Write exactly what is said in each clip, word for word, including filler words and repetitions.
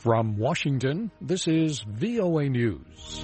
From Washington, this is V O A News.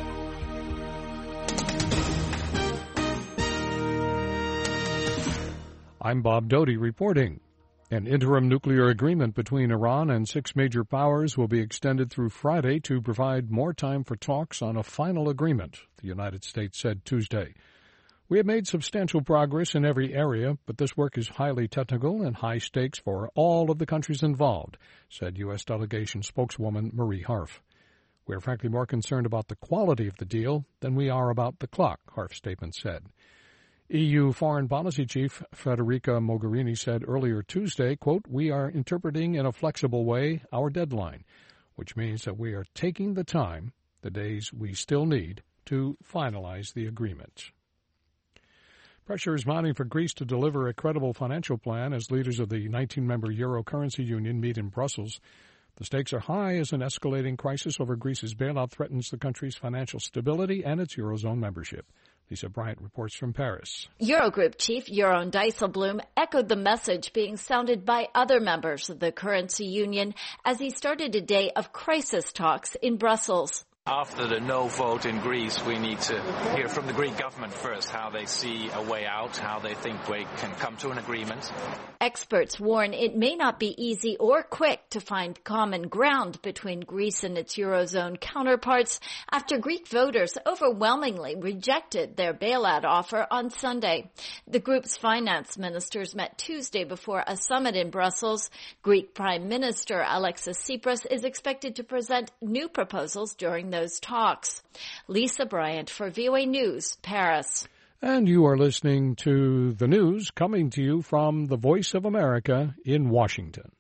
I'm Bob Doty reporting. An interim nuclear agreement between Iran and six major powers will be extended through Friday to provide more time for talks on a final agreement, the United States said Tuesday. We have made substantial progress in every area, but this work is highly technical and high stakes for all of the countries involved, said U S delegation spokeswoman Marie Harf. We are frankly more concerned about the quality of the deal than we are about the clock, Harf's statement said. E U Foreign Policy Chief Federica Mogherini said earlier Tuesday, quote, "We are interpreting in a flexible way our deadline, which means that we are taking the time, the days we still need, to finalize the agreement." Pressure is mounting for Greece to deliver a credible financial plan as leaders of the nineteen-member Euro currency union meet in Brussels. The stakes are high as an escalating crisis over Greece's bailout threatens the country's financial stability and its Eurozone membership. Lisa Bryant reports from Paris. Eurogroup chief Jeroen Dijsselbloem echoed the message being sounded by other members of the currency union as he started a day of crisis talks in Brussels. After the no vote in Greece, we need to hear from the Greek government first how they see a way out, how they think we can come to an agreement. Experts warn it may not be easy or quick to find common ground between Greece and its Eurozone counterparts after Greek voters overwhelmingly rejected their bailout offer on Sunday. The group's finance ministers met Tuesday before a summit in Brussels. Greek Prime Minister Alexis Tsipras is expected to present new proposals during those talks. Lisa Bryant for V O A News, Paris. And you are listening to the news coming to you from the Voice of America in Washington.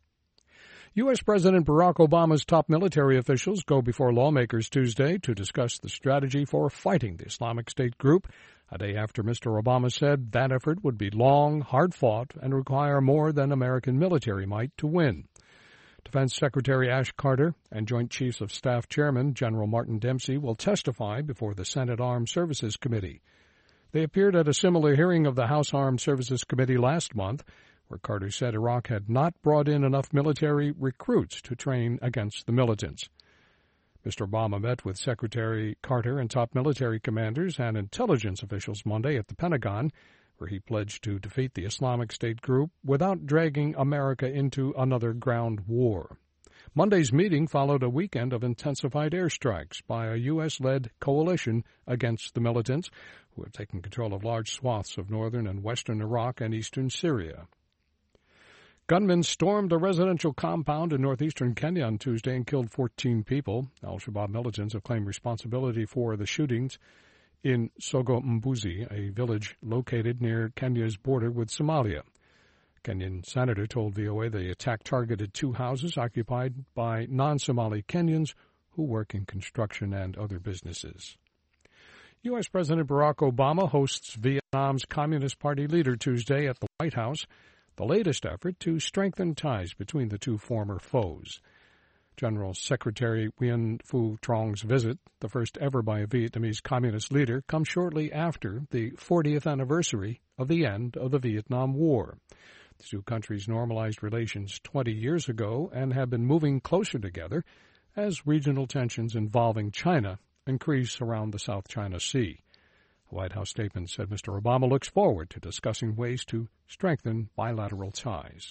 U S. President Barack Obama's top military officials go before lawmakers Tuesday to discuss the strategy for fighting the Islamic State group, a day after Mister Obama said that effort would be long, hard-fought, and require more than American military might to win. Defense Secretary Ash Carter and Joint Chiefs of Staff Chairman General Martin Dempsey will testify before the Senate Armed Services Committee. They appeared at a similar hearing of the House Armed Services Committee last month, where Carter said Iraq had not brought in enough military recruits to train against the militants. Mister Obama met with Secretary Carter and top military commanders and intelligence officials Monday at the Pentagon, where he pledged to defeat the Islamic State group without dragging America into another ground war. Monday's meeting followed a weekend of intensified airstrikes by a U S-led coalition against the militants, who have taken control of large swaths of northern and western Iraq and eastern Syria. Gunmen stormed a residential compound in northeastern Kenya on Tuesday and killed fourteen people. Al-Shabaab militants have claimed responsibility for the shootings in Sogo Mbuzi, a village located near Kenya's border with Somalia. A Kenyan senator told V O A the attack targeted two houses occupied by non-Somali Kenyans who work in construction and other businesses. U S. President Barack Obama hosts Vietnam's Communist Party leader Tuesday at the White House, the latest effort to strengthen ties between the two former foes. General Secretary Nguyen Phu Trong's visit, the first ever by a Vietnamese communist leader, comes shortly after the fortieth anniversary of the end of the Vietnam War. The two countries normalized relations twenty years ago and have been moving closer together as regional tensions involving China increase around the South China Sea. A White House statement said Mister Obama looks forward to discussing ways to strengthen bilateral ties.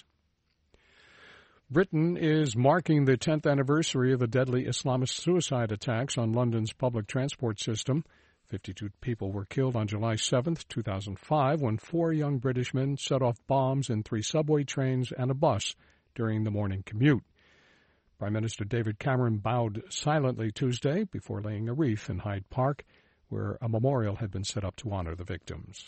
Britain is marking the tenth anniversary of the deadly Islamist suicide attacks on London's public transport system. fifty-two people were killed on July seventh, two thousand five, when four young British men set off bombs in three subway trains and a bus during the morning commute. Prime Minister David Cameron bowed silently Tuesday before laying a wreath in Hyde Park, where a memorial had been set up to honor the victims.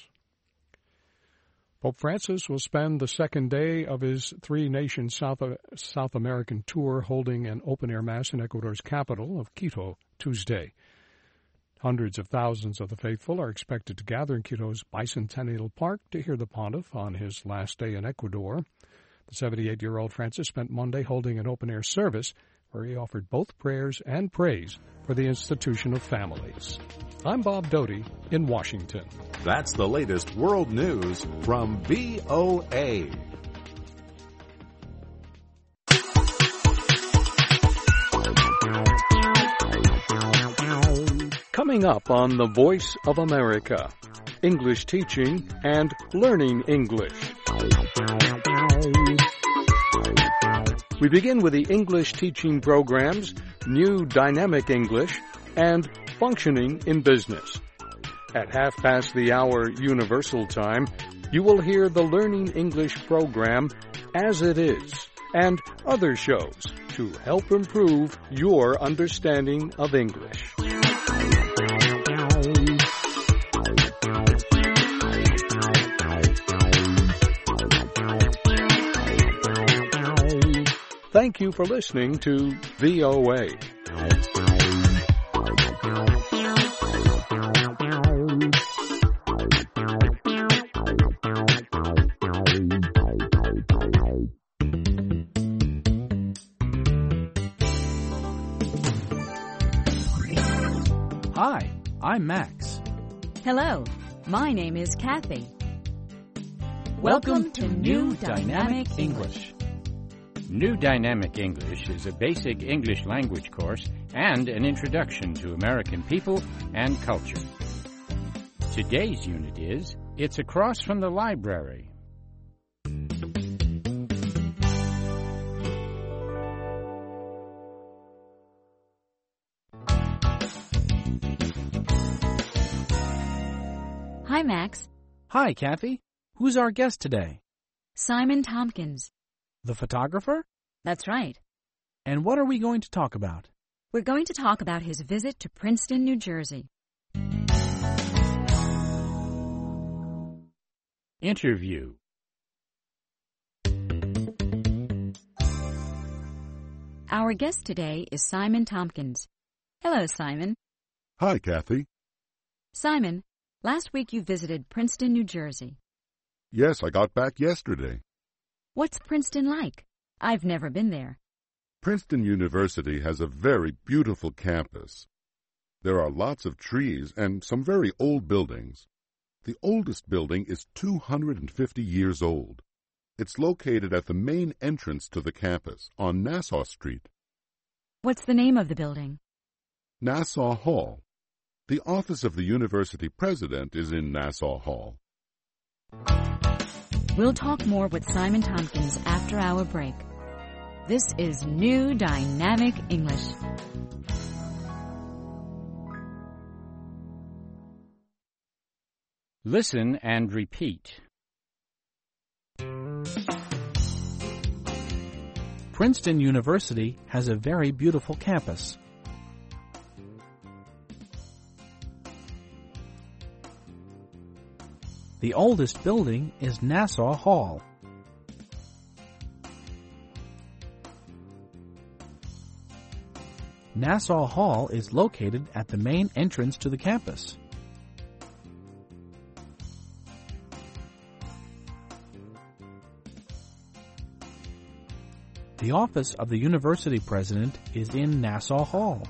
Pope Francis will spend the second day of his three-nation South, South American tour holding an open-air mass in Ecuador's capital of Quito Tuesday. Hundreds of thousands of the faithful are expected to gather in Quito's Bicentennial Park to hear the pontiff on his last day in Ecuador. The seventy-eight-year-old Francis spent Monday holding an open-air service where he offered both prayers and praise for the institution of families. I'm Bob Doty in Washington. That's the latest world news from V O A. Coming up on The Voice of America, English teaching and learning English. We begin with the English teaching programs, New Dynamic English, and Functioning in Business. At half past the hour Universal Time, you will hear the Learning English program As It Is and other shows to help improve your understanding of English. Thank you for listening to V O A. Hi, I'm Max. Hello, my name is Kathy. Welcome, Welcome to New Dynamic English. New Dynamic English is a basic English language course and an introduction to American people and culture. Today's unit is It's Across from the Library. Hi, Max. Hi, Kathy. Who's our guest today? Simon Tompkins. The photographer? That's right. And what are we going to talk about? We're going to talk about his visit to Princeton, New Jersey. Interview. Our guest today is Simon Tompkins. Hello, Simon. Hi, Kathy. Simon, last week you visited Princeton, New Jersey. Yes, I got back yesterday. What's Princeton like? I've never been there. Princeton University has a very beautiful campus. There are lots of trees and some very old buildings. The oldest building is two hundred fifty years old. It's located at the main entrance to the campus on Nassau Street. What's the name of the building? Nassau Hall. The office of the university president is in Nassau Hall. We'll talk more with Simon Tompkins after our break. This is New Dynamic English. Listen and repeat. Princeton University has a very beautiful campus. The oldest building is Nassau Hall. Nassau Hall is located at the main entrance to the campus. The office of the university president is in Nassau Hall.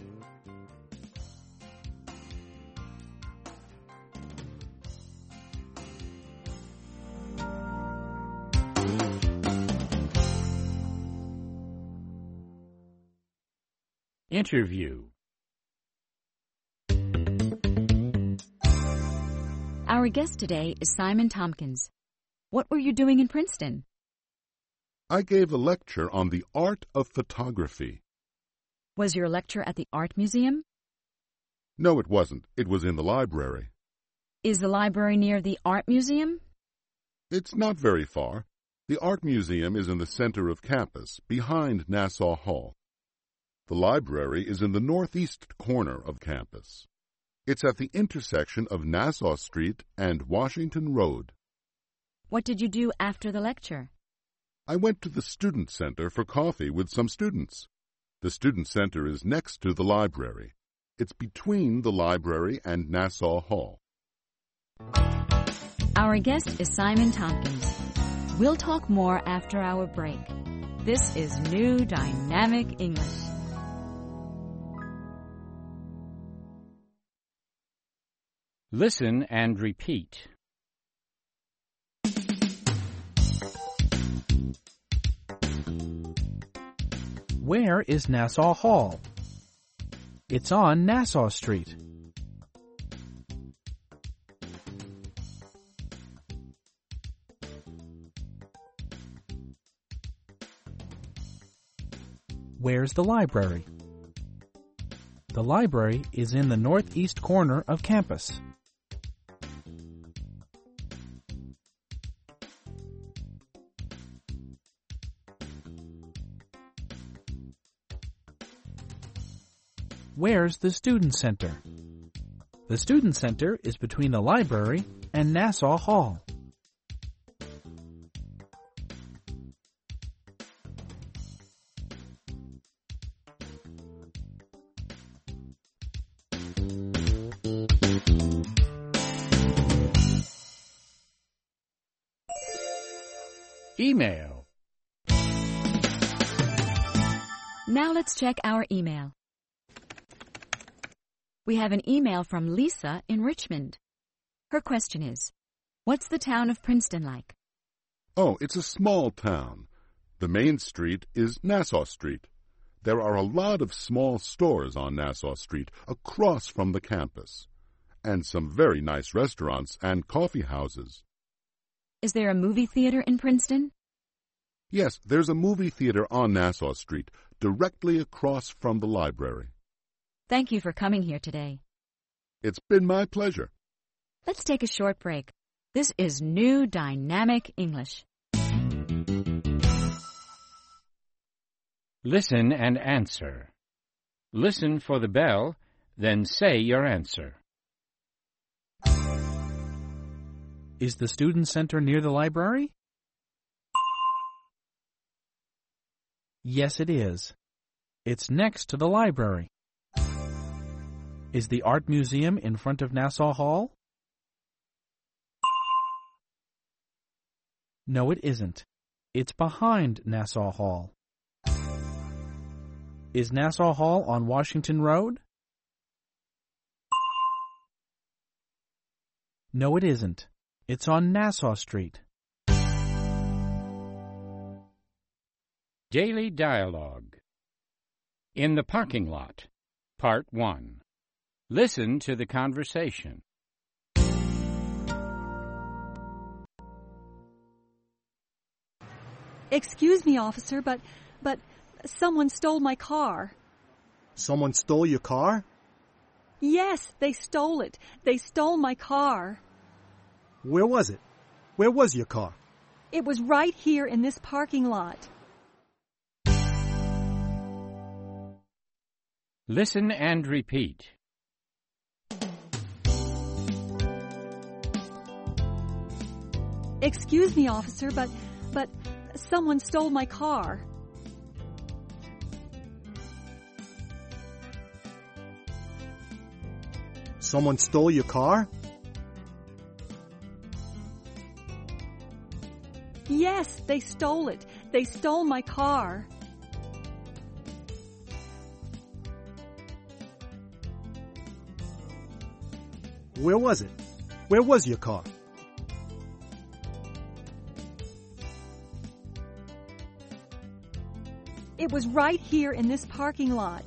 Interview. Our guest today is Simon Tompkins. What were you doing in Princeton? I gave a lecture on the art of photography. Was your lecture at the Art Museum? No, it wasn't. It was in the library. Is the library near the Art Museum? It's not very far. The Art Museum is in the center of campus, behind Nassau Hall. The library is in the northeast corner of campus. It's at the intersection of Nassau Street and Washington Road. What did you do after the lecture? I went to the Student Center for coffee with some students. The Student Center is next to the library. It's between the library and Nassau Hall. Our guest is Simon Tompkins. We'll talk more after our break. This is New Dynamic English. Listen and repeat. Where is Nassau Hall? It's on Nassau Street. Where's the library? The library is in the northeast corner of campus. Where's the Student Center? The Student Center is between the library and Nassau Hall. Email. Now let's check our email. We have an email from Lisa in Richmond. Her question is, what's the town of Princeton like? Oh, it's a small town. The main street is Nassau Street. There are a lot of small stores on Nassau Street across from the campus, and some very nice restaurants and coffee houses. Is there a movie theater in Princeton? Yes, there's a movie theater on Nassau Street, directly across from the library. Thank you for coming here today. It's been my pleasure. Let's take a short break. This is New Dynamic English. Listen and answer. Listen for the bell, then say your answer. Is the Student Center near the library? Yes, it is. It's next to the library. Is the Art Museum in front of Nassau Hall? No, it isn't. It's behind Nassau Hall. Is Nassau Hall on Washington Road? No, it isn't. It's on Nassau Street. Daily Dialogue. In the Parking Lot, Part one. Listen to the conversation. Excuse me, officer, but, but someone stole my car. Someone stole your car? Yes, they stole it. They stole my car. Where was it? Where was your car? It was right here in this parking lot. Listen and repeat. Excuse me, officer, but, but someone stole my car. Someone stole your car? Yes, they stole it. They stole my car. Where was it? Where was your car? It was right here in this parking lot.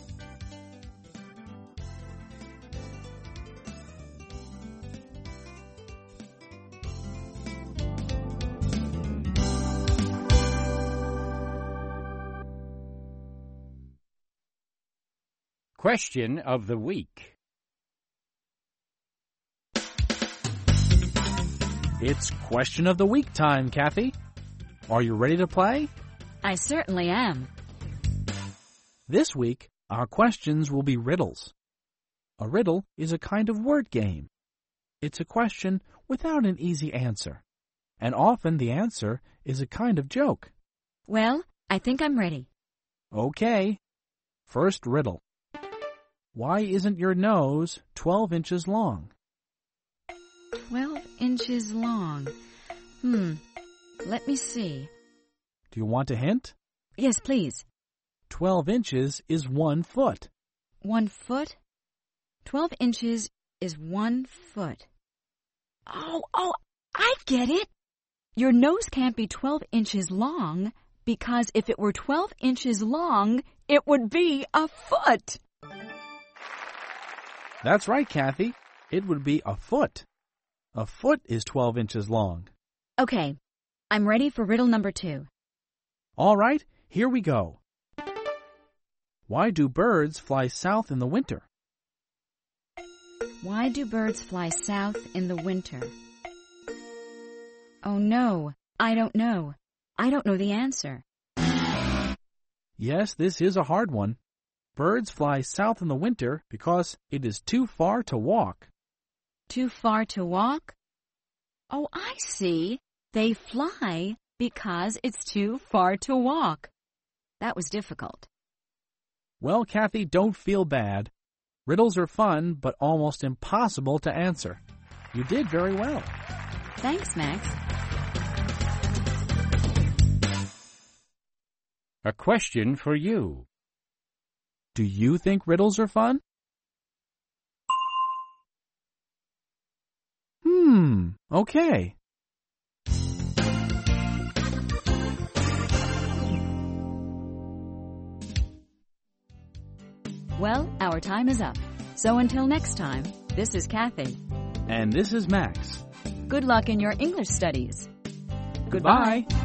Question of the week. It's Question of the Week time, Kathy. Are you ready to play? I certainly am. This week, our questions will be riddles. A riddle is a kind of word game. It's a question without an easy answer, and often the answer is a kind of joke. Well, I think I'm ready. Okay. First riddle. Why isn't your nose twelve inches long? Twelve inches long. Hmm. Let me see. Do you want a hint? Yes, please. Twelve inches is one foot. One foot? Twelve inches is one foot. Oh, oh, I get it. Your nose can't be twelve inches long because if it were twelve inches long, it would be a foot. That's right, Kathy. It would be a foot. A foot is twelve inches long. Okay, I'm ready for riddle number two. All right, here we go. Why do birds fly south in the winter? Why do birds fly south in the winter? Oh no, I don't know. I don't know the answer. Yes, this is a hard one. Birds fly south in the winter because it is too far to walk. Too far to walk? Oh, I see. They fly because it's too far to walk. That was difficult. Well, Kathy, don't feel bad. Riddles are fun, but almost impossible to answer. You did very well. Thanks, Max. A question for you. Do you think riddles are fun? Hmm, okay. Well, our time is up. So until next time, this is Kathy. And this is Max. Good luck in your English studies. Goodbye. Goodbye.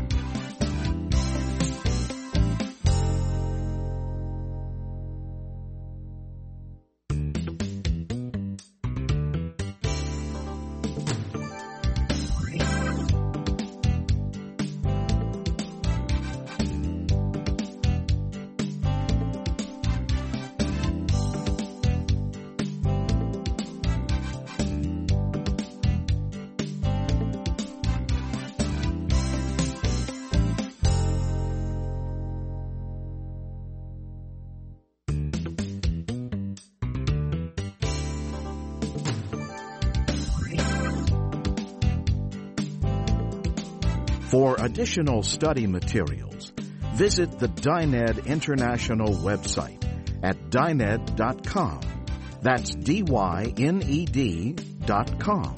For additional study materials, visit the Dyned International website at dyned dot com. That's D Y N E D dot com.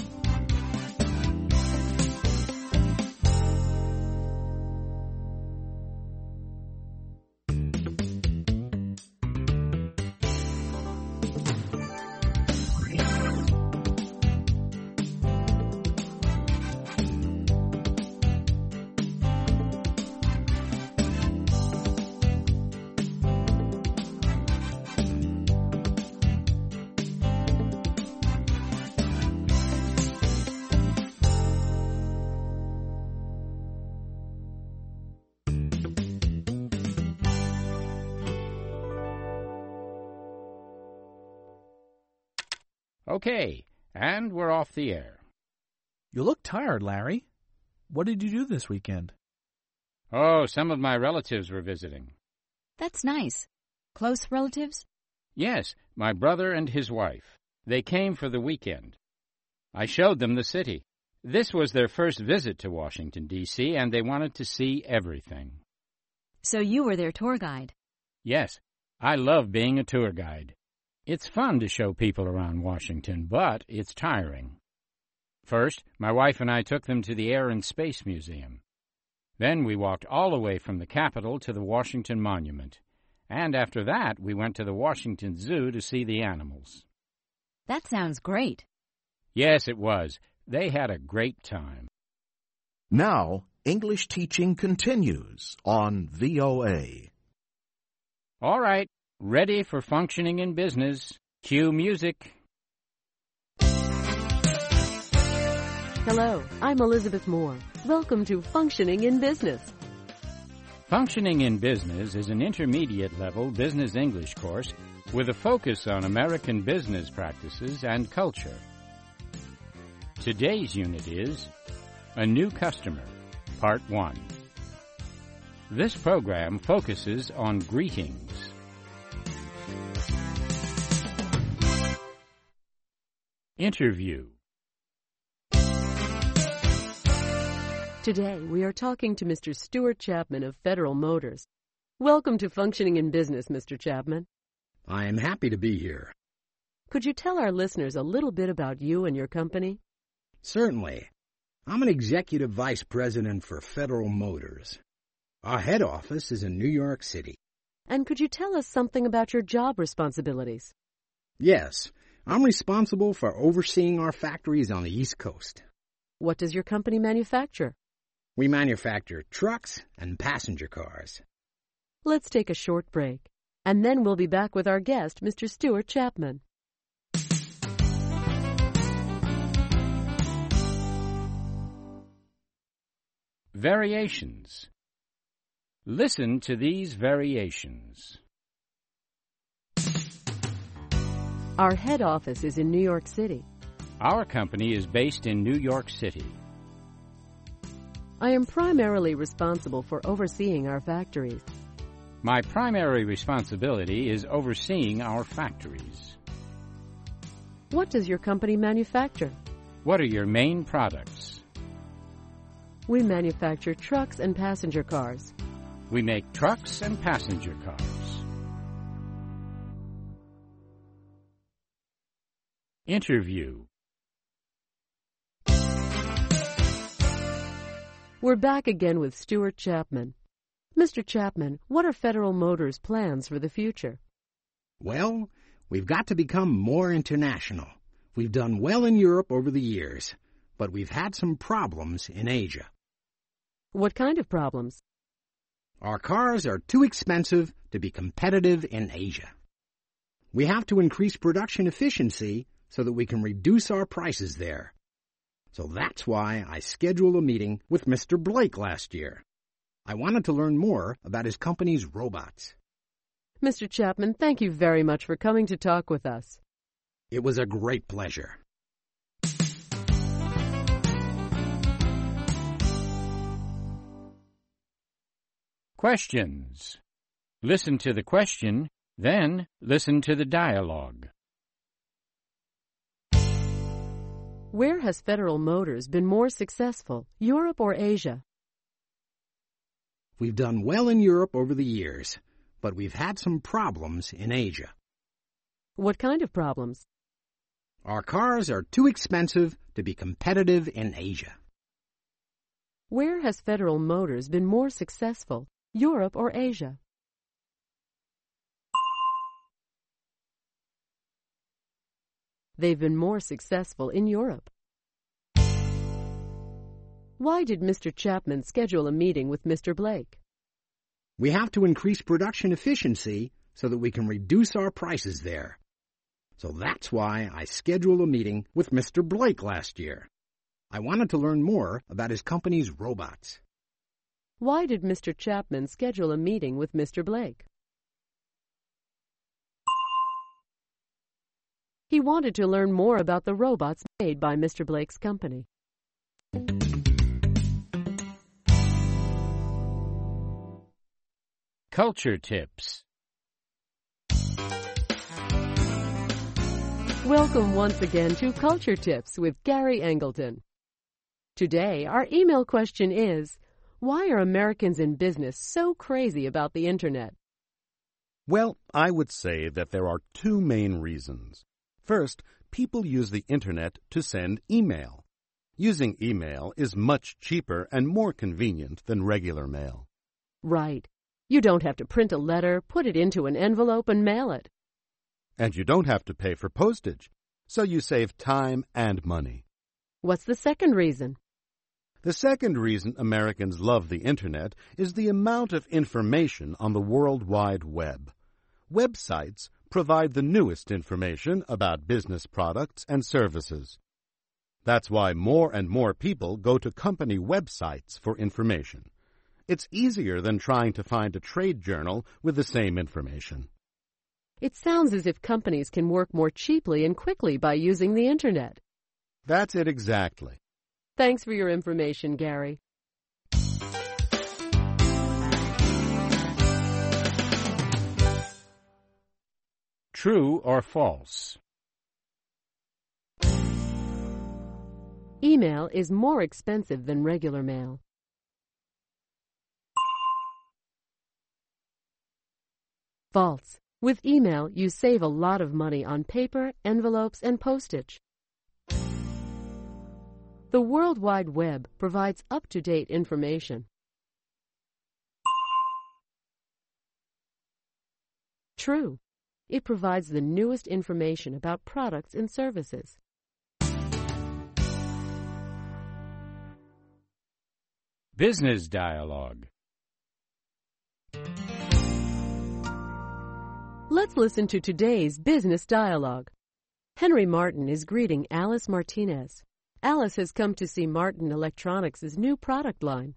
Okay, and we're off the air. You look tired, Larry. What did you do this weekend? Oh, some of my relatives were visiting. That's nice. Close relatives? Yes, my brother and his wife. They came for the weekend. I showed them the city. This was their first visit to Washington, D C, and they wanted to see everything. So you were their tour guide? Yes, I love being a tour guide. It's fun to show people around Washington, but it's tiring. First, my wife and I took them to the Air and Space Museum. Then we walked all the way from the Capitol to the Washington Monument. And after that, we went to the Washington Zoo to see the animals. That sounds great. Yes, it was. They had a great time. Now, English teaching continues on V O A. All right. Ready for functioning in business. Cue music. Hello, I'm Elizabeth Moore. Welcome to Functioning in Business. Functioning in Business is an intermediate-level business English course with a focus on American business practices and culture. Today's unit is A New Customer, Part one. This program focuses on greetings. Interview. Today, we are talking to Mister Stuart Chapman of Federal Motors. Welcome to Functioning in Business, Mister Chapman. I am happy to be here. Could you tell our listeners a little bit about you and your company? Certainly. I'm an executive vice president for Federal Motors. Our head office is in New York City. And could you tell us something about your job responsibilities? Yes. I'm responsible for overseeing our factories on the East Coast. What does your company manufacture? We manufacture trucks and passenger cars. Let's take a short break. And then we'll be back with our guest, Mister Stuart Chapman. Variations. Listen to these variations. Our head office is in New York City. Our company is based in New York City. I am primarily responsible for overseeing our factories. My primary responsibility is overseeing our factories. What does your company manufacture? What are your main products? We manufacture trucks and passenger cars. We make trucks and passenger cars. Interview. We're back again with Stuart Chapman. Mister Chapman, what are Federal Motors' plans for the future? Well, we've got to become more international. We've done well in Europe over the years, but we've had some problems in Asia. What kind of problems? Our cars are too expensive to be competitive in Asia. We have to increase production efficiency so that we can reduce our prices there. So that's why I scheduled a meeting with Mister Blake last year. I wanted to learn more about his company's robots. Mister Chapman, thank you very much for coming to talk with us. It was a great pleasure. Questions. Listen to the question, then listen to the dialogue. Where has Federal Motors been more successful, Europe or Asia? We've done well in Europe over the years, but we've had some problems in Asia. What kind of problems? Our cars are too expensive to be competitive in Asia. Where has Federal Motors been more successful, Europe or Asia? They've been more successful in Europe. Why did Mister Chapman schedule a meeting with Mister Blake? We have to increase production efficiency so that we can reduce our prices there. So that's why I scheduled a meeting with Mister Blake last year. I wanted to learn more about his company's robots. Why did Mister Chapman schedule a meeting with Mister Blake? He wanted to learn more about the robots made by Mister Blake's company. Culture tips. Welcome once again to Culture Tips with Gary Angleton. Today, our email question is, why are Americans in business so crazy about the Internet? Well, I would say that there are two main reasons. First, people use the Internet to send email. Using email is much cheaper and more convenient than regular mail. Right. You don't have to print a letter, put it into an envelope, and mail it. And you don't have to pay for postage, so you save time and money. What's the second reason? The second reason Americans love the Internet is the amount of information on the World Wide Web. Websites provide the newest information about business products and services. That's why more and more people go to company websites for information. It's easier than trying to find a trade journal with the same information. It sounds as if companies can work more cheaply and quickly by using the Internet. That's it exactly. Thanks for your information, Gary. True or false? Email is more expensive than regular mail. False. With email, you save a lot of money on paper, envelopes, and postage. The World Wide Web provides up-to-date information. True. It provides the newest information about products and services. Business dialogue. Let's listen to today's business dialogue. Henry Martin is greeting Alice Martinez. Alice has come to see Martin Electronics' new product line.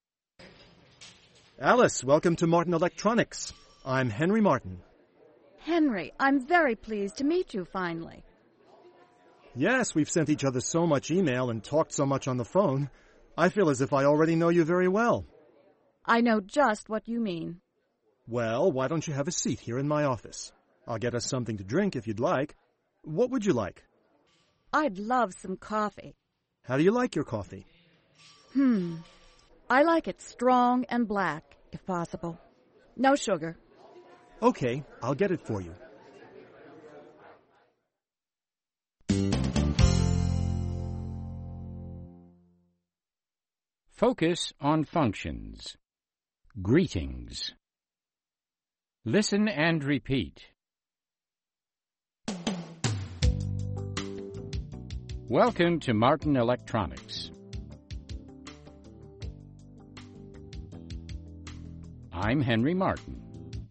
Alice, welcome to Martin Electronics. I'm Henry Martin. Henry, I'm very pleased to meet you finally. Yes, we've sent each other so much email and talked so much on the phone. I feel as if I already know you very well. I know just what you mean. Well, why don't you have a seat here in my office? I'll get us something to drink if you'd like. What would you like? I'd love some coffee. How do you like your coffee? Hmm. I like it strong and black, if possible. No sugar. Okay, I'll get it for you. Focus on functions. Greetings. Listen and repeat. Welcome to Martin Electronics. I'm Henry Martin.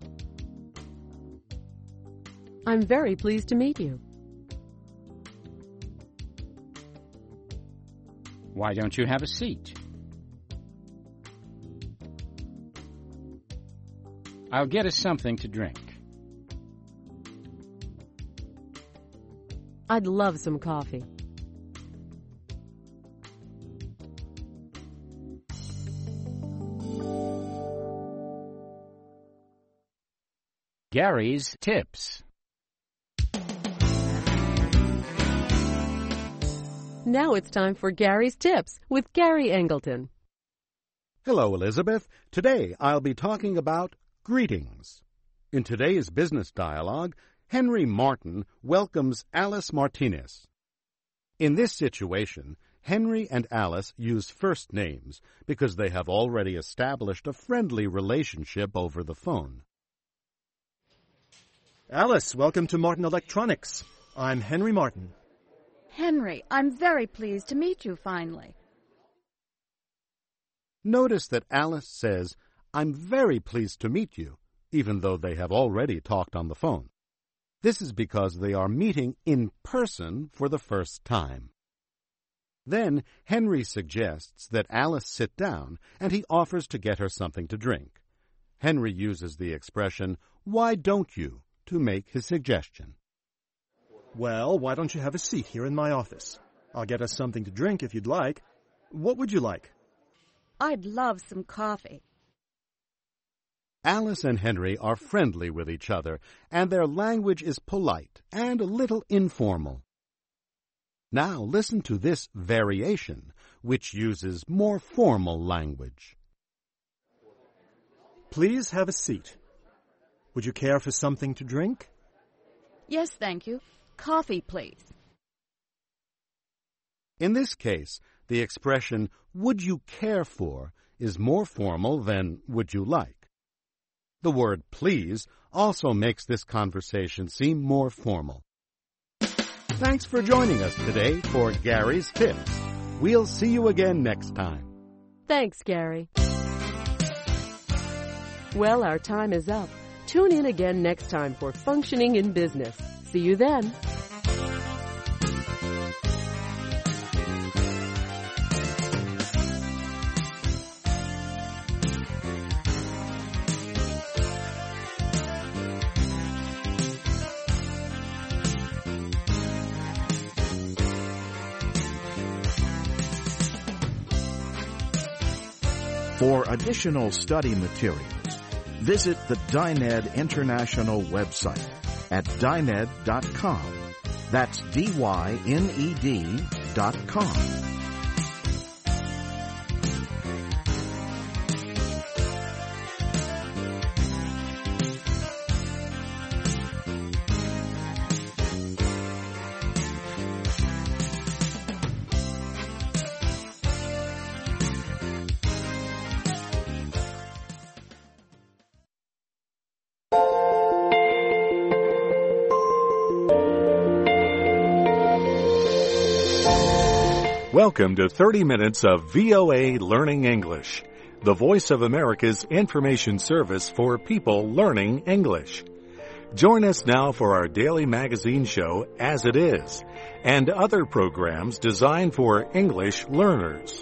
I'm very pleased to meet you. Why don't you have a seat? I'll get us something to drink. I'd love some coffee. Gary's Tips. Now it's time for Gary's Tips with Gary Angleton. Hello, Elizabeth. Today I'll be talking about greetings. In today's business dialogue, Henry Martin welcomes Alice Martinez. In this situation, Henry and Alice use first names because they have already established a friendly relationship over the phone. Alice, welcome to Martin Electronics. I'm Henry Martin. Henry, I'm very pleased to meet you finally. Notice that Alice says, I'm very pleased to meet you, even though they have already talked on the phone. This is because they are meeting in person for the first time. Then Henry suggests that Alice sit down, and he offers to get her something to drink. Henry uses the expression, why don't you, to make his suggestion. Well, why don't you have a seat here in my office? I'll get us something to drink if you'd like. What would you like? I'd love some coffee. Alice and Henry are friendly with each other, and their language is polite and a little informal. Now listen to this variation, which uses more formal language. Please have a seat. Would you care for something to drink? Yes, thank you. Coffee, please. In this case, the expression, would you care for, is more formal than would you like. The word please also makes this conversation seem more formal. Thanks for joining us today for Gary's Tips. We'll see you again next time. Thanks, Gary. Well, our time is up. Tune in again next time for Functioning in Business. See you then. For additional study materials, visit the Dyned International website at dyned dot com. That's D Y N E D dot com. Welcome to thirty minutes of V O A Learning English, the Voice of America's information service for people learning English. Join us now for our daily magazine show, As It Is, and other programs designed for English learners.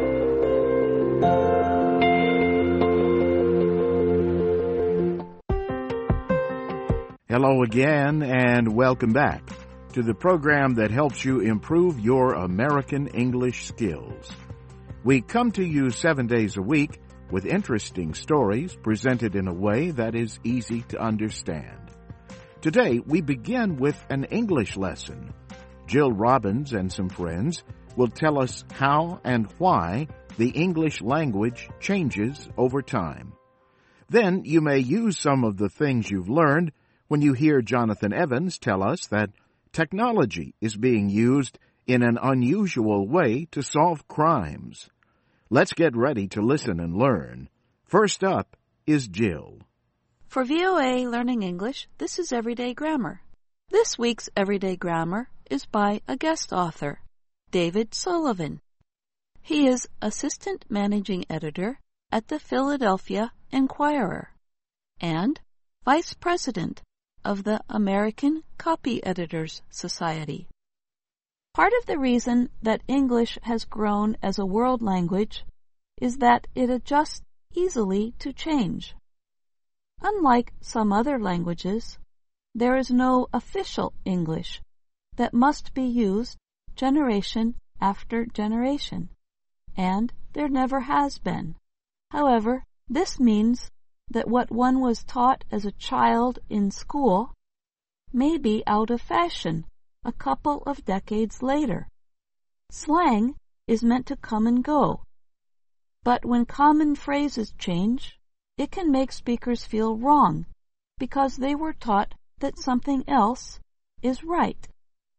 Hello again, and welcome back to the program that helps you improve your American English skills. We come to you seven days a week with interesting stories presented in a way that is easy to understand. Today, we begin with an English lesson. Jill Robbins and some friends will tell us how and why the English language changes over time. Then you may use some of the things you've learned when you hear Jonathan Evans tell us that technology is being used in an unusual way to solve crimes. Let's get ready to listen and learn. First up is Jill. For V O A Learning English, this is Everyday Grammar. This week's Everyday Grammar is by a guest author, David Sullivan. He is Assistant Managing Editor at the Philadelphia Inquirer and Vice President of the American Copy Editors Society. Part of the reason that English has grown as a world language is that it adjusts easily to change. Unlike some other languages, there is no official English that must be used generation after generation, and there never has been. However, this means that what one was taught as a child in school may be out of fashion a couple of decades later. Slang is meant to come and go, but when common phrases change, it can make speakers feel wrong because they were taught that something else is right.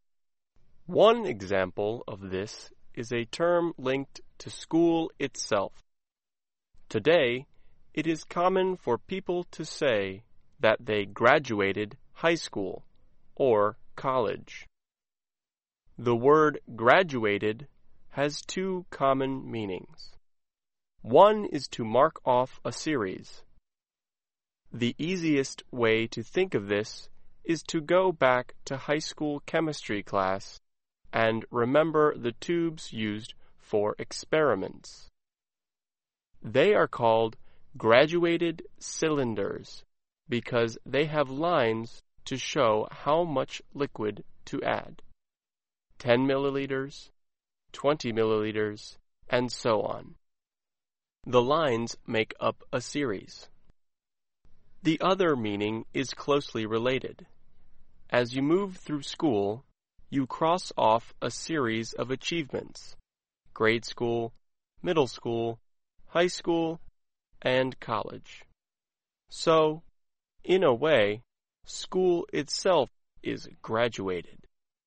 One example of this is a term linked to school itself. Today, it is common for people to say that they graduated high school or college. The word graduated has two common meanings. One is to mark off a series. The easiest way to think of this is to go back to high school chemistry class and remember the tubes used for experiments. They are called graduated cylinders because they have lines to show how much liquid to add. ten milliliters, twenty milliliters, and so on. The lines make up a series. The other meaning is closely related. As you move through school, you cross off a series of achievements: grade school, middle school, high school, and college. So, in a way, school itself is graduated.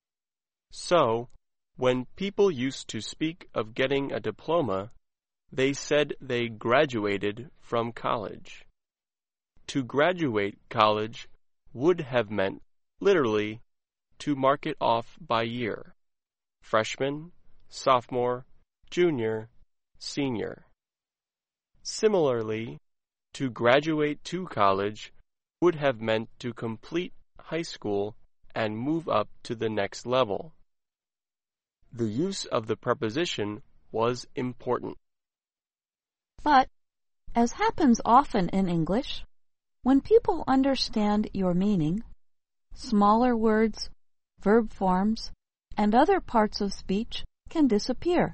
So, when people used to speak of getting a diploma, they said they graduated from college. To graduate college would have meant, literally, to mark it off by year: freshman, sophomore, junior, senior. Similarly, to graduate to college would have meant to complete high school and move up to the next level. The use of the preposition was important. But, as happens often in English, when people understand your meaning, smaller words, verb forms, and other parts of speech can disappear.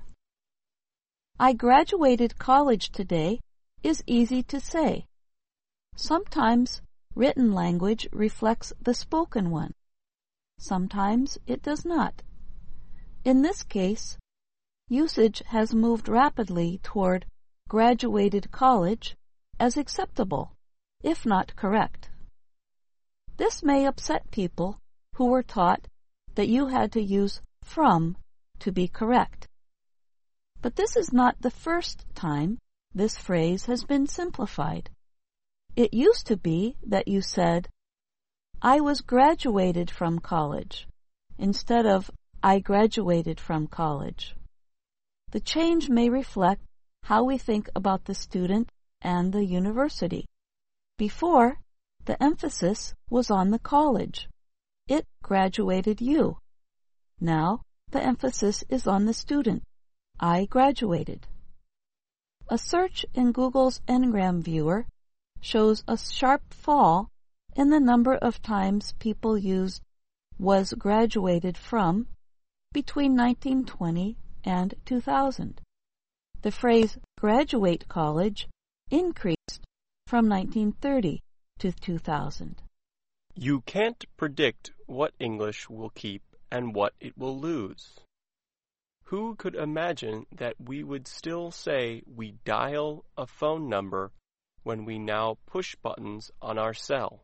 I graduated college today is easy to say. Sometimes written language reflects the spoken one. Sometimes it does not. In this case, usage has moved rapidly toward graduated college as acceptable, if not correct. This may upset people who were taught that you had to use from to be correct. But this is not the first time this phrase has been simplified. It used to be that you said, I was graduated from college, instead of I graduated from college. The change may reflect how we think about the student and the university. Before, the emphasis was on the college. It graduated you. Now the emphasis is on the student. I graduated. A search in Google's Ngram Viewer shows a sharp fall in the number of times people used was graduated from between nineteen twenty and two thousand. The phrase graduate college increased from nineteen thirty to two thousand. You can't predict what English will keep and what it will lose. Who could imagine that we would still say we dial a phone number when we now push buttons on our cell?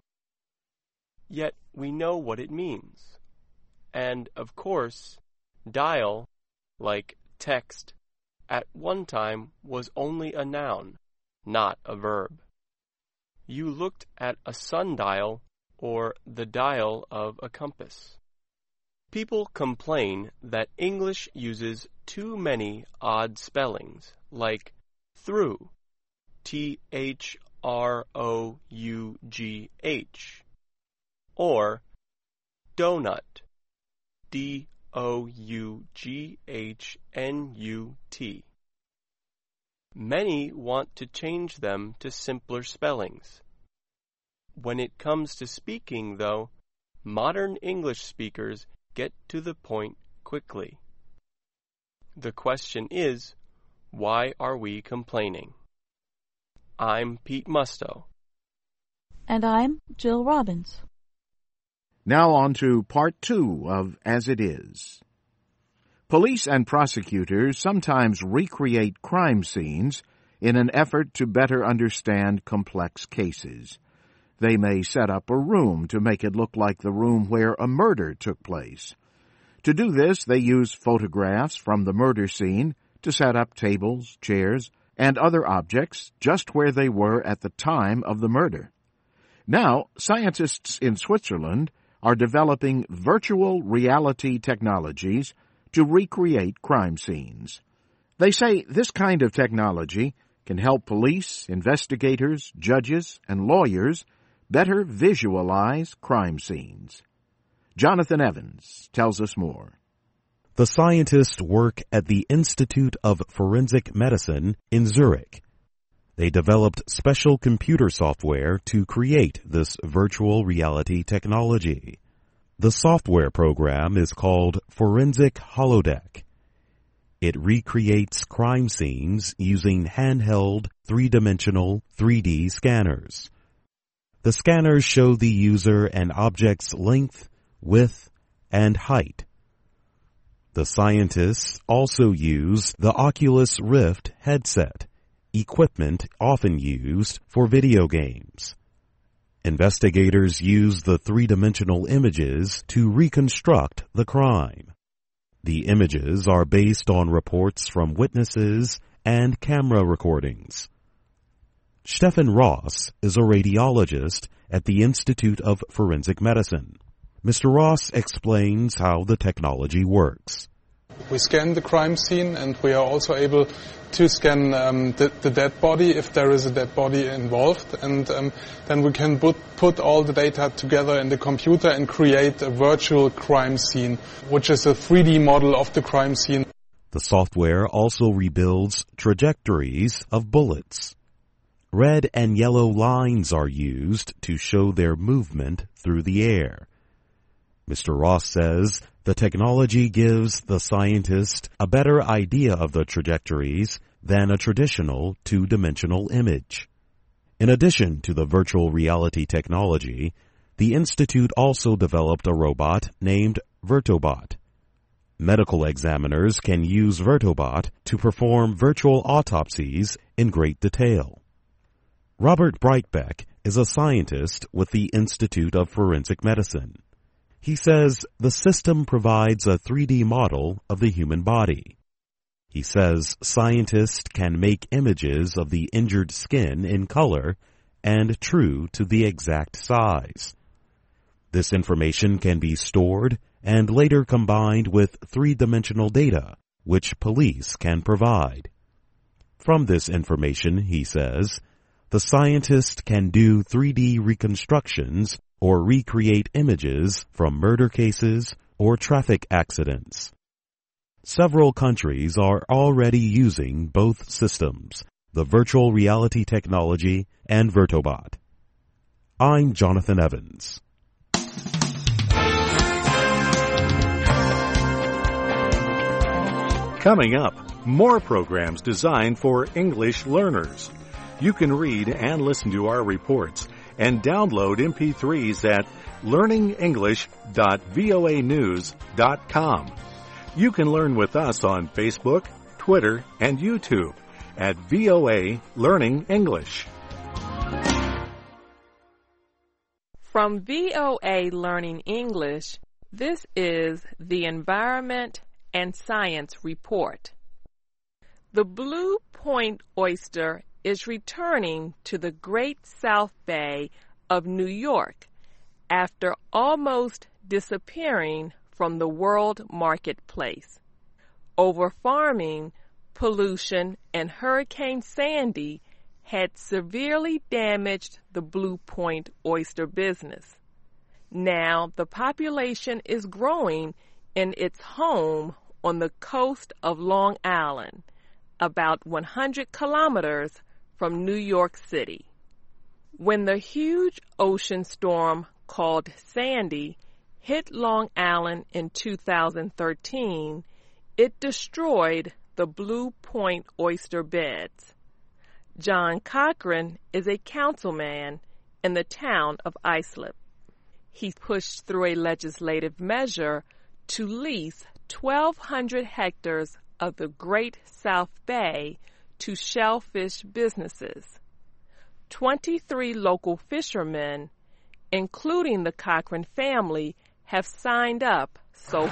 Yet we know what it means. And, of course, dial, like text, at one time was only a noun, not a verb. You looked at a sundial or the dial of a compass. People complain that English uses too many odd spellings, like through, T H R O U G H, or donut, D O U G H N U T. Many want to change them to simpler spellings. When it comes to speaking, though, modern English speakers get to the point quickly. The question is, why are we complaining? I'm Pete Musto. And I'm Jill Robbins. Now on to part two of As It Is. Police and prosecutors sometimes recreate crime scenes in an effort to better understand complex cases. They may set up a room to make it look like the room where a murder took place. To do this, they use photographs from the murder scene to set up tables, chairs, and other objects just where they were at the time of the murder. Now, scientists in Switzerland are developing virtual reality technologies to recreate crime scenes. They say this kind of technology can help police, investigators, judges, and lawyers better visualize crime scenes. Jonathan Evans tells us more. The scientists work at the Institute of Forensic Medicine in Zurich. They developed special computer software to create this virtual reality technology. The software program is called Forensic Holodeck. It recreates crime scenes using handheld three-dimensional three D scanners. The scanners show the user an object's length, width, and height. The scientists also use the Oculus Rift headset, equipment often used for video games. Investigators use the three-dimensional images to reconstruct the crime. The images are based on reports from witnesses and camera recordings. Stefan Ross is a radiologist at the Institute of Forensic Medicine. Mister Ross explains how the technology works. We scan the crime scene, and we are also able to scan um, the, the dead body if there is a dead body involved, and um, then we can put, put all the data together in the computer and create a virtual crime scene, which is a three D model of the crime scene. The software also rebuilds trajectories of bullets. Red and yellow lines are used to show their movement through the air. Mister Ross says the technology gives the scientist a better idea of the trajectories than a traditional two-dimensional image. In addition to the virtual reality technology, the Institute also developed a robot named Vertobot. Medical examiners can use Vertobot to perform virtual autopsies in great detail. Robert Breitbeck is a scientist with the Institute of Forensic Medicine. He says the system provides a three D model of the human body. He says scientists can make images of the injured skin in color and true to the exact size. This information can be stored and later combined with three-dimensional data, which police can provide. From this information, he says, the scientist can do three D reconstructions or recreate images from murder cases or traffic accidents. Several countries are already using both systems, the virtual reality technology and Vertobot. I'm Jonathan Evans. Coming up, more programs designed for English learners. You can read and listen to our reports and download M P threes at learning english dot voa news dot com. You can learn with us on Facebook, Twitter, and YouTube at V O A Learning English. From V O A Learning English, this is the Environment and Science Report. The blue point oyster is returning to the Great South Bay of New York after almost disappearing from the world marketplace. Overfarming, pollution, and Hurricane Sandy had severely damaged the blue point oyster business. Now the population is growing in its home on the coast of Long Island, about one hundred kilometers from New York City. When the huge ocean storm called Sandy hit Long Island in two thousand thirteen, it destroyed the blue point oyster beds. John Cochran is a councilman in the town of Islip. He pushed through a legislative measure to lease twelve hundred hectares of the Great South Bay to shellfish businesses. twenty-three local fishermen, including the Cochran family, have signed up so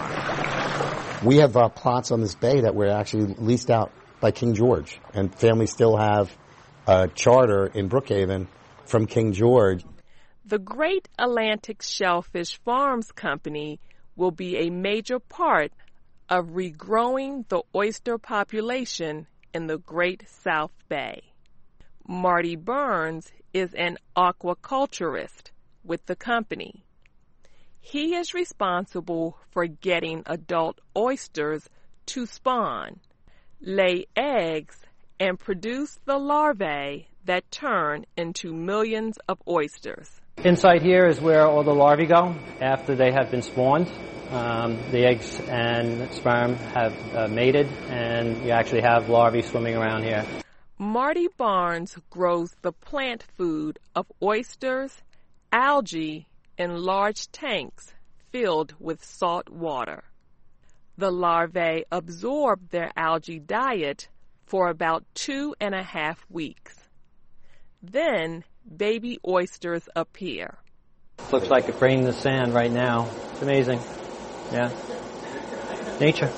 far. We have uh, plots on this bay that were actually leased out by King George, and families still have a charter in Brookhaven from King George. The Great Atlantic Shellfish Farms Company will be a major part of regrowing the oyster population in the Great South Bay. Marty Burns is an aquaculturist with the company. He is responsible for getting adult oysters to spawn, lay eggs, and produce the larvae that turn into millions of oysters. Inside here is where all the larvae go after they have been spawned. Um, the eggs and sperm have uh, mated, and you actually have larvae swimming around here. Marty Barnes grows the plant food of oysters, algae, in large tanks filled with salt water. The larvae absorb their algae diet for about two and a half weeks. Then baby oysters appear. Looks like a grain in the sand right now. It's amazing. Yeah. Nature.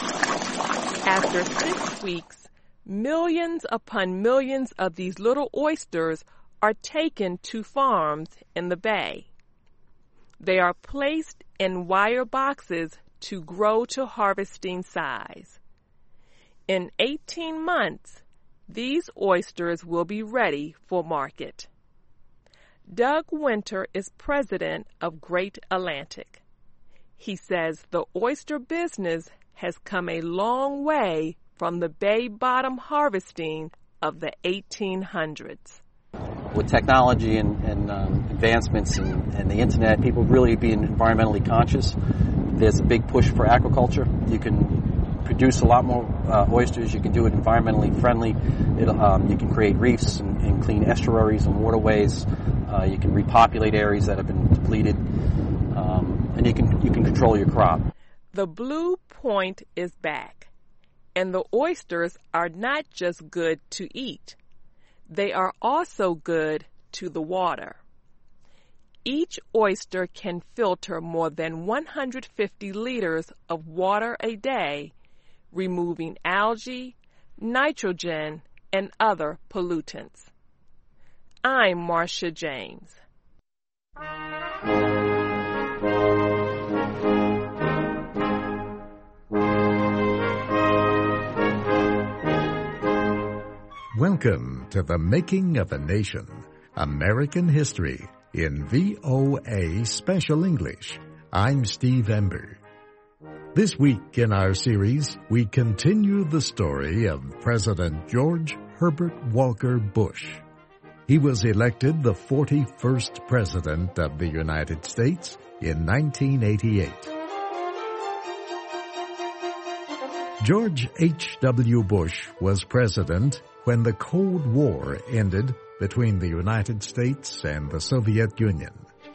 After six weeks, millions upon millions of these little oysters are taken to farms in the bay. They are placed in wire boxes to grow to harvesting size. In eighteen months, these oysters will be ready for market. Doug Winter is president of Great Atlantic. He says the oyster business has come a long way from the bay bottom harvesting of the eighteen hundreds. With technology and, and um, advancements and, and the internet, people really being environmentally conscious. There's a big push for aquaculture. You can produce a lot more uh, oysters. You can do it environmentally friendly. It, um, you can create reefs and, and clean estuaries and waterways. Uh, you can repopulate areas that have been depleted, um, and you can you can control your crop. The blue point is back, and the oysters are not just good to eat. They are also good to the water. Each oyster can filter more than one hundred fifty liters of water a day, removing algae, nitrogen, and other pollutants. I'm Marcia James. Welcome to the Making of a Nation, American History in V O A Special English. I'm Steve Ember. This week in our series, we continue the story of President George Herbert Walker Bush. He was elected the forty-first President of the United States in nineteen eighty-eight. George H W. Bush was president when the Cold War ended between the United States and the Soviet Union.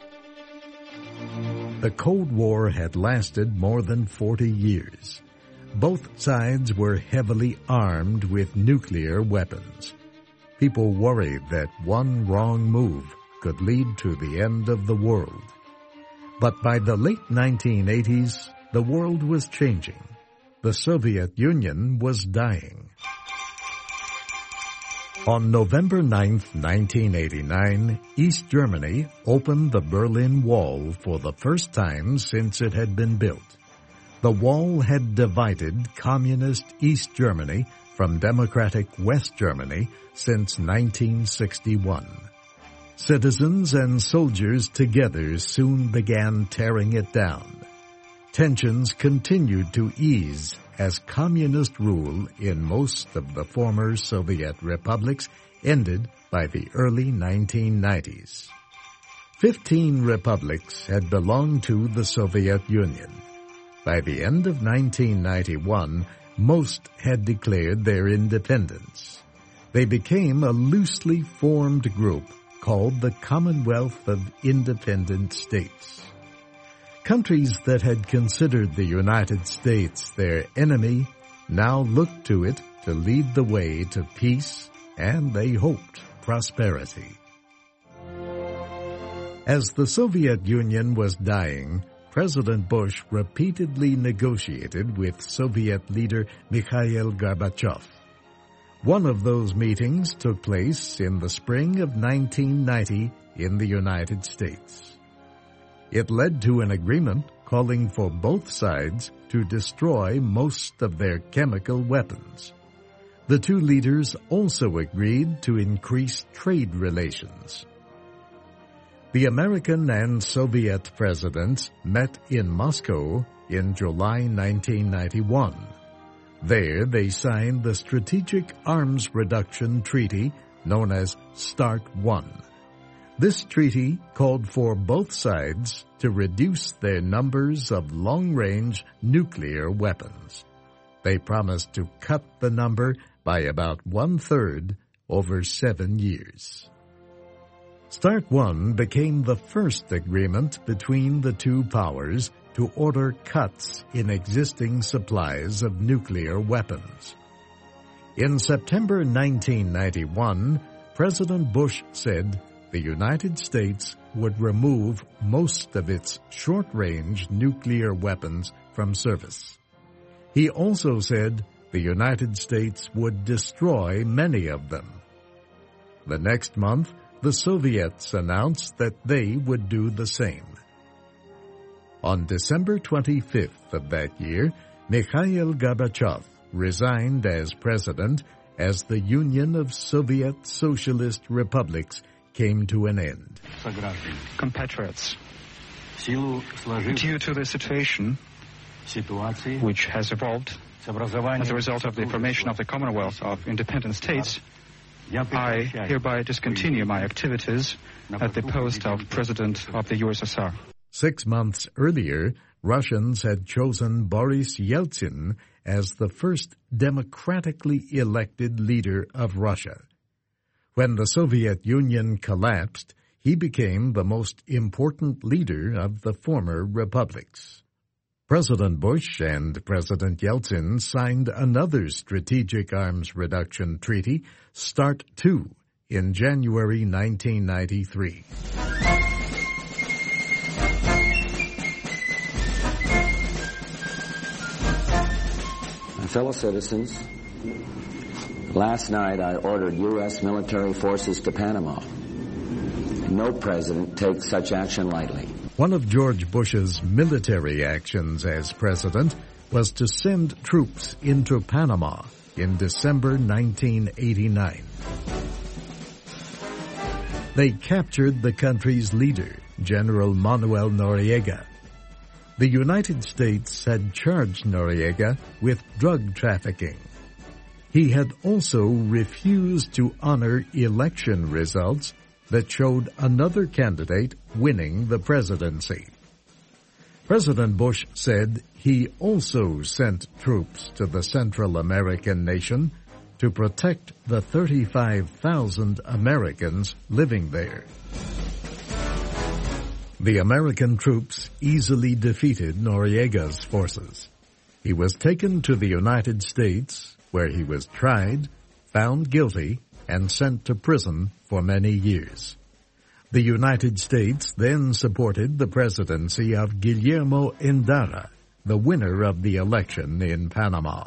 The Cold War had lasted more than forty years. Both sides were heavily armed with nuclear weapons. People worried that one wrong move could lead to the end of the world. But by the late nineteen eighties, the world was changing. The Soviet Union was dying. On November ninth, nineteen eighty-nine, East Germany opened the Berlin Wall for the first time since it had been built. The wall had divided communist East Germany from democratic West Germany since nineteen sixty-one. Citizens and soldiers together soon began tearing it down. Tensions continued to ease as communist rule in most of the former Soviet republics ended by the early nineteen nineties. Fifteen republics had belonged to the Soviet Union. By the end of nineteen ninety-one, most had declared their independence. They became a loosely formed group called the Commonwealth of Independent States. Countries that had considered the United States their enemy now looked to it to lead the way to peace and, they hoped, prosperity. As the Soviet Union was dying, President Bush repeatedly negotiated with Soviet leader Mikhail Gorbachev. One of those meetings took place in the spring of nineteen ninety in the United States. It led to an agreement calling for both sides to destroy most of their chemical weapons. The two leaders also agreed to increase trade relations. The American and Soviet presidents met in Moscow in July nineteen ninety-one. There they signed the Strategic Arms Reduction Treaty known as START one. This treaty called for both sides to reduce their numbers of long-range nuclear weapons. They promised to cut the number by about one-third over seven years. START one became the first agreement between the two powers to order cuts in existing supplies of nuclear weapons. In September nineteen ninety-one, President Bush said the United States would remove most of its short-range nuclear weapons from service. He also said the United States would destroy many of them. The next month, the Soviets announced that they would do the same. On December twenty-fifth of that year, Mikhail Gorbachev resigned as president as the Union of Soviet Socialist Republics came to an end. Compatriots, due to the situation which has evolved as a result of the formation of the Commonwealth of Independent States, I hereby discontinue my activities at the post of President of the U S S R. Six months earlier, Russians had chosen Boris Yeltsin as the first democratically elected leader of Russia. When the Soviet Union collapsed, he became the most important leader of the former republics. President Bush and President Yeltsin signed another Strategic Arms Reduction Treaty, START two, in January nineteen ninety-three. My fellow citizens, last night I ordered U S military forces to Panama. No president takes such action lightly. One of George Bush's military actions as president was to send troops into Panama in December nineteen eighty-nine. They captured the country's leader, General Manuel Noriega. The United States had charged Noriega with drug trafficking. He had also refused to honor election results that showed another candidate winning the presidency. President Bush said he also sent troops to the Central American nation to protect the thirty-five thousand Americans living there. The American troops easily defeated Noriega's forces. He was taken to the United States, where he was tried, found guilty, and sent to prison for many years. The United States then supported the presidency of Guillermo Endara, the winner of the election in Panama.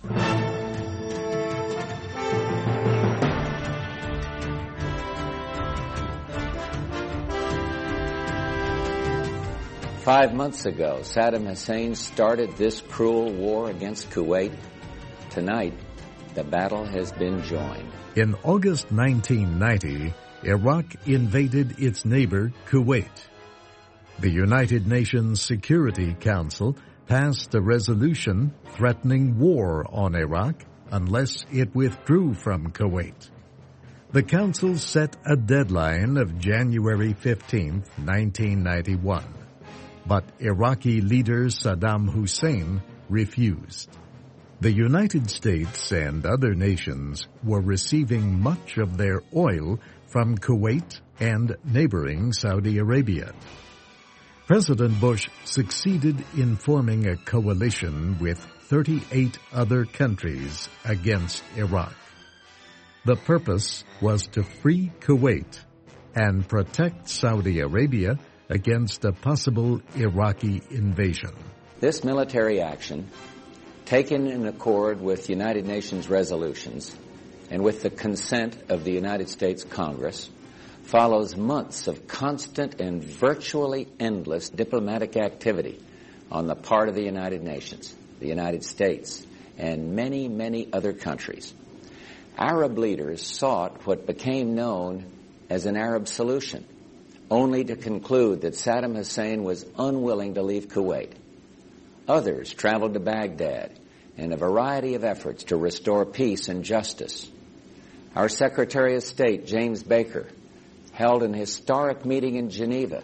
Five months ago, Saddam Hussein started this cruel war against Kuwait. Tonight, the battle has been joined. In August nineteen ninety, Iraq invaded its neighbor, Kuwait. The United Nations Security Council passed a resolution threatening war on Iraq unless it withdrew from Kuwait. The Council set a deadline of January fifteenth, nineteen ninety-one. But Iraqi leader Saddam Hussein refused. The United States and other nations were receiving much of their oil from Kuwait and neighboring Saudi Arabia. President Bush succeeded in forming a coalition with thirty-eight other countries against Iraq. The purpose was to free Kuwait and protect Saudi Arabia against a possible Iraqi invasion. This military action, taken in accord with United Nations resolutions and with the consent of the United States Congress, follows months of constant and virtually endless diplomatic activity on the part of the United Nations, the United States, and many, many other countries. Arab leaders sought what became known as an Arab solution, only to conclude that Saddam Hussein was unwilling to leave Kuwait. Others traveled to Baghdad in a variety of efforts to restore peace and justice. Our Secretary of State, James Baker, held an historic meeting in Geneva,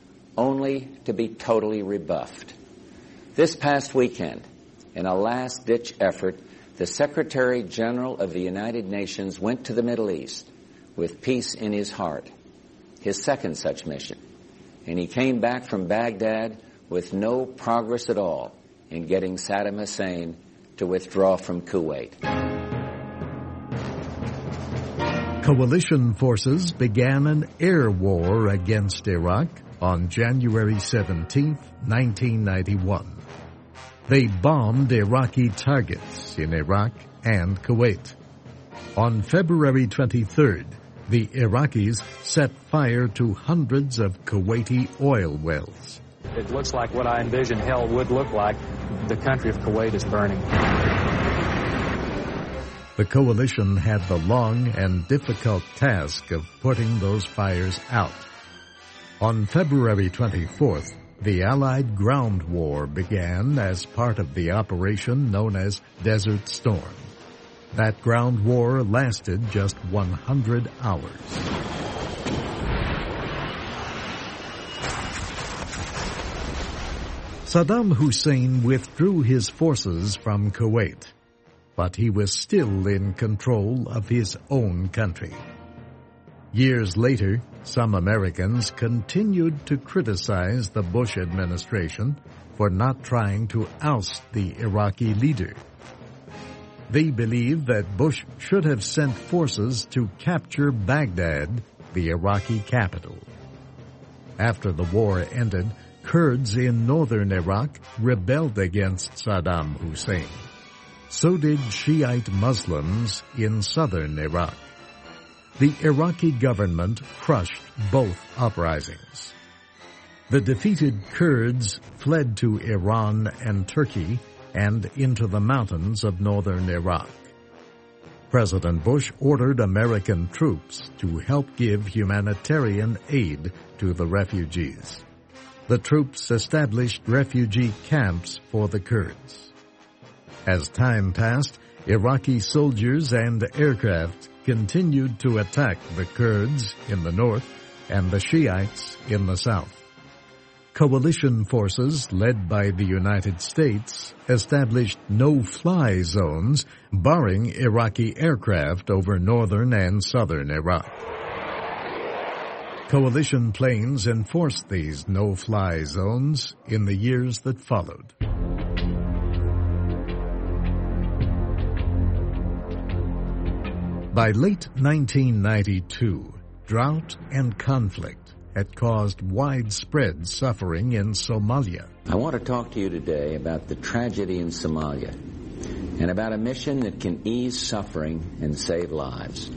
only to be totally rebuffed. This past weekend, in a last-ditch effort, the Secretary General of the United Nations went to the Middle East with peace in his heart, his second such mission, and he came back from Baghdad with no progress at all in getting Saddam Hussein to withdraw from Kuwait. Coalition forces began an air war against Iraq on January seventeenth, nineteen ninety-one. They bombed Iraqi targets in Iraq and Kuwait. On February twenty-third, the Iraqis set fire to hundreds of Kuwaiti oil wells. It looks like what I envisioned hell would look like. The country of Kuwait is burning. The coalition had the long and difficult task of putting those fires out. On February twenty-fourth, the Allied ground war began as part of the operation known as Desert Storm. That ground war lasted just one hundred hours. Saddam Hussein withdrew his forces from Kuwait, but he was still in control of his own country. Years later, some Americans continued to criticize the Bush administration for not trying to oust the Iraqi leader. They believed that Bush should have sent forces to capture Baghdad, the Iraqi capital. After the war ended, Kurds in northern Iraq rebelled against Saddam Hussein. So did Shiite Muslims in southern Iraq. The Iraqi government crushed both uprisings. The defeated Kurds fled to Iran and Turkey and into the mountains of northern Iraq. President Bush ordered American troops to help give humanitarian aid to the refugees. The troops established refugee camps for the Kurds. As time passed, Iraqi soldiers and aircraft continued to attack the Kurds in the north and the Shiites in the south. Coalition forces led by the United States established no-fly zones barring Iraqi aircraft over northern and southern Iraq. Coalition planes enforced these no-fly zones in the years that followed. By late nineteen ninety-two, drought and conflict had caused widespread suffering in Somalia. I want to talk to you today about the tragedy in Somalia and about a mission that can ease suffering and save lives.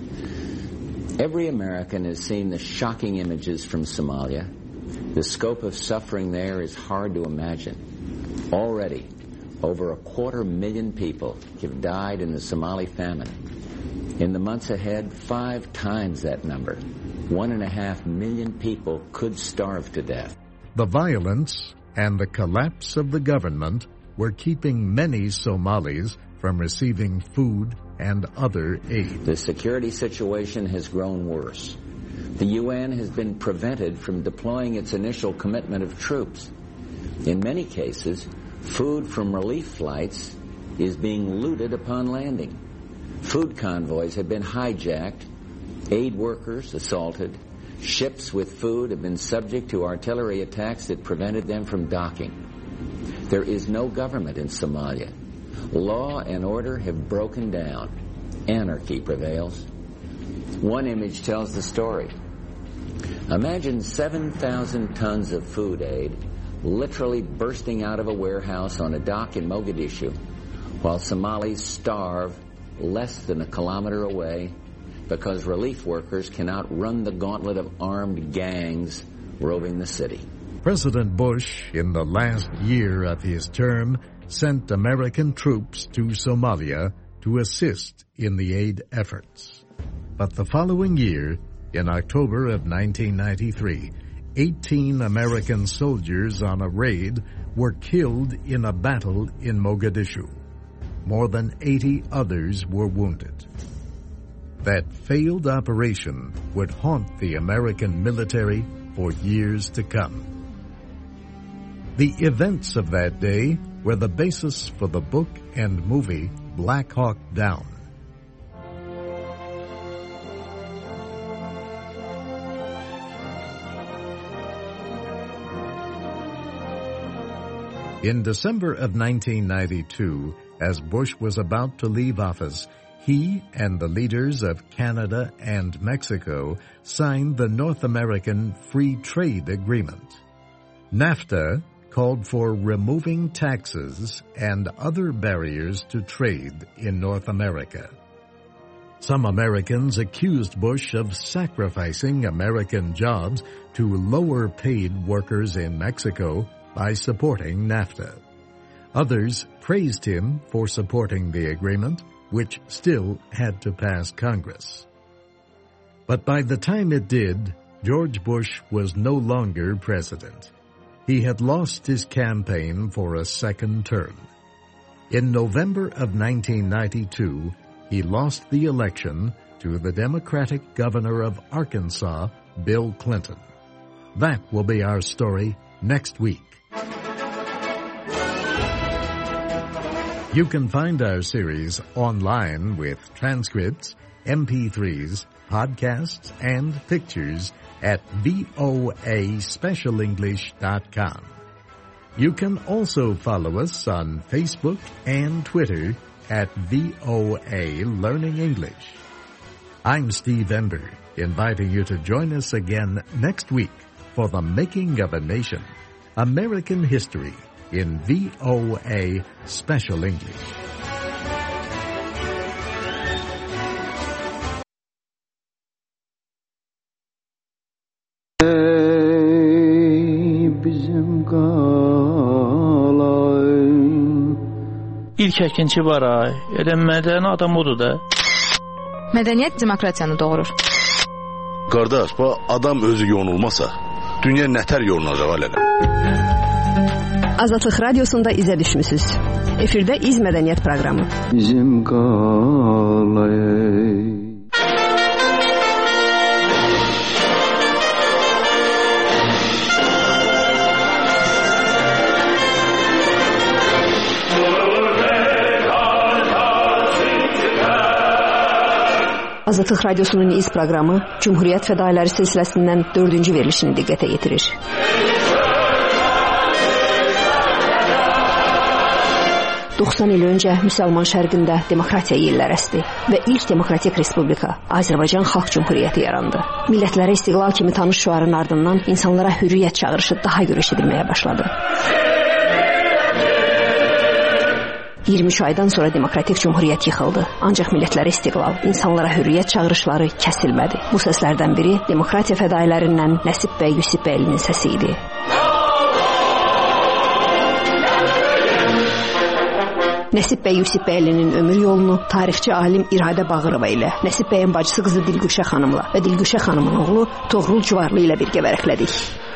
Every American has seen the shocking images from Somalia. The scope of suffering there is hard to imagine. Already, over a quarter million people have died in the Somali famine. In the months ahead, five times that number. One and a half million people could starve to death. The violence and the collapse of the government were keeping many Somalis from receiving food and other aid. The security situation has grown worse. The U N has been prevented from deploying its initial commitment of troops. In many cases, food from relief flights is being looted upon landing. Food convoys have been hijacked, aid workers assaulted, ships with food have been subject to artillery attacks that prevented them from docking. There is no government in Somalia. Law and order have broken down. Anarchy prevails. One image tells the story. Imagine seven thousand tons of food aid literally bursting out of a warehouse on a dock in Mogadishu, while Somalis starve less than a kilometer away because relief workers cannot run the gauntlet of armed gangs roving the city. President Bush, in the last year of his term, sent American troops to Somalia to assist in the aid efforts. But the following year, in October of nineteen ninety-three, eighteen American soldiers on a raid were killed in a battle in Mogadishu. More than eighty others were wounded. That failed operation would haunt the American military for years to come. The events of that day were the basis for the book and movie Black Hawk Down. In December of nineteen ninety-two, as Bush was about to leave office, he and the leaders of Canada and Mexico signed the North American Free Trade Agreement. NAFTA called for removing taxes and other barriers to trade in North America. Some Americans accused Bush of sacrificing American jobs to lower-paid workers in Mexico by supporting NAFTA. Others praised him for supporting the agreement, which still had to pass Congress. But by the time it did, George Bush was no longer president. He had lost his campaign for a second term. In November of nineteen ninety-two, he lost the election to the Democratic governor of Arkansas, Bill Clinton. That will be our story next week. You can find our series online with transcripts, M P threes, podcasts, and pictures at V O A Special English dot com. You can also follow us on Facebook and Twitter at V O A Learning English. I'm Steve Ember, inviting you to join us again next week for The Making of a Nation, American History, in V O A Special English. İlk əkinçi var ay, elə mədən adam odur da. Mədəniyyət demokratiyanı doğurur. Qardaş, bu adam özü yonulmasa, dünya nətər yonulacaq alələ? Azadlıq Radiosunda izə düşmüsünüz. Efirdə İz Mədəniyyət proqramı. Bizim qalay. Azadlıq Radiosunun İz proqramı Cümhuriyyət Fədailəri silsiləsindən dördüncü verilişini diqqətə yetirir. doxsan il öncə müsəlman şərqində demokratiya yellər əsdi və ilk demokratik respublika Azərbaycan Xalq Cümhuriyyəti yarandı. Millətlərə istiqlal kimi tanış şüarın ardından insanlara hürriyyət çağırışı daha görə eşidilməyə başladı. iyirmi üç aydan sonra demokratik cümhuriyyət yıxıldı. Ancaq millətlərə istiqlal, insanlara hürriyyət çağırışları kəsilmədi. Bu səslərdən biri demokratiya fədailərindən Nəsib bəy Yusifbəylinin səsi idi. Nəsib bəy Yusifbəylinin ömür yolunu tarixçi alim İradə Bağırova ilə, Nəsib bəyin bacısı qızı Dilgüşə xanımla və Dilgüşə xanımın oğlu Toğrul Cuvarlı ilə birgə vərəqlədik.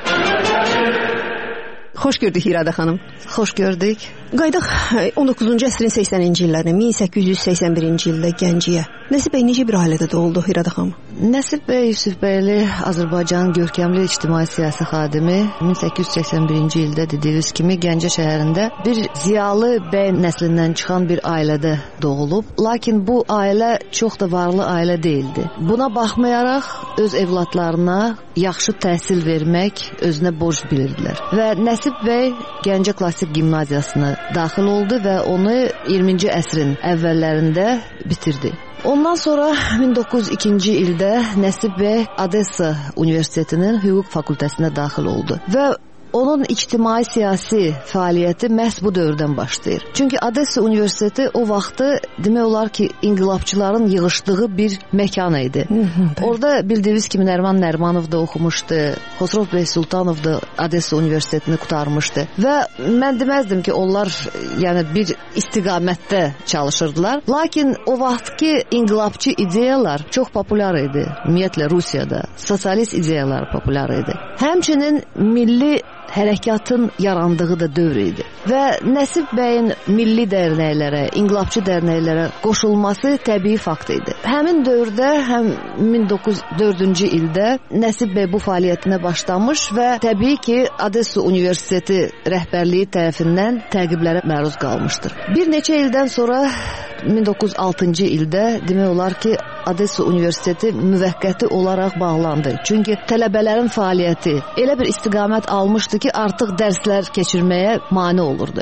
Xoş gördük İradə xanım. Xoş gördük. Qaydaq on doqquzuncu əsrin səksəninci illərində min səkkiz yüz səksən birinci ildə Gəncəyə. Nəsib bəy necə bir ailədə doğuldu İradə xanım? Nəsib bəy Yusifbəyli Azərbaycanın görkəmli ictimai siyasi xadimi min səkkiz yüz səksən birinci ildə dediyiniz kimi Gəncə şəhərində bir ziyalı bəy nəslindən çıxan bir ailədə doğulub. Lakin bu ailə çox da varlı ailə değildi. Buna baxmayaraq öz evladlarına yaxşı təhsil vermək özünə borc bilirdilər. Və Nəsib bəy Gəncə Klassik Gimnaziyasına daxil oldu və onu iyirminci əsrin əvvəllərində bitirdi. Ondan sonra min doqquz yüz ikinci ildə Nəsib bəy Odessa Universitetinin hüquq fakültəsinə daxil oldu və onun ictimai siyasi fəaliyyəti məhz bu dövrdən başlayır. Çünki Odessa Universiteti o vaxtı demək olar ki, inqilabçıların yığışdığı bir məkan idi. Orada bildiyiniz kimi Nərman Nərmanov da oxumuşdu, Xosrov bəy Sultanov da Odessa Universitetini qurtarmışdı və mən deməzdim ki, onlar yəni bir istiqamətdə çalışırdılar. Lakin o vaxtki inqilabçı ideyalar çox populyar idi. Ümumiyyətlə Rusiyada sosialist ideyalar populyar idi. Həmçinin milli hərəkatın yarandığı da dövr idi. Və Nəsib bəyin milli dərnəklərə, inqilabçı dərnəklərə qoşulması təbii fakt idi. Həmin dövrdə, həm min doqquz yüz dördüncü ildə Nəsib bəy bu fəaliyyətinə başlamış və təbii ki, Odessa Universiteti rəhbərliyi tərəfindən təqiblərə məruz qalmışdır. Bir neçə ildən sonra min doqquz yüz altıncı ildə demək olar ki, Odessa Universiteti müvəqqəti olaraq bağlandı. Çünki tələbələrin fəaliyyəti elə bir istiqamət almışdı ki, artıq dərslər keçirməyə mane olurdu.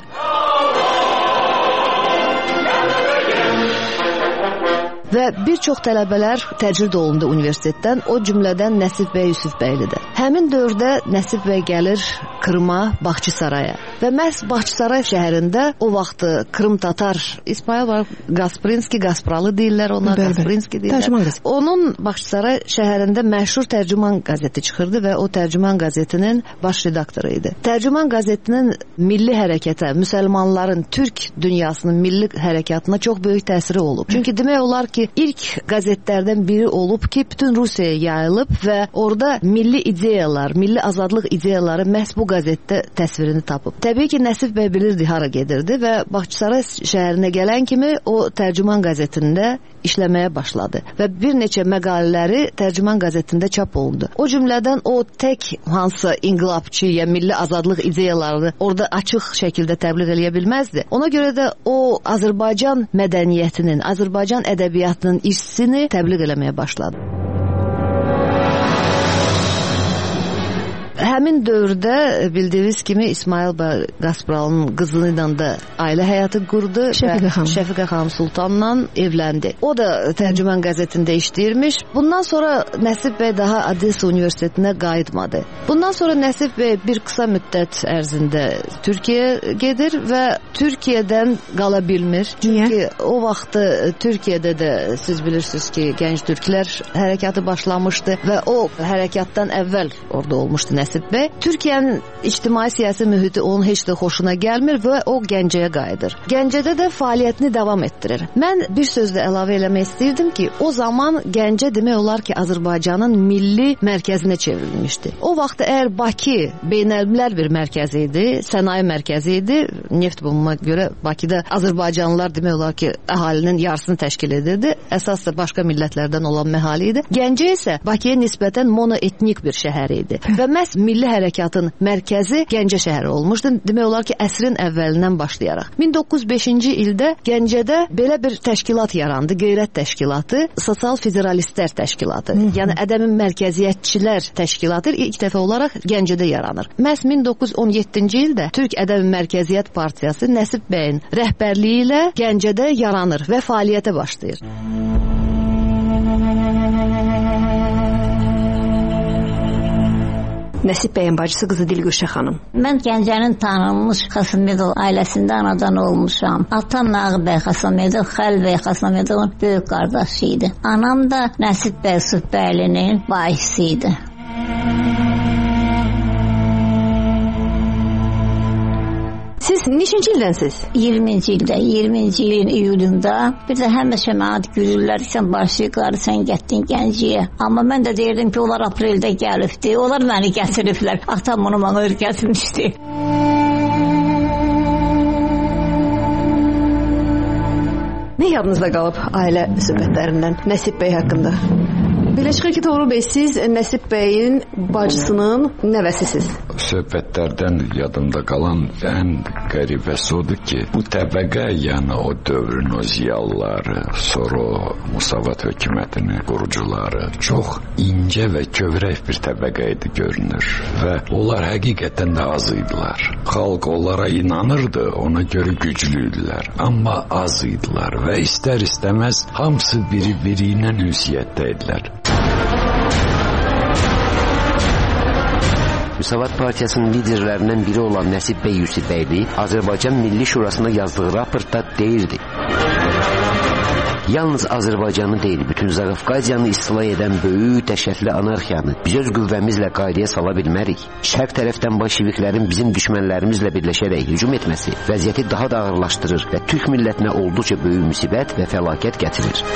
Və bir çox tələbələr təcrid olundu universitetdən, o cümlədən Nəsib bəy Yusifbəyli də. Həmin dövrdə Nəsib bəy gəlir Krıma, Baxçısaraya və məhz Baxçısaray şəhərində o vaxt Krım Tatar İsmail var, Qasprinski, Qaspralı deyirlər ona, Qasprinski deyirlər. Onun Baxçısaray şəhərində məşhur Tərcüman qəzeti çıxırdı və o Tərcüman qəzetinin baş redaktoru idi. Tərcüman qəzetinin milli hərəkətə, müsəlmanların, Türk dünyasının milli hərəkatına çox böyük təsiri olub. Çünki demək olar ki, ilk qəzetlərdən biri olub ki, bütün Rusiyaya yayılıb və orada milli ideyalar, milli azadlıq ideyaları məhz bu qəzetdə təsvirini tapıb. Təbii ki, Nəsib bəy bilirdi hara gedirdi və Baxçısaray şəhərinə gələn kimi o Tərcüman qəzetində işləməyə başladı və bir neçə məqalələri Tərcüman qəzetində çap olundu. O cümlədən o tək hansı inqilabçı ya milli azadlıq ideyalarını orada açıq şəkildə təbliğ eləyə bilməzdi. Ona görə də o Azərbaycan mədəniyyətinin, Azərbaycan ədəbiyyatının irsini təbliğ eləməyə başladı. Həmin dövrdə bildiyiniz kimi İsmail bəy Qaspralının qızı ilə də ailə həyatı qurdu. Şəfiqə xanım. Şəfiqə xanım Sultanla evləndi. O da Tərcüman qəzetində işləyirmiş. Bundan sonra Nəsib bəy daha Odessa Universitetinə qayıtmadı. Bundan sonra Nəsib bəy bir qısa müddət ərzində Türkiyəyə gedir və Türkiyədən qala bilmir. Çünki Niyə? O vaxt Türkiyədə də siz bilirsiniz ki, gənc türklər hərəkatı başlamışdı və o hərəkatdan əvvəl orada olmuşdu Nəsib Nəsib bəy. Türkiyənin ictimai siyasi mühiti onun heç də xoşuna gəlmir və o Gəncəyə qayıdır. Gəncədə də fəaliyyətini davam etdirir. Mən bir sözlə əlavə eləmək istəyirdim ki, o zaman Gəncə demək olar ki, Azərbaycanın milli mərkəzinə çevrilmişdi. O vaxt əgər Bakı beynəlmiləl bir mərkəz idi, sənaye mərkəzi idi, neft bulunma görə Bakıda Azərbaycanlılar demək olar ki, əhalinin yarısını təşkil edirdi. Əsas da başqa millətlərdən olan məhali idi. Gəncə isə Bakıya nisbətən monoetnik bir şəhər idi və məhz milli hərəkatın mərkəzi Gəncə şəhəri olmuşdu. Demək olar ki, əsrin əvvəlindən başlayaraq. min doqquz yüz beşinci ildə Gəncədə belə bir təşkilat yarandı, Qeyrət Təşkilatı, Sosial Federalistlər Təşkilatı. Yəni ədəmin mərkəziyyətçilər təşkilatı ilk dəfə olaraq Gəncədə yaranır. Məhz min doqquz yüz on yeddinci ildə Türk Ədəbi Mərkəziyyət Partiyası Nəsib bəyin rəhbərliyi ilə Gəncədə yaranır və fəaliyyətə başlayır. Nəsib bəyin bacısı qızı Dilgüşə xanım. Mən Gəncənin tanınmış Xasamedov ailəsində anadan olmuşam. Atam Nağı bəy Xasamedov, Xəl bəy Xasamedovun böyük qardaşı idi. Anam da Nəsib bəy Sübbəylinin bacısı idi. Siz neçinci ildənsiz? iyirminci ildə, iyirminci ilin iyulunda bir də həmişə mənə gülürlər, sən başlayıqları, sən getdin Gəncəyə. Amma mən də deyirdim ki, onlar apreldə gəlibdi, onlar məni gətiriblər. Atam onu mənə öyrətmişdi. Nə yadınızda qalıb ailə söhbətlərindən Nəsib bəy haqqında? Belə çıxır ki, Toğrul bəy, siz Nəsib bəyin bacısının nəvəsisiz. Söhbətlərdən yadımda qalan ən qəribəsi odur ki, bu təbəqə, yəni o dövrün o ziyalıları, sonra o Musavat hökumətinin qurucuları çox incə və kövrək bir təbəqə idi görünür və onlar həqiqətən də az idilər. Xalq onlara inanırdı, ona görə güclü idilər, amma az idilər və istər-istəməz hamısı biri-biri ilə ünsiyyətdə idilər. Müsavat Partiyasının liderlərindən biri olan Nəsib bəy Yusifbəyli Azərbaycan Milli Şurasına yazdığı raportda deyirdi: yalnız Azərbaycanı deyil, bütün Zaqafqaziyanı istila edən böyük dəhşətli anarxiyanı biz öz qüvvəmizlə qaydaya sala bilmərik. Şərq tərəfdən bolşeviklərin bizim düşmənlərimizlə birləşərək hücum etməsi vəziyyəti daha da ağırlaşdırır və Türk millətinə olduqca böyük müsibət və fəlakət gətirir.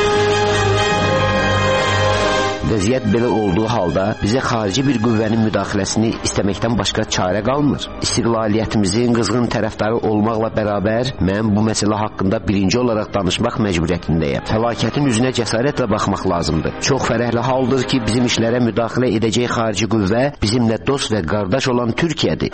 Vəziyyət belə olduğu halda bizə xarici bir qüvvənin müdaxiləsini istəməkdən başqa çarə qalmır. İstiqlaliyyətimizin qızğın tərəfdarı olmaqla bərabər mən bu məsələ haqqında birinci olaraq danışmaq məcburiyyətindəyəm. Fəlakətin üzünə cəsarətlə baxmaq lazımdır. Çox fərəhli haldır ki, bizim işlərə müdaxilə edəcək xarici qüvvə bizimlə dost və qardaş olan Türkiyədir.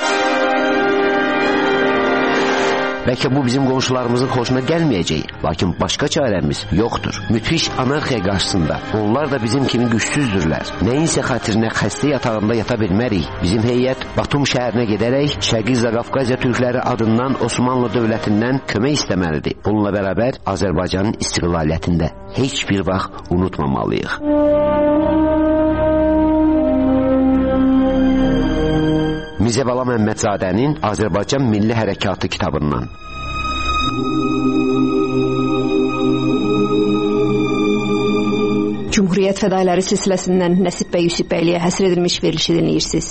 Bəlkə bu bizim qonşularımızın xoşuna gəlməyəcək, lakin başqa çarəmiz yoxdur. Müthiş anarxiya qarşısında onlar da bizim kimi gücsüzdürlər. Nəyinsə xatirinə xəstə yatağında yata bilmərik. Bizim heyət Batum şəhərinə gedərək Şərqi Zaqafqaziya türkləri adından Osmanlı dövlətindən kömək istəməlidir. Bununla bərabər Azərbaycanın istiqlaliyyətində heç bir vaxt unutmamalıyıq. Mirzə Bala Məmmədzadənin Azərbaycan Milli Hərəkatı kitabından. Cumhuriyyət fədailəri silsiləsindən Nəsib bəy Yusifbəyliyə həsr edilmiş verilişi dinləyirsiniz.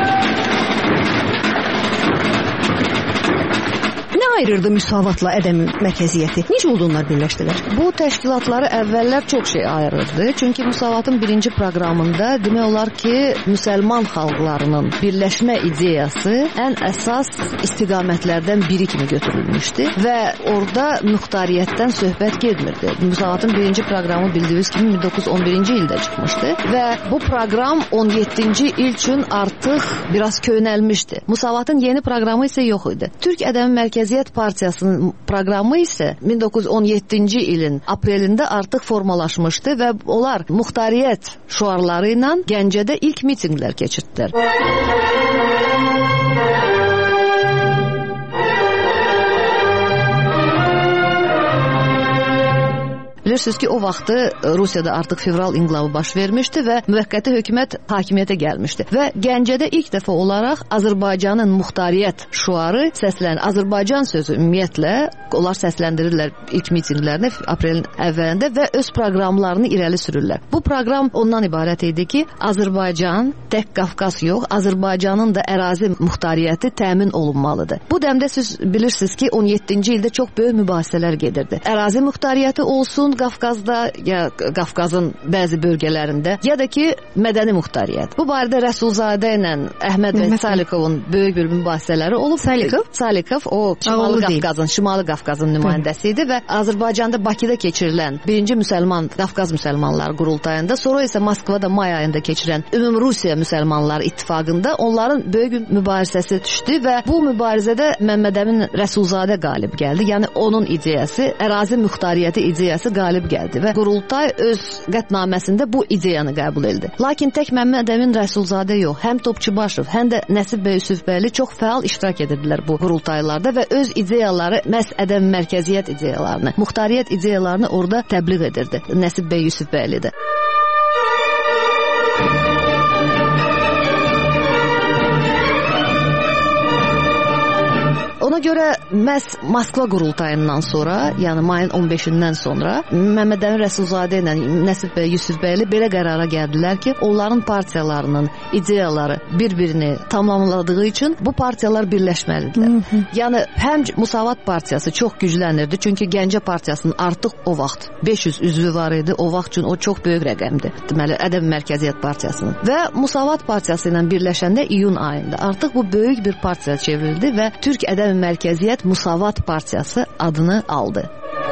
Ayırırdı müsavatla ədəm mərkəziyyəti. Necə oldu onlar birləşdilər? Bu təşkilatları əvvəllər çox şey ayırırdı. Çünki Müsavatın birinci proqramında demək olar ki, müsəlman xalqlarının birləşmə ideyası ən əsas istiqamətlərdən biri kimi götürülmüşdü və orada muxtariyyətdən söhbət getmirdi. Müsavatın birinci proqramı bildiyiniz kimi min doqquz yüz on birinci ildə çıxmışdı və bu proqram on yeddinci il üçün artıq biraz köynəlmişdi. Müsavatın yeni proqramı isə yox idi. Türk Ədəbi Mərkəziyyət Partiyasının proqramı isə min doqquz yüz on yeddinci ilin aprelində artıq formalaşmışdı və onlar muxtariyyət şüarları ilə Gəncədə ilk mitinqlər keçirdilər. Bilirsiniz ki, o vaxtı Rusiyada artıq fevral inqilabı baş vermişdi və müvəqqəti hökumət hakimiyyətə gəlmişdi. Və Gəncədə ilk dəfə olaraq Azərbaycanın muxtariyyət şüarı səslənir. Azərbaycan sözü ümumiyyətlə onlar səsləndirirlər ilk mitinqlərini aprelin əvvəlində və öz proqramlarını irəli sürürlər. Bu proqram ondan ibarət idi ki, Azərbaycan tək Qafqaz yox, Azərbaycanın da ərazi muxtariyyəti təmin olunmalıdır. Bu dəmdə siz bilirsiniz ki, on yeddinci ildə çox böyük mübahisələr gedirdi. Ərazi muxtariyyəti olsun Qafqazda, ya Qafqazın bəzi bölgələrində, ya da ki, mədəni muxtariyyət. Bu barədə Rəsulzadə ilə Əhməd bəy Salikovun böyük bir mübahisələri olub. Salikov? Salikov o Şimali Qafqazın, Şimali Qafqazın nümayəndəsi idi və Azərbaycanda Bakıda keçirilən birinci müsəlman Qafqaz müsəlmanları qurultayında, sonra isə Moskvada may ayında keçirilən Ümumrusiya müsəlmanları ittifaqında onların böyük bir mübarizəsi düşdü və bu mübarizədə Məmməd Əmin Rəsulzadə qalib gəldi. Yəni onun ideyası, ərazi muxtariyyəti ideyası qalib gəldi və qurultay öz qətnaməsində bu ideyanı qəbul etdi. Lakin tək Məmməd Əmin Rəsulzadə yox, həm Topçubaşov, həm də Nəsib bəy Yusifbəyli çox fəal iştirak edirdilər bu qurultaylarda və öz ideyaları, məhz ədəm mərkəziyyət ideyalarını, muxtariyyət ideyalarını orada təbliğ edirdi Nəsib bəy Yusifbəyli də. Ona görə məhz Moskva qurultayından sonra, yəni mayın on beşindən sonra Məmməd Əmin Rəsulzadə ilə Nəsib bəy Yusifbəyli belə qərara gəldilər ki, onların partiyalarının ideyaları bir-birini tamamladığı üçün bu partiyalar birləşməlidirlər. Hı -hı. Yəni həm Musavat partiyası çox güclənirdi, çünki Gəncə partiyasının artıq o vaxt beş yüz üzvü var idi. O vaxt üçün o çox böyük rəqəmdir. Deməli, Ədəm Mərkəziyyət partiyasının. Və Musavat partiyası ilə birləşəndə iyun ayında artıq bu böyük bir partiya çevrildi və Türk Ədəm Mərkəziyyət Musavat partiyası adını aldı.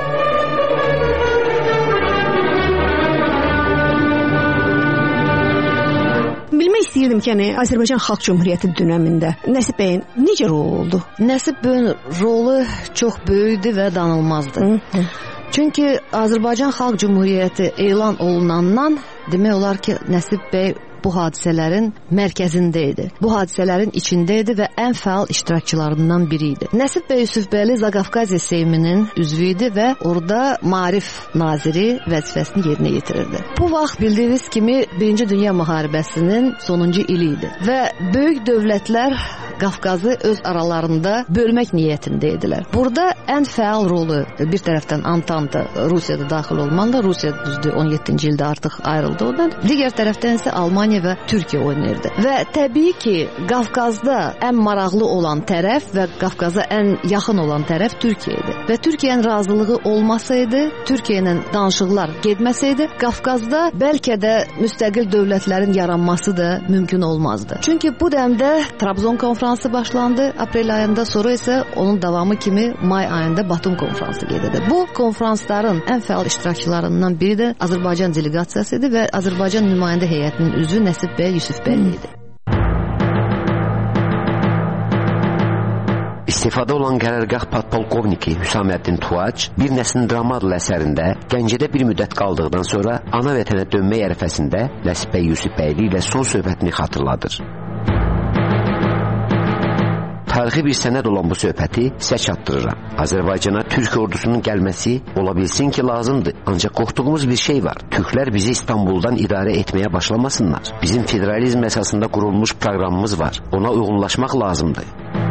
Bilmək istəyirdim ki, yəni Azərbaycan Xalq Cümhuriyyəti dövründə Nəsib bəyin necə rolu oldu? Nəsib bəyin rolu çox böyükdü və danılmazdı. Hı -hı. Çünki Azərbaycan Xalq Cümhuriyyəti elan olunandan demək olar ki, Nəsib bəy bu hadisələrin mərkəzində idi. Bu hadisələrin içində idi və ən fəal iştirakçılarından biri idi. Nəsib bəy Yusifbəyli Zaqafqaziya Seyminin üzvü idi və orada Maarif naziri vəzifəsini yerinə yetirirdi. Bu vaxt bildiyiniz kimi Birinci Dünya müharibəsinin sonuncu ili idi və böyük dövlətlər Qafqazı öz aralarında bölmək niyyətində idilər. Burada ən fəal rolu bir tərəfdən Antanta, Rusiyada daxil olmaqla, Rusiya düzdür on yeddinci ildə artıq ayrıldı ondan. Digər tərəfdən isə Almaniya və Türkiyə oynayırdı. Və təbii ki, Qafqazda ən maraqlı olan tərəf və Qafqaza ən yaxın olan tərəf Türkiyə idi. Və Türkiyənin razılığı olmasaydı, Türkiyə ilə danışıqlar getməsəydi, Qafqazda bəlkə də müstəqil dövlətlərin yaranması da mümkün olmazdı. Çünki bu dəmdə Trabzon konfransı başlandı aprel ayında, sonra isə onun davamı kimi may ayında Batum konfransı gedirdi. Bu konfransların ən fəal iştirakçılarından biri də Azərbaycan deleqasiyası idi və Azərbaycan nümayəndə heyətinin üzvü Nəsib bəy Yusifbəyli idi. İstifada olan qərargah podpolkovniki Hüsaməddin Tuac Bir Nəslin Drama adlı əsərində Gəncədə bir müddət qaldıqdan sonra ana vətənə dönmək ərəfəsində Nəsib bəy Yusifbəyli ilə son söhbətini xatırladır. Tarixi bir sənəd olan bu söhbəti sizə çatdırıram. Azərbaycana Türk ordusunun gəlməsi ola bilsin ki, lazımdır. Ancaq qorxduğumuz bir şey var. Türklər bizi İstanbuldan idarə etməyə başlamasınlar. Bizim federalizm əsasında qurulmuş proqramımız var. Ona uyğunlaşmaq lazımdır.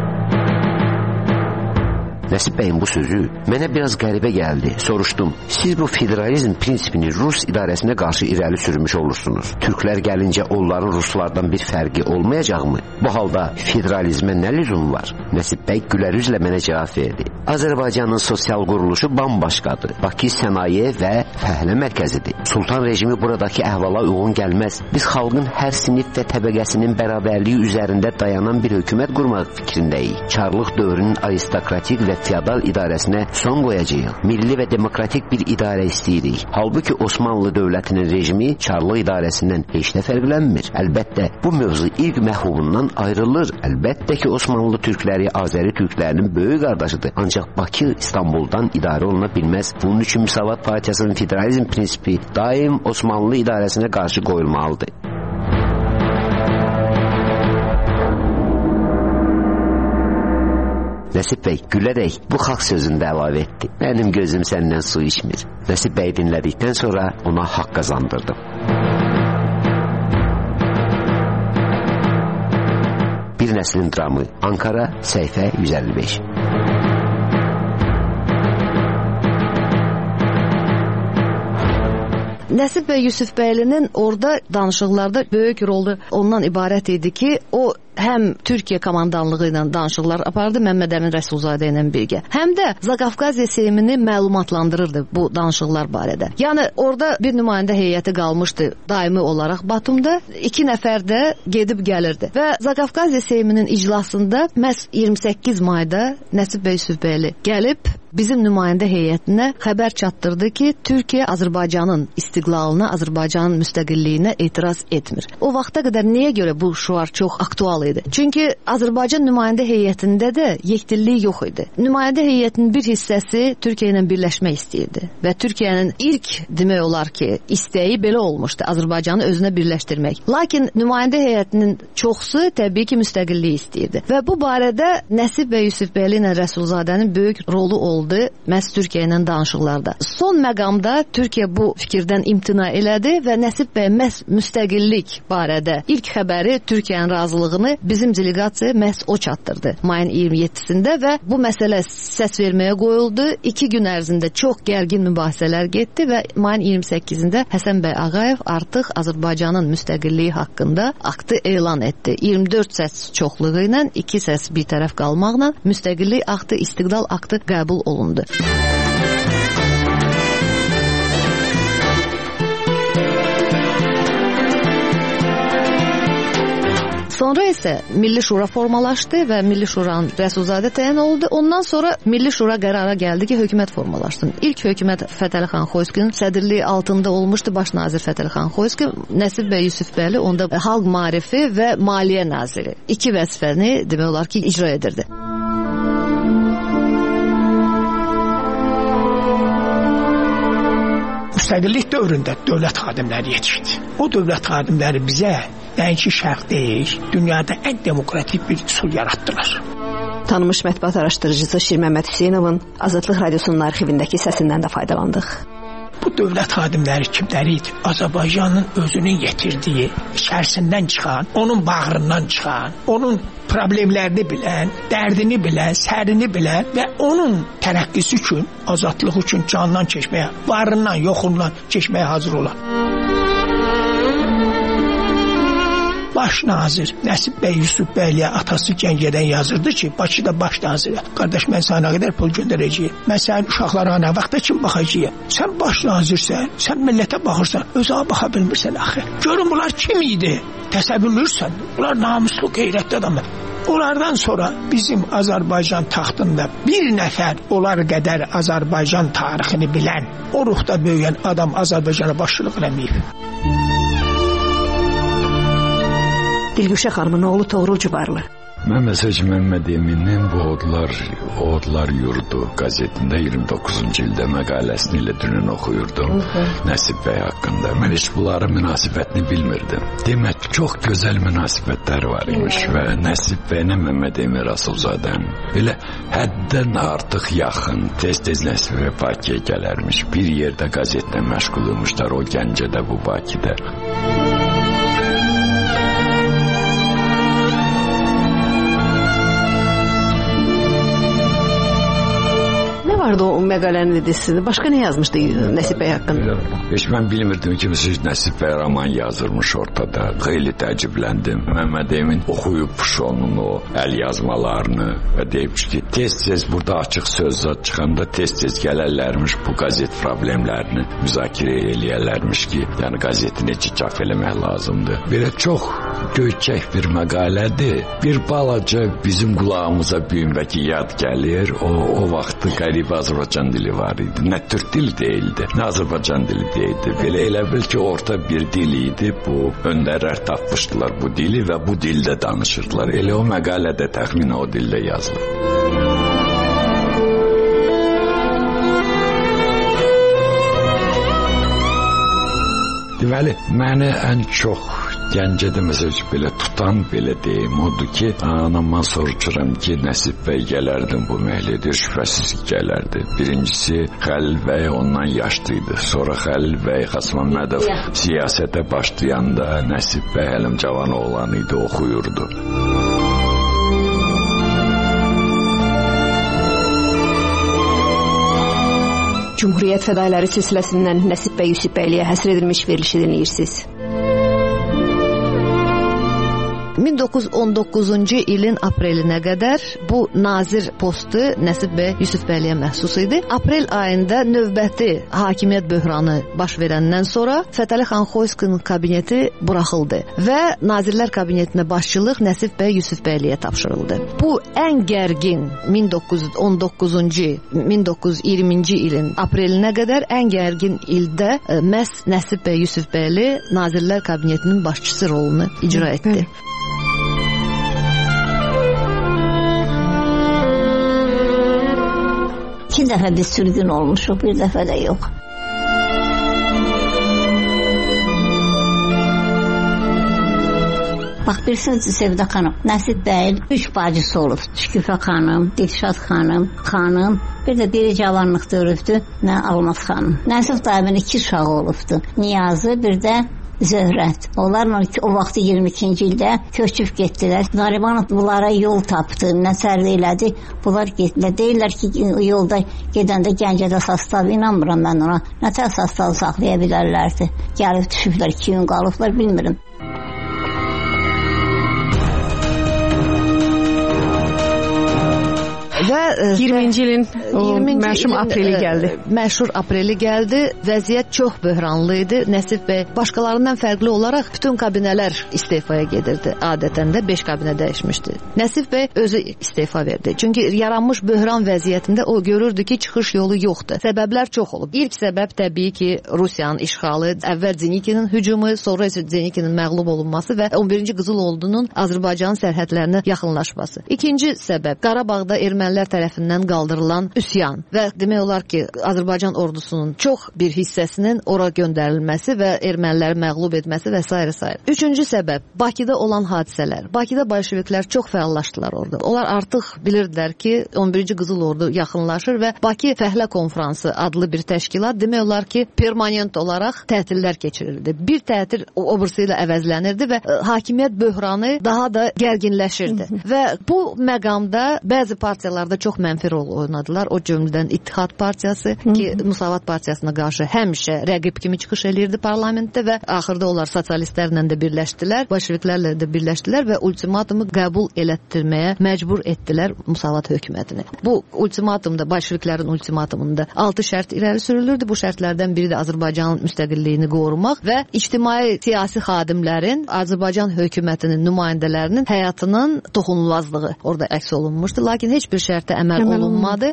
Nəsib bəyin bu sözü mənə biraz qəribə gəldi. Soruşdum, siz bu federalizm prinsipini Rus idarəsinə qarşı irəli sürmüş olursunuz. Türklər gəlincə onların Ruslardan bir fərqi olmayacaqmı? Bu halda federalizmə nə lüzum var? Nəsib bəy gülərüzlə mənə cavab verdi. Azərbaycanın sosial quruluşu bambaşqadır. Bakı sənaye və fəhlə mərkəzidir. Sultan rejimi buradakı əhvala uyğun gəlməz. Biz xalqın hər sinif və təbəqəsinin bərabərliyi üzərində dayanan bir hökumət qurmaq fikrindəyik. Çarlıq dövrünün aristokratik və feodal idarəsinə son qoyacağıq. Milli və demokratik bir idarə istəyirik. Halbuki Osmanlı dövlətinin rejimi Çarlıq idarəsindən heç də fərqlənmir. Əlbəttə, bu mövzu ilk məhvubundan ayrılır. Əlbəttə ki, Osmanlı türkləri Azəri türklərinin böyük qardaşıdır. Ancaq Bakı İstanbuldan idarə oluna bilməz. Bunun üçün Müsavat Partiyasının federalizm prinsipi daim Osmanlı idarəsinə qarşı qoyulmalıdır. Nəsib bəy gülərək bu xalq sözünü də əlavə etdi. Mənim gözüm səndən su içmir. Nəsib bəyi dinlədikdən sonra ona haqq qazandırdım. Bir nəslin dramı, Ankara, səhifə yüz əlli beş. Nəsib bəy Yusifbəylinin orada danışıqlarda böyük rolu ondan ibarət idi ki, o həm Türkiyə komandanlığı ilə danışıqlar apardı Məmməd Əmin Rəsulzadə ilə birgə. Həm də Zaqafqaziya Seymini məlumatlandırırdı bu danışıqlar barədə. Yəni orada bir nümayəndə heyəti qalmışdı daimi olaraq Batumda. İki nəfər də gedib gəlirdi. Və Zaqafqaziya Seyminin iclasında məhz iyirmi səkkiz mayda Nəsib bəy Yusifbəyli gəlib bizim nümayəndə heyətinə xəbər çatdırdı ki, Türkiyə Azərbaycanın istiqlalına, Azərbaycanın müstəqilliyinə etiraz etmir. O vaxta qədər niyə görə bu şüar çox aktual idi? Çünki Azərbaycan nümayəndə heyətində də yekdillik yox idi. Nümayəndə heyətinin bir hissəsi Türkiyə ilə birləşmək istəyirdi və Türkiyənin ilk demək olar ki, istəyi belə olmuşdu, Azərbaycanı özünə birləşdirmək. Lakin nümayəndə heyətinin çoxsu təbii ki, müstəqillik istəyirdi və bu barədə Nəsib bəy Yusifbəyli ilə Rəsulzadənin böyük rolu oldu məhz Türkiyə ilə danışıqlarda. Son məqamda Türkiyə bu fikirdən imtina elədi və Nəsib bəy məhz müstəqillik barədə ilk xəbəri Türkiyənin razılığını bizim delegasiya məhz o çatdırdı mayın iyirmi yeddisində və bu məsələ səs verməyə qoyuldu. İki gün ərzində çox gərgin mübahisələr getdi və mayın iyirmi səkkizində Həsən bəy Ağayev artıq Azərbaycanın müstəqilliyi haqqında aktı elan etdi. iyirmi dörd səs çoxluğu ilə iki səs bir tərəf qalmaqla müstəqillik aktı, istiqlal aktı qəbul olundu. Sonra isə Milli Şura formalaşdı və Milli Şuranın Rəsulzadə təyin oldu. Ondan sonra Milli Şura qərara gəldi ki, hökumət formalaşsın. İlk hökumət Fətəli xan Xoyskinin sədrliyi altında olmuşdu baş nazir Fətəli xan Xoyski. Nəsib bəy Yusifbəyli onda Xalq Maarifi və Maliyyə naziri. İki vəzifəni demək olar ki, icra edirdi. Müstəqillik dövründə dövlət xadimləri yetişdi. O dövlət xadimləri bizə nəinki şərq deyil, dünyada ən demokratik bir üsul yaratdılar. Tanınmış mətbuat araşdırıcısı Şir Məmməd Hüseynovun Azadlıq Radiosunun arxivindəki səsindən də faydalandıq. Bu dövlət xadimləri kimləri idi? Azərbaycanın özünün yetirdiyi, içərisindən çıxan, onun bağrından çıxan, onun problemlərini bilən, dərdini bilən, sərini bilən və onun tərəqqisi üçün, azadlıq üçün candan keçməyə, varından, yoxundan keçməyə hazır olan. Baş nazir Nəsib bəy Yusifbəyliyə atası Gəncədən yazırdı ki, Bakıda baş nazirə, qardaş mən sana qədər pul göndərəcəyim, mən sənin uşaqlarına nə vaxta kim baxacağım? Sən baş nazirsən, sən millətə baxırsan, özə baxa bilmirsən axı. Görün bunlar kim idi? Təsəvvürlürsən, bunlar namuslu, qeyrətli adamlar. Onlardan sonra bizim Azərbaycan taxtında bir nəfər onlar qədər Azərbaycan tarixini bilən, o ruhda böyüyən adam Azərbaycana başçılıq eləməyib. Dilgüşə xanımın oğlu Toğrul Cubarlı. Mən məsəl Məmməd Əminin bu Odlar, Odlar Yurdu qəzetində iyirmi doqquzuncu ildə məqaləsini ilə dünən oxuyurdum. Nəsib bəy haqqında. Mən heç bunların münasibətini bilmirdim. Demək, çox gözəl münasibətlər var imiş və Nəsib bəylə Məmməd Əmin Rəsulzadən belə həddən artıq yaxın, tez-tez Nəsib bəy Bakıya gələrmiş. Bir yerdə qəzetlə məşğul olmuşlar, o Gəncədə, bu Bakıda. Vardı o məqalənin edilsin. Başqa nə yazmışdı Nəsib bəy haqqında? Heç mən bilmirdim ki, siz Nəsib bəy roman yazırmış ortada. Xeyli təəccübləndim. Məmməd Əmin oxuyub onun o əl yazmalarını və deyib ki, tez-tez burada açıq sözlər çıxanda tez-tez gələrlərmiş bu qəzet problemlərini müzakirə eləyərlərmiş ki, yəni qəzeti necə çap eləmək lazımdır. Belə çox göyçək bir məqalədir. Bir balaca bizim qulağımıza büyümbəki yad gəlir. O, o vaxtı qəribə Azərbaycan dili var idi. Nə türk dili deyildi, nə Azərbaycan dili deyildi. Belə elə bil ki, orta bir dil idi. Bu öndərlər tapmışdılar bu dili və bu dildə danışırdılar. Elə o məqalədə təxminən o dildə yazılır. Deməli, məni ən çox Gəncədə məsəl belə tutan belə deyim odur ki, anamdan soruşuram ki, Nəsib bəy gələrdim bu məhəllədə, şübhəsiz gələrdi. Birincisi Xəlil bəy ondan yaşlıydı. Sonra Xəlil bəy Xasməmmədov siyasətə başlayanda Nəsib bəy həlim cavan oğlan idi, oxuyurdu. Cumhuriyyət fədailəri silsiləsindən Nəsib bəy Yusifbəyliyə həsr edilmiş verilişi dinləyirsiniz. min doqquz yüz on doqquzuncu ilin aprelinə qədər bu nazir postu Nəsib bəy Yusifbəyliyə məxsus idi. Aprel ayında növbəti hakimiyyət böhranı baş verəndən sonra Fətəli xan Xoyskinin kabineti buraxıldı və Nazirlər kabinetinə başçılıq Nəsib bəy Yusifbəyliyə tapşırıldı. Bu ən gərgin min doqquz yüz on doqquzuncu min doqquz yüz iyirminci ilin aprelinə qədər ən gərgin ildə ə, məhz Nəsib bəy Yusifbəyli Nazirlər kabinetinin başçısı rolunu icra etdi. İki dəfə biz sürgün olmuşuq, bir dəfə də yox. Bax, bir sözcü Sevda xanım, Nəsib bəyin üç bacısı olub. Şüküfə xanım, Dilşad xanım, xanım, bir də biri cavanlıqda ölübdü, nə Almaz xanım. Nəsib dayımın iki uşağı olubdu. Niyazı, bir də Zöhrət. Onlarla o vaxtı iyirmi ikinci ildə köçüb getdilər. Narimanov bunlara yol tapdı, nəsərli elədi. Bunlar getdilər. Deyirlər ki, yolda gedəndə Gəncədə sastav, inanmıram mən ona. Nətər sastavı saxlaya bilərlərdi. Gəlib düşüblər, iki gün qalıblar, bilmirim. Və iyirminci ilin məşhur apreli gəldi. Məşhur apreli gəldi. Vəziyyət çox böhranlı idi. Nəsib bəy başqalarından fərqli olaraq bütün kabinələr istefaya gedirdi. Adətən də beş kabinə dəyişmişdi. Nəsib bəy özü istefa verdi. Çünki yaranmış böhran vəziyyətində o görürdü ki, çıxış yolu yoxdur. Səbəblər çox olub. İlk səbəb təbii ki, Rusiyanın işğalı, əvvəl Denikinin hücumu, sonra isə Denikinin məğlub olunması və on birinci Qızıl Ordunun Azərbaycanın sərhədlərinə yaxınlaşması. İkinci səbəb Qarabağda ermənilər tərəfindən qaldırılan üsyan və demək olar ki, Azərbaycan ordusunun çox bir hissəsinin ora göndərilməsi və erməniləri məğlub etməsi və s. s. Üçüncü səbəb Bakıda olan hadisələr. Bakıda bolşeviklər çox fəallaşdılar orada. Onlar artıq bilirdilər ki, on birinci Qızıl Ordu yaxınlaşır və Bakı Fəhlə Konfransı adlı bir təşkilat demək olar ki, permanent olaraq tətillər keçirildi. Bir tətil o birisi ilə əvəzlənirdi və hakimiyyət böhranı daha da gərginləşirdi. Və bu məqamda bəzi partiyalar da çox mənfi rol oynadılar. O cümlədən İttihat Partiyası ki, Musavat Partiyasına qarşı həmişə rəqib kimi çıxış eləyirdi parlamentdə və axırda onlar sosialistlərlə də birləşdilər, bolşeviklərlə də birləşdilər və ultimatumu qəbul elətdirməyə məcbur etdilər Musavat hökumətini. Bu ultimatumda, bolşeviklərin ultimatumunda altı şərt irəli sürülürdü. Bu şərtlərdən biri də Azərbaycanın müstəqilliyini qorumaq və ictimai siyasi xadimlərin, Azərbaycan hökumətinin nümayəndələrinin həyatının toxunulmazlığı orada əks olunmuşdu. Lakin heç bir şərtə əməl olunmadı.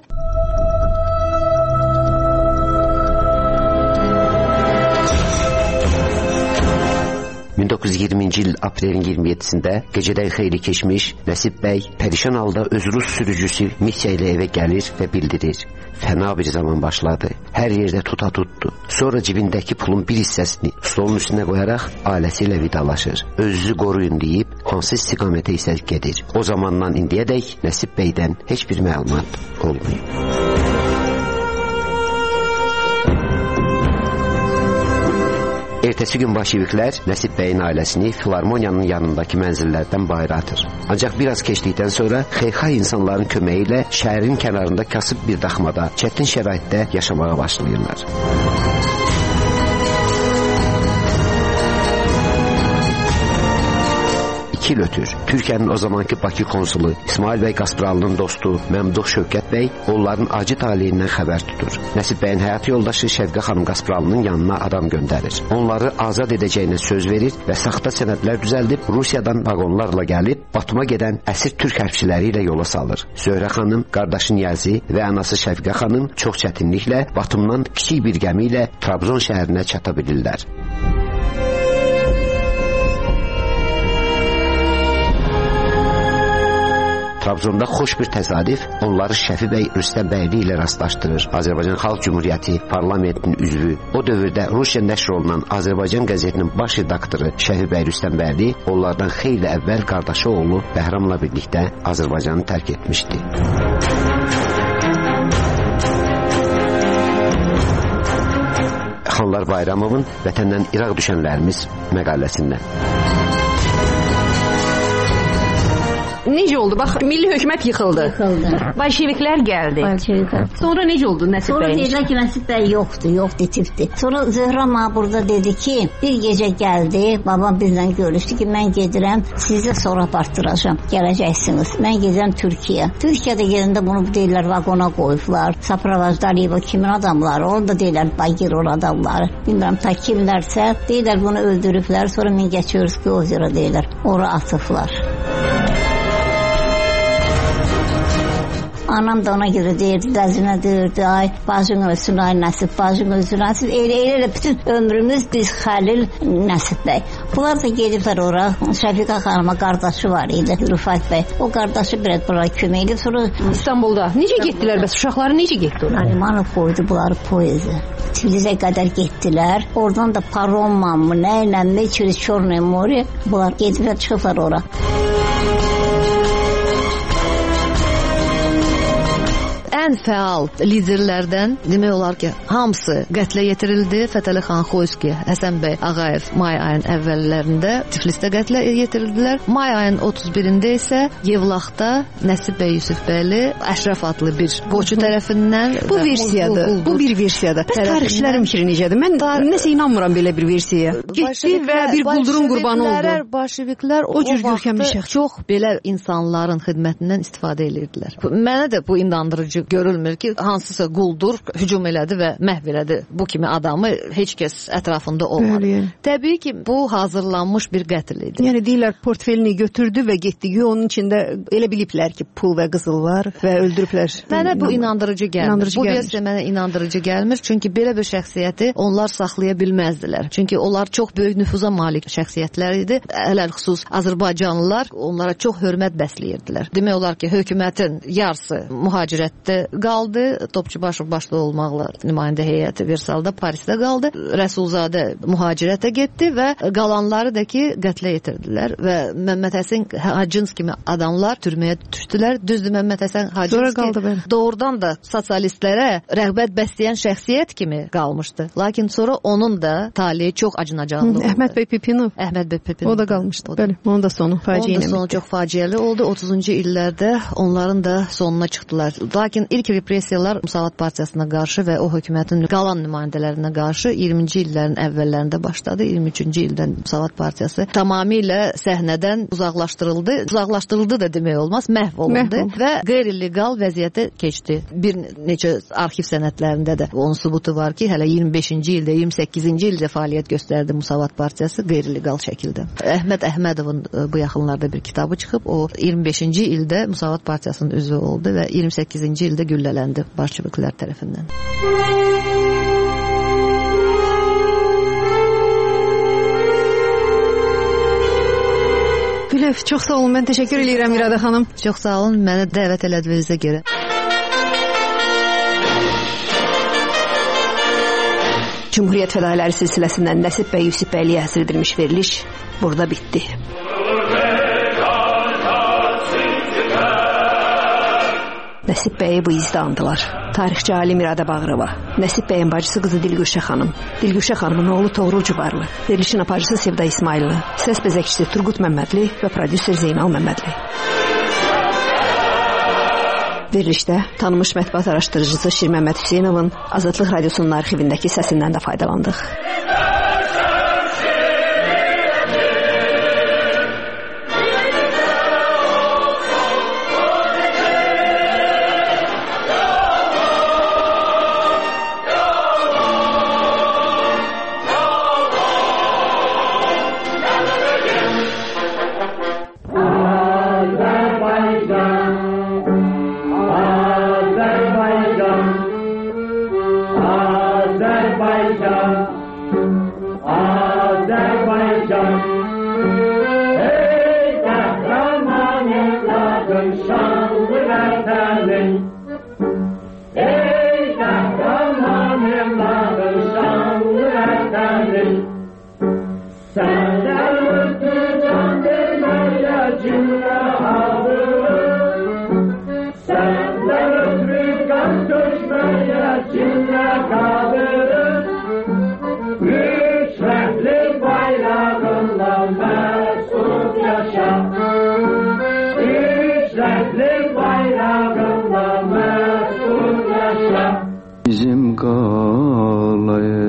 min doqquz yüz iyirminci il aprelin iyirmi yeddisində gecədən xeyli keçmiş Nəsib bəy pərişan halda öz rus sürücüsü Misya ilə evə gəlir və bildirir. Fəna bir zaman başladı. Hər yerdə tuta tutdu. Sonra cibindəki pulun bir hissəsini stolun üstünə qoyaraq ailəsi ilə vidalaşır. Özünüzü qoruyun deyib hansı istiqamətə isə gedir. O zamandan indiyədək Nəsib bəydən heç bir məlumat olmuyor. Ertəsi gün bolşeviklər Nəsib bəyin ailəsini filarmoniyanın yanındakı mənzillərdən bayıra atır. Ancaq biraz keçdikdən sonra xeyirxah insanların köməyi ilə şəhərin kənarında kasıb bir daxmada çətin şəraitdə yaşamağa başlayırlar. İki il ötür. Türkiyənin o zamanki Bakı konsulu İsmail bəy Qaspralı'nın dostu Məmduh Şövkət bəy onların acı taliyindən xəbər tutur. Nəsib bəyin həyat yoldaşı Şəvqə xanım Qaspralı'nın yanına adam göndərir. Onları azad edəcəyinə söz verir və saxta sənədlər düzəldib Rusiyadan vaqonlarla gəlib Batuma gedən əsir türk hərbçiləri ilə yola salır. Zöhrə xanım, qardaşı Niyazi və anası Şəvqə xanım çox çətinliklə Batumdan kiçik bir gəmi ilə Trabzon şəhərinə çata bilirlər. Trabzonda xoş bir təsadüf onları Şəfi bəy Rüstəm bəyli ilə rastlaşdırır. Azərbaycan Xalq Cümhuriyyəti parlamentinin üzvü, o dövrdə Rusiya nəşr olunan Azərbaycan qəzetinin baş redaktoru Şəfi bəy Rüstəm bəyli onlardan xeyli əvvəl qardaşı oğlu Bəhramla birlikdə Azərbaycanı tərk etmişdi. Xanlar Bayramovun Vətəndən İraq düşənlərimiz məqaləsindən. Necə oldu? Bax, milli hökumət yıxıldı. Yıxıldı. Bolşeviklər gəldi. Bolşeviklər. Sonra necə oldu Nəsib bəy? Sonra dedilər ki, Nəsib bəy yoxdur, yox ditibdir. Sonra Zöhrə ma burada dedi ki, bir gecə gəldi, babam bizlə görüşdü ki, mən gedirəm, sizə sonra partıracağam, gələcəksiniz. Mən gedirəm Türkiyə. Türkiyədə gedəndə bunu deyirlər, vaqona qoyublar. Sapravaz Daliyevo kimin adamları, onu da deyirlər, Bagirov adamları. Bilmirəm, ta kimlərsə, deyirlər bunu öldürüblər, sonra Mingəçevirski ozera deyirlər, ora atıblar. Anam da ona görə deyirdi, dəzinə deyirdi, ay, bacın ölsün, ay Nəsib, bacın ölsün, Nəsib. Elə elə bütün ömrümüz biz Xəlil Nəsib bəy. Bunlar da gediblər ora, Şəfiqə xanıma qardaşı var idi, Rüfət bəy. O qardaşı bir bunlara kömək edib, sonra... İstanbulda necə getdilər, bəs uşaqları necə getdi ona? Alimanov qoydu bunları poezi. Tiflisə qədər getdilər, oradan da Paromma mı, nə ilə, nə через Çornoy Mori, bunlar gediblər, çıxıblar ora. Ən fəal liderlərdən demək olar ki, hamısı qətlə yetirildi. Fətəli xan Xoyski, Həsən bəy Ağayev may ayın əvvəllərində Tiflisdə qətlə yetirildilər. May ayın otuz birində isə Yevlaxda Nəsib bəy Yusifbəyli Əşrəf adlı bir qoçu tərəfindən bu versiyadır. Bu bir versiyadır. Bəs tarixçilərin fikri necədir? Mən nəsə inanmıram belə bir versiyaya. Getdi və bir quldurun qurbanı oldu. Bolşeviklər o cür görkəmli şəxs çox belə insanların xidmətindən istifadə edirdilər. Mənə də bu inandırıcı görülmür ki, hansısa quldur hücum elədi və məhv elədi bu kimi adamı, heç kəs ətrafında olmadı. Bəli. Təbii ki, bu hazırlanmış bir qətl idi. Yəni deyirlər, portfelini götürdü və getdi. Onun içində elə biliblər ki, pul və qızıl var və öldürüblər. Mənə bu inandırıcı gəlmir. İnandırıcı bu gəlmir. versiya mənə inandırıcı gəlmir. Çünki belə bir şəxsiyyəti onlar saxlaya bilməzdilər. Çünki onlar çox böyük nüfuza malik şəxsiyyətlər idi. Ələl-xüsus Azərbaycanlılar onlara çox hörmət bəsləyirdilər. Demək olar ki, hökumətin yarısı mühacirətdə qaldı. Topçubaşov başda olmaqla nümayəndə heyəti Versalda, Parisdə qaldı. Rəsulzadə mühacirətə getdi və qalanları da ki, qətlə yetirdilər və Məmməd Həsən Hacınski kimi adamlar türməyə düşdülər. Düzdür, Məmməd Həsən Hacınski doğrudan da sosialistlərə rəğbət bəsləyən şəxsiyyət kimi qalmışdı. Lakin sonra onun da taleyi çox acınacaqlı oldu. Əhməd bəy Pipinov. Əhməd bəy Pipinov. O da qalmışdı. Bəli, onun da sonu faciə ilə. Onun da sonu çox faciəli oldu. otuzuncu illərdə onların da sonuna çıxdılar. Lakin ilk repressiyalar Müsavat Partiyasına qarşı və o hökumətin qalan nümayəndələrinə qarşı iyirminci illərin əvvəllərində başladı. iyirmi üçüncü ildən Müsavat Partiyası tamamilə səhnədən uzaqlaşdırıldı. Uzaqlaşdırıldı da demək olmaz, məhv olundu məhv. Və qeyri-legal vəziyyətə keçdi. Bir neçə arxiv sənədlərində də onun sübutu var ki, hələ iyirmi beşinci ildə, iyirmi səkkizinci ildə fəaliyyət göstərdi Müsavat Partiyası qeyri-legal şəkildə. Əhməd Əhmədovun bu yaxınlarda bir kitabı çıxıb, o iyirmi beşinci ildə Müsavat Partiyasının üzvü oldu və iyirmi səkkizinci ildə güllələndi bolşeviklər tərəfindən. Gülöf, çox sağ olun. Mən təşəkkür edirəm İradə xanım. Çox sağ olun. Məni dəvət elədiyinizə görə. Cümhuriyyət fədailəri silsiləsindən Nəsib bəy Yusifbəyliyə həsr edilmiş veriliş burada bitdi. Nəsib bəyi bu izdə andılar. Tarixçi alim İradə Bağırova, Nəsib bəyin bacısı qızı Dilgüşə xanım, Dilgüşə xanımın oğlu Toğrul Cübarlı, verilişin aparıcısı Sevda İsmailli, səs bəzəkçisi Turqut Məmmədli və prodüser Zeynal Məmmədli. Verilişdə tanınmış mətbuat araşdırıcısı Şir Məmməd Hüseynovun Azadlıq Radiosunun arxivindəki səsindən də faydalandıq. cümle kaldırır. Senden ötürü kan döşmeye cümle kaldırır. Üç renkli bayrağından mesut yaşa. Üç renkli bayrağından mesut yaşa. Bizim qalay.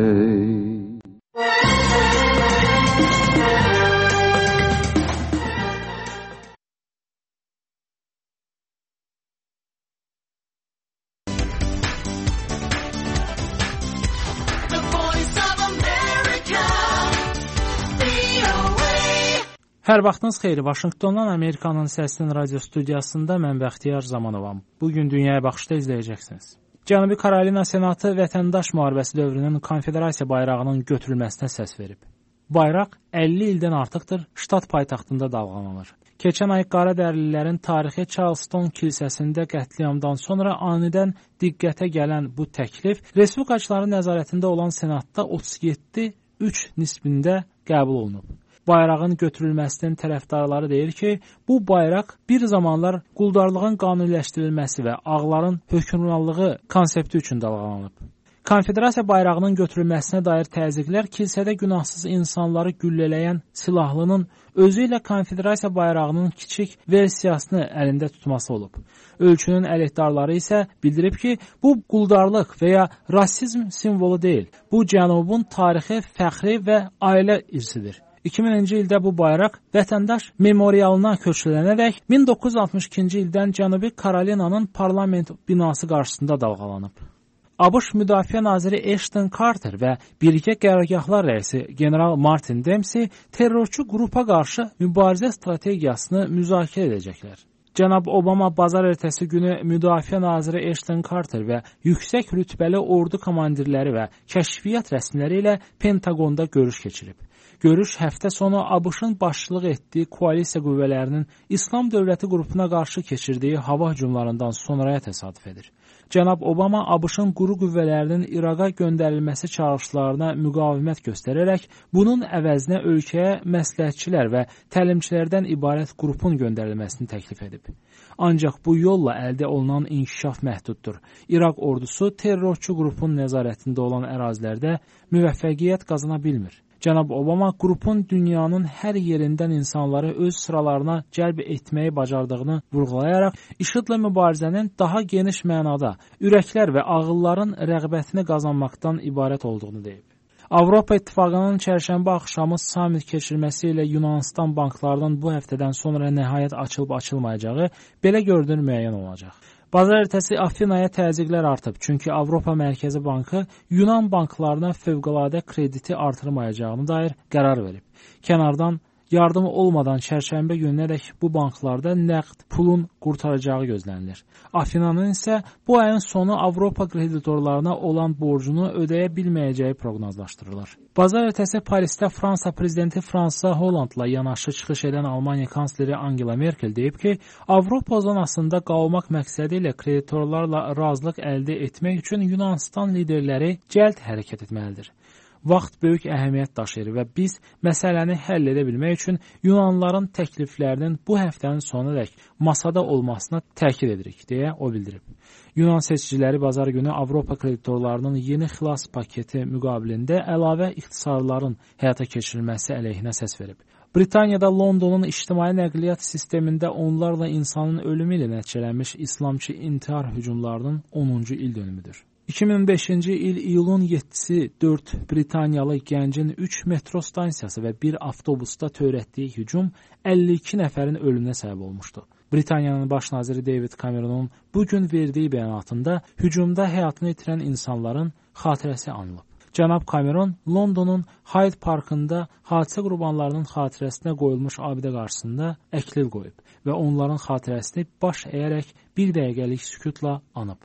Hər vaxtınız xeyir. Vaşinqtondan Amerikanın Səsinin radio studiyasında mən Bəxtiyar Zamanovam. Bugün Dünyaya Baxışda izləyəcəksiniz. Cənubi Karolina Senatı vətəndaş müharibəsi dövrünün konfederasiya bayrağının götürülməsinə səs verib. Bayraq əlli ildən artıqdır ştat paytaxtında dalğalanır. Keçən ay qaradərililərin tarixi Charleston kilsəsində qətliamdan sonra anidən diqqətə gələn bu təklif respublikaçıların nəzarətində olan Senatda otuz yeddi üç nisbində qəbul olunub. Bayrağın götürülməsinin tərəfdarları deyir ki, bu bayraq bir zamanlar quldarlığın qanuniləşdirilməsi və ağların hökmranlığı konsepti üçün dalğalanıb. Konfederasiya bayrağının götürülməsinə dair təzyiqlər kilsədə günahsız insanları güllələyən silahlının özü ilə konfederasiya bayrağının kiçik versiyasını əlində tutması olub. Ölkünün əleyhdarları isə bildirib ki, bu quldarlıq və ya rasizm simvolu deyil, bu cənubun tarixi, fəxri və ailə irsidir. iki minci ildə bu bayraq vətəndaş memorialına köçürülənərək min doqquz yüz altmış ikinci ildən Cənubi Karolinanın parlament binası qarşısında dalğalanıb. ABŞ Müdafiə naziri Ashton Carter və birgə qərargahlar rəisi general Martin Dempsey terrorçu qrupa qarşı mübarizə strategiyasını müzakirə edəcəklər. Cənab Obama bazar ertəsi günü Müdafiə naziri Ashton Carter və yüksək rütbəli ordu komandirləri və kəşfiyyat rəsmiləri ilə Pentagonda görüş keçirib. Görüş həftə sonu ABŞ-ın başçılıq etdiyi koalisiya qüvvələrinin İslam dövləti qrupuna qarşı keçirdiyi hava hücumlarından sonraya təsadüf edir. Cənab Obama ABŞ-ın quru qüvvələrinin İraqa göndərilməsi çağırışlarına müqavimət göstərərək bunun əvəzinə ölkəyə məsləhətçilər və təlimçilərdən ibarət qrupun göndərilməsini təklif edib. Ancaq bu yolla əldə olunan inkişaf məhduddur. İraq ordusu terrorçu qrupun nəzarətində olan ərazilərdə müvəffəqiyyət qazana bilmir. Cənab Obama qrupun dünyanın hər yerindən insanları öz sıralarına cəlb etməyi bacardığını vurğulayaraq IŞİD-lə mübarizənin daha geniş mənada ürəklər və ağılların rəğbətini qazanmaqdan ibarət olduğunu deyib. Avropa İttifaqının çərşənbə axşamı samit keçirməsi ilə Yunanistan banklarının bu həftədən sonra nəhayət açılıb-açılmayacağı belə görünür müəyyən olacaq. Bazar ertəsi Afinaya təzyiqlər artıb, çünki Avropa Mərkəzi Bankı Yunan banklarına fövqəladə krediti artırmayacağını dair qərar verib. Kənardan yardım olmadan çərşənbə gününədək bu banklarda nəqd pulun qurtaracağı gözlənilir. Afinanın isə bu ayın sonu Avropa kreditorlarına olan borcunu ödəyə bilməyəcəyi proqnozlaşdırılır. Bazar ertəsi Parisdə Fransa prezidenti François Hollandla yanaşı çıxış edən Almaniya kansleri Angela Merkel deyib ki, Avropa zonasında qalmaq məqsədi ilə kreditorlarla razılıq əldə etmək üçün Yunanistan liderləri cəld hərəkət etməlidir. Vaxt böyük əhəmiyyət daşıyır və biz məsələni həll edə bilmək üçün Yunanlıların təkliflərinin bu həftənin sonadək masada olmasına təkid edirik, deyə o bildirib. Yunan seçiciləri bazar günü Avropa kreditorlarının yeni xilas paketi müqabilində əlavə ixtisarların həyata keçirilməsi əleyhinə səs verib. Britaniyada Londonun ictimai nəqliyyat sistemində onlarla insanın ölümü ilə nəticələnmiş islamçı intihar hücumlarının onuncu il dönümüdür. iki min beşinci il iyulun yeddisi dörd Britaniyalı gəncin üç metro stansiyası və bir avtobusda törətdiyi hücum əlli iki nəfərin ölümünə səbəb olmuşdu. Britaniyanın baş naziri David Cameronun bugün verdiyi bəyanatında hücumda həyatını itirən insanların xatirəsi anılıb. Cənab Cameron Londonun Hyde Parkında hadisə qurbanlarının xatirəsinə qoyulmuş abidə qarşısında əklil qoyub və onların xatirəsini baş əyərək bir dəqiqəlik sükutla anıb.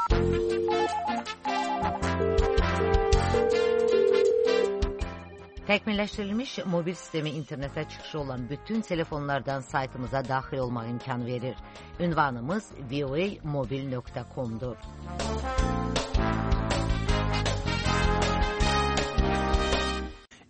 Tekmilleştirilmiş mobil sistemi internete çıkışı olan bütün telefonlardan saytımıza dahil olma imkanı verir. Ünvanımız v o a mobil nokta com'dur.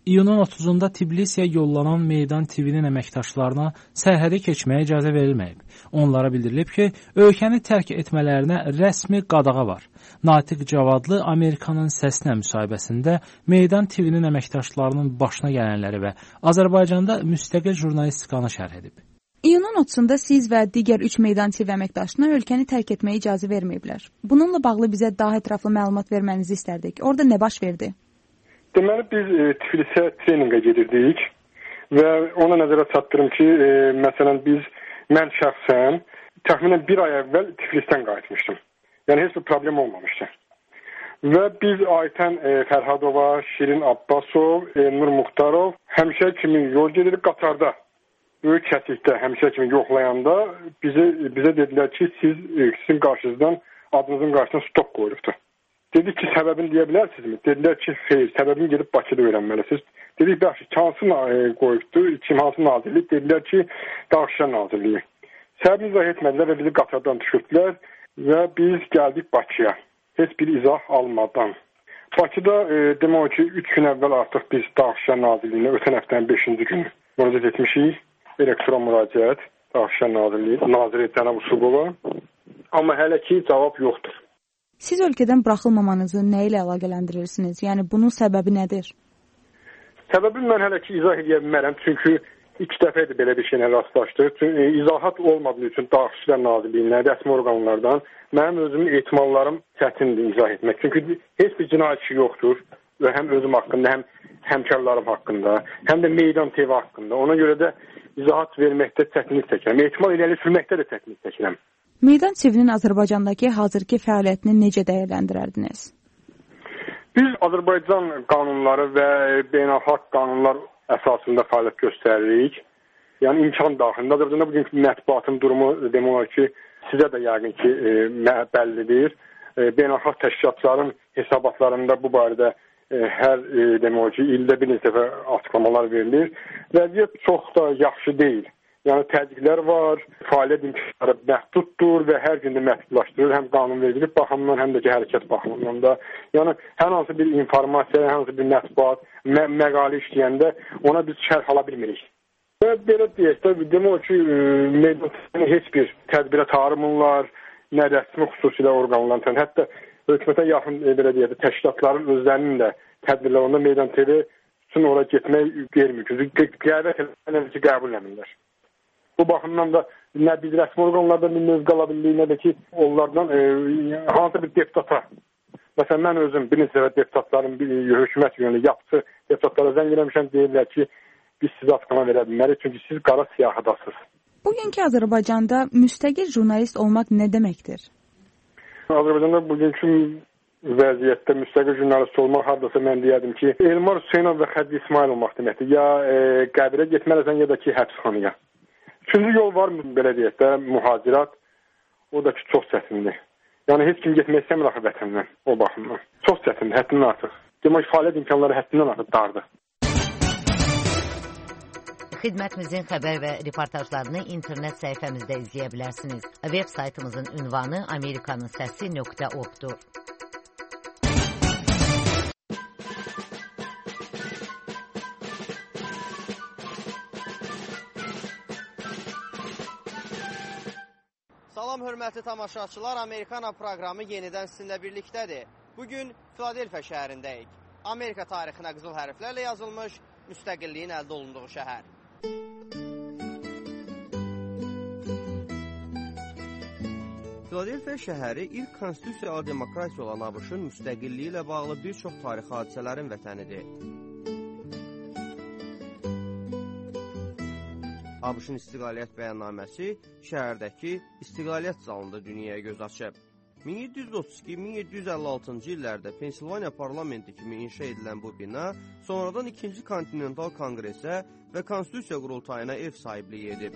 İyunun otuzunda Tbilisiyə yollanan Meydan T V-nin əməkdaşlarına sərhədi keçməyə icazə verilməyib. Onlara bildirilib ki, ölkəni tərk etmələrinə rəsmi qadağa var. Natiq Cavadlı Amerikanın Səsinə müsahibəsində Meydan T V-nin əməkdaşlarının başına gələnləri və Azərbaycanda müstəqil jurnalistikanı şərh edib. İyunun otuzunda siz və digər üç Meydan T V əməkdaşına ölkəni tərk etməyə icazə verməyiblər. Bununla bağlı bizə daha ətraflı məlumat vermənizi istərdik. Orada nə baş verdi? Deməli, biz e, Tiflisə treninqə gedirdik və ona nəzərə çatdırım ki, e, məsələn, biz, mən şəxsən təxminən bir ay əvvəl Tiflisdən qayıtmışdım. Yəni, heç bir problem olmamışdı. Və biz Aytən e, Fərhadova, Şirin Abbasov, e, Nur Muxtarov həmişə kimi yol gedirik Qatarda. Böyük kəsikdə həmişə kimi yoxlayanda bizə, bizə dedilər ki, siz, e, sizin qarşınızdan, adınızın qarşısına stop qoyulubdur. Dedik ki, səbəbini deyə bilərsinizmi? Dedilər ki, xeyr, səbəbini gedib Bakıda öyrənməlisiniz. Dedik, bəxşi, hansı qoyubdur, kim hansı nazirlik? Dedilər ki, Dağışlar Nazirliyi. Səbəbini izah etmədilər və bizi Qatardan düşürdülər və biz gəldik Bakıya. Heç bir izah almadan. Bakıda e, demək ki, üç gün əvvəl artıq biz Dağışlar Nazirliyinə ötən həftənin beşinci günü müraciət etmişik. Elektron müraciət Dağışlar Nazirliyi, Nazirə Cənab Usubova. Amma hələ ki, cavab yoxdur. Siz ölkədən buraxılmamanızı nə ilə əlaqələndirirsiniz? Yəni, bunun səbəbi nədir? Səbəbi mən hələ ki, izah edə bilmərəm. Çünki iki dəfədir belə bir şeylə rastlaşdıq. Çünki izahat olmadığı üçün Daxillər Nazirliyindən, rəsmi orqanlardan mənim özümün ehtimallarım çətindir izah etmək. Çünki heç bir cinayət işi yoxdur. Və həm özüm haqqında, həm həmkarlarım haqqında, həm də Meydan T V haqqında. Ona görə də izahat verməkdə çətinlik çəkirəm. Ehtimal irəli sürməkdə də çətinlik çəkirəm. Meydan T V-nin Azərbaycandakı hazırki fəaliyyətini necə dəyərləndirərdiniz? Biz Azərbaycan qanunları və beynəlxalq qanunlar əsasında fəaliyyət göstəririk. Yəni imkan daxilində. Azərbaycanda bugünkü mətbuatın durumu demək olar ki, sizə də yəqin ki, e, bəllidir. E, beynəlxalq təşkilatların hesabatlarında bu barədə e, hər e, demək olar ki, ildə bir neçə dəfə açıqlamalar verilir. Vəziyyət çox da yaxşı deyil. Yəni təzyiqlər var, fəaliyyət imkanları məhduddur və hər gün də məhdudlaşdırır, həm qanunvericilik baxımından, həm də ki, hərəkət baxımından da. Yəni hər hansı bir informasiya, hər hansı bir mətbuat, mə məqalə işləyəndə ona biz şərh ala bilmirik. Və belə deyək də, demək ki, meydan heç bir tədbirə tarımırlar, nə rəsmi xüsusilə orqanlarından, hətta hökumətə yaxın belə deyək də, təşkilatların özlərinin də tədbirlərində Meydan T V üçün oraya getmək qeyri-mümkün. Qəbul eləmirlər ki, qəbul eləmirlər. Bu baxımdan da nə biz rəsmi orqanlardan bir mövqe ala bildik, nə də ki, onlardan e, hansı bir deputata, məsələn, mən özüm bir neçə deputatların, bir hökumət yönlü yapısı deputatlara zəng eləmişəm, deyirlər ki, biz sizə açıqlama verə bilmərik, çünki siz qara siyahıdasınız. Bugünkü Azərbaycanda müstəqil jurnalist olmaq nə deməkdir? Azərbaycanda bugünkü vəziyyətdə müstəqil jurnalist olmaq hardasa mən deyərdim ki, Elmar Hüseynov və Xədri İsmail olmaq deməkdir. Ya e, qəbirə getməlisən, ya da ki, həbsxanaya. Üçüncü yol var, belə deyək də, mühacirat. O da ki, çox çətindir. Yəni, heç kim getmək istəmir axı vətəndən, o baxımdan. Çox çətindir, həddindən artıq. Demək, fəaliyyət imkanları həddindən artıq dardır. Xidmətimizin xəbər və reportajlarını internet səhifəmizdə izləyə bilərsiniz. Web saytımızın ünvanı amerikanın səsi nöqtə org-dur. Salam hörmətli tamaşaçılar, Amerikana proqramı yenidən sizinlə birlikdədir. Bugün Filadelfiya şəhərindəyik. Amerika tarixinə qızıl hərflərlə yazılmış müstəqilliyin əldə olunduğu şəhər. Filadelfiya şəhəri ilk konstitusiyalı demokratiya olan ABŞ-ın müstəqilliyi ilə bağlı bir çox tarixi hadisələrin vətənidir. ABŞ-ın istiqlaliyyət bəyannaməsi şəhərdəki istiqlaliyyət zalında dünyaya göz açıb. min yeddi yüz otuz iki min yeddi yüz əlli altıncı illərdə Pensilvaniya parlamenti kimi inşa edilən bu bina sonradan ikinci Kontinental Konqresə və Konstitusiya qurultayına ev sahibliyi edib.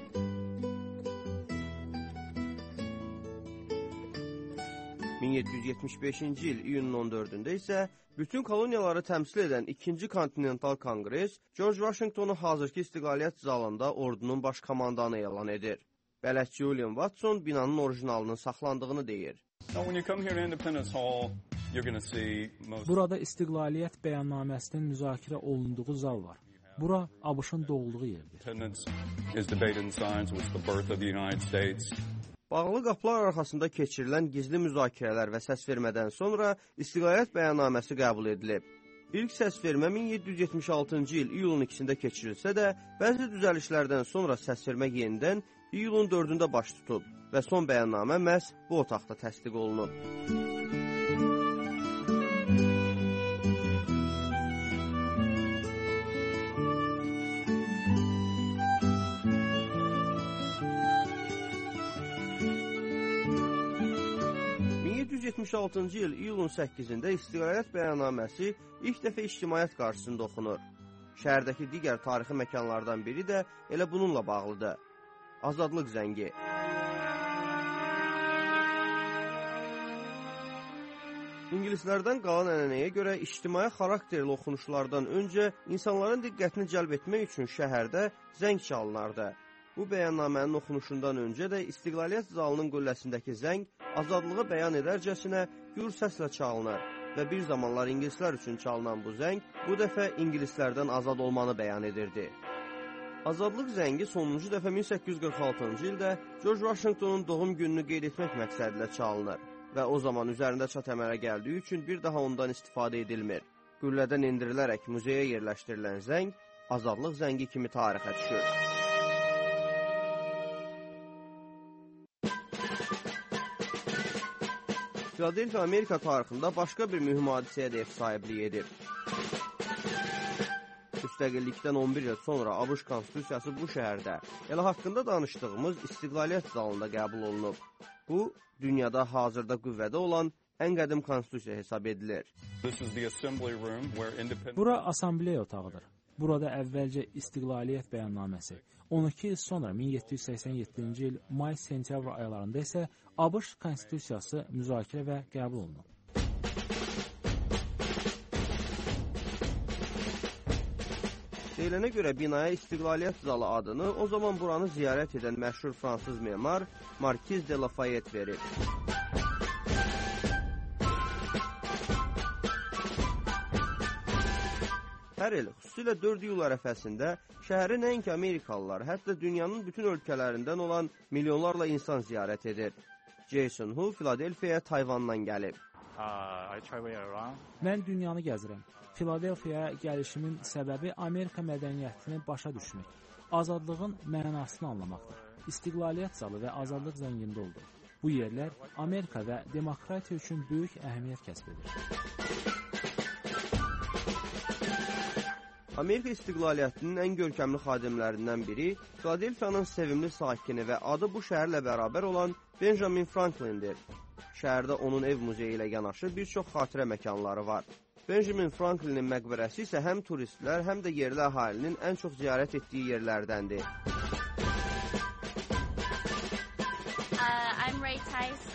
min yeddi yüz yetmiş beşinci il iyunun on dördündə isə bütün koloniyaları təmsil edən ikinci Kontinental Konqres George Washingtonu hazırki istiqlaliyyət zalında ordunun baş komandanı elan edir. Bələdçi William Watson binanın orijinalının saxlandığını deyir. Now, when you come here to Independence Hall, Burada İstiqlaliyyət bəyannaməsinin müzakirə olunduğu zal var. Bura ABŞ-ın doğulduğu yerdir. Bağlı qapılar arxasında keçirilən gizli müzakirələr və səsvermədən sonra İstiqlaliyyət bəyannaməsi qəbul edilib. İlk səsvermə min yeddi yüz yetmiş altıncı il iyulun ikisində keçirilsə də, bəzi düzəlişlərdən sonra səsvermə yenidən iyulun dördündə baş tutub və son bəyannamə məhz bu otaqda təsdiq olunub. min yeddi yüz yetmiş altıncı il iyulun səkkizində İstiqlaliyyət bəyannaməsi ilk dəfə ictimaiyyət qarşısında oxunur. Şəhərdəki digər tarixi məkanlardan biri də elə bununla bağlıdır. Azadlıq zəngi. İngilislərdən qalan ənənəyə görə ictimai xarakterli oxunuşlardan öncə insanların diqqətini cəlb etmək üçün şəhərdə zəng çalınardı. Bu bəyannamənin oxunuşundan öncə də İstiqlaliyyət zalının qülləsindəki zəng azadlığı bəyan edərcəsinə gür səslə çalınır və bir zamanlar ingilislər üçün çalınan bu zəng bu dəfə ingilislərdən azad olmanı bəyan edirdi. Azadlıq zəngi sonuncu dəfə min səkkiz yüz qırx altıncı ildə George Washingtonun doğum gününü qeyd etmək məqsədilə çalınır və o zaman üzərində çat əmələ gəldiyi üçün bir daha ondan istifadə edilmir. Qüllədən indirilərək muzeyə yerləşdirilən zəng azadlıq zəngi kimi tarixə düşür. Filadelfiya Amerika tarixində başqa bir mühüm hadisəyə də ev sahibliyi edir. Müstəqillikdən on bir il sonra ABŞ Konstitusiyası bu şəhərdə, elə haqqında danışdığımız İstiqlaliyyət zalında qəbul olunub. Bu, dünyada hazırda qüvvədə olan ən qədim konstitusiya hesab edilir. Bura assambleya otağıdır. Burada əvvəlcə İstiqlaliyyət bəyannaməsi, on iki il sonra min yeddi yüz səksən yeddinci il may-sentyabr aylarında isə ABŞ Konstitusiyası müzakirə və qəbul olunub. Deyilənə görə binaya İstiqlaliyyət zalı adını o zaman buranı ziyarət edən məşhur fransız memar Markiz de Lafayette verir. Hər il, xüsusilə dörd iyul ərəfəsində şəhəri nəinki Amerikalılar, hətta dünyanın bütün ölkələrindən olan milyonlarla insan ziyarət edir. Jason Hu Filadelfiyaya Tayvandan gəlib. Mən dünyanı gəzirəm. Filadelfiyaya gəlişimin səbəbi Amerika mədəniyyətini başa düşmək, azadlığın mənasını anlamaqdır. İstiqlaliyyət zalı və azadlıq zəngində oldu. Bu yerlər Amerika və demokratiya üçün böyük əhəmiyyət kəsb edir. Amerika istiqlaliyyətinin ən görkəmli xadimlərindən biri Filadelfiyanın sevimli sakini və adı bu şəhərlə bərabər olan Benjamin Franklindir. Şəhərdə onun ev muzeyi ilə yanaşı bir çox xatirə məkanları var. Benjamin Franklinin məqbərəsi isə həm turistlər, həm də yerli əhalinin ən çox ziyarət etdiyi yerlərdəndir. Uh, I'm Ray Tice.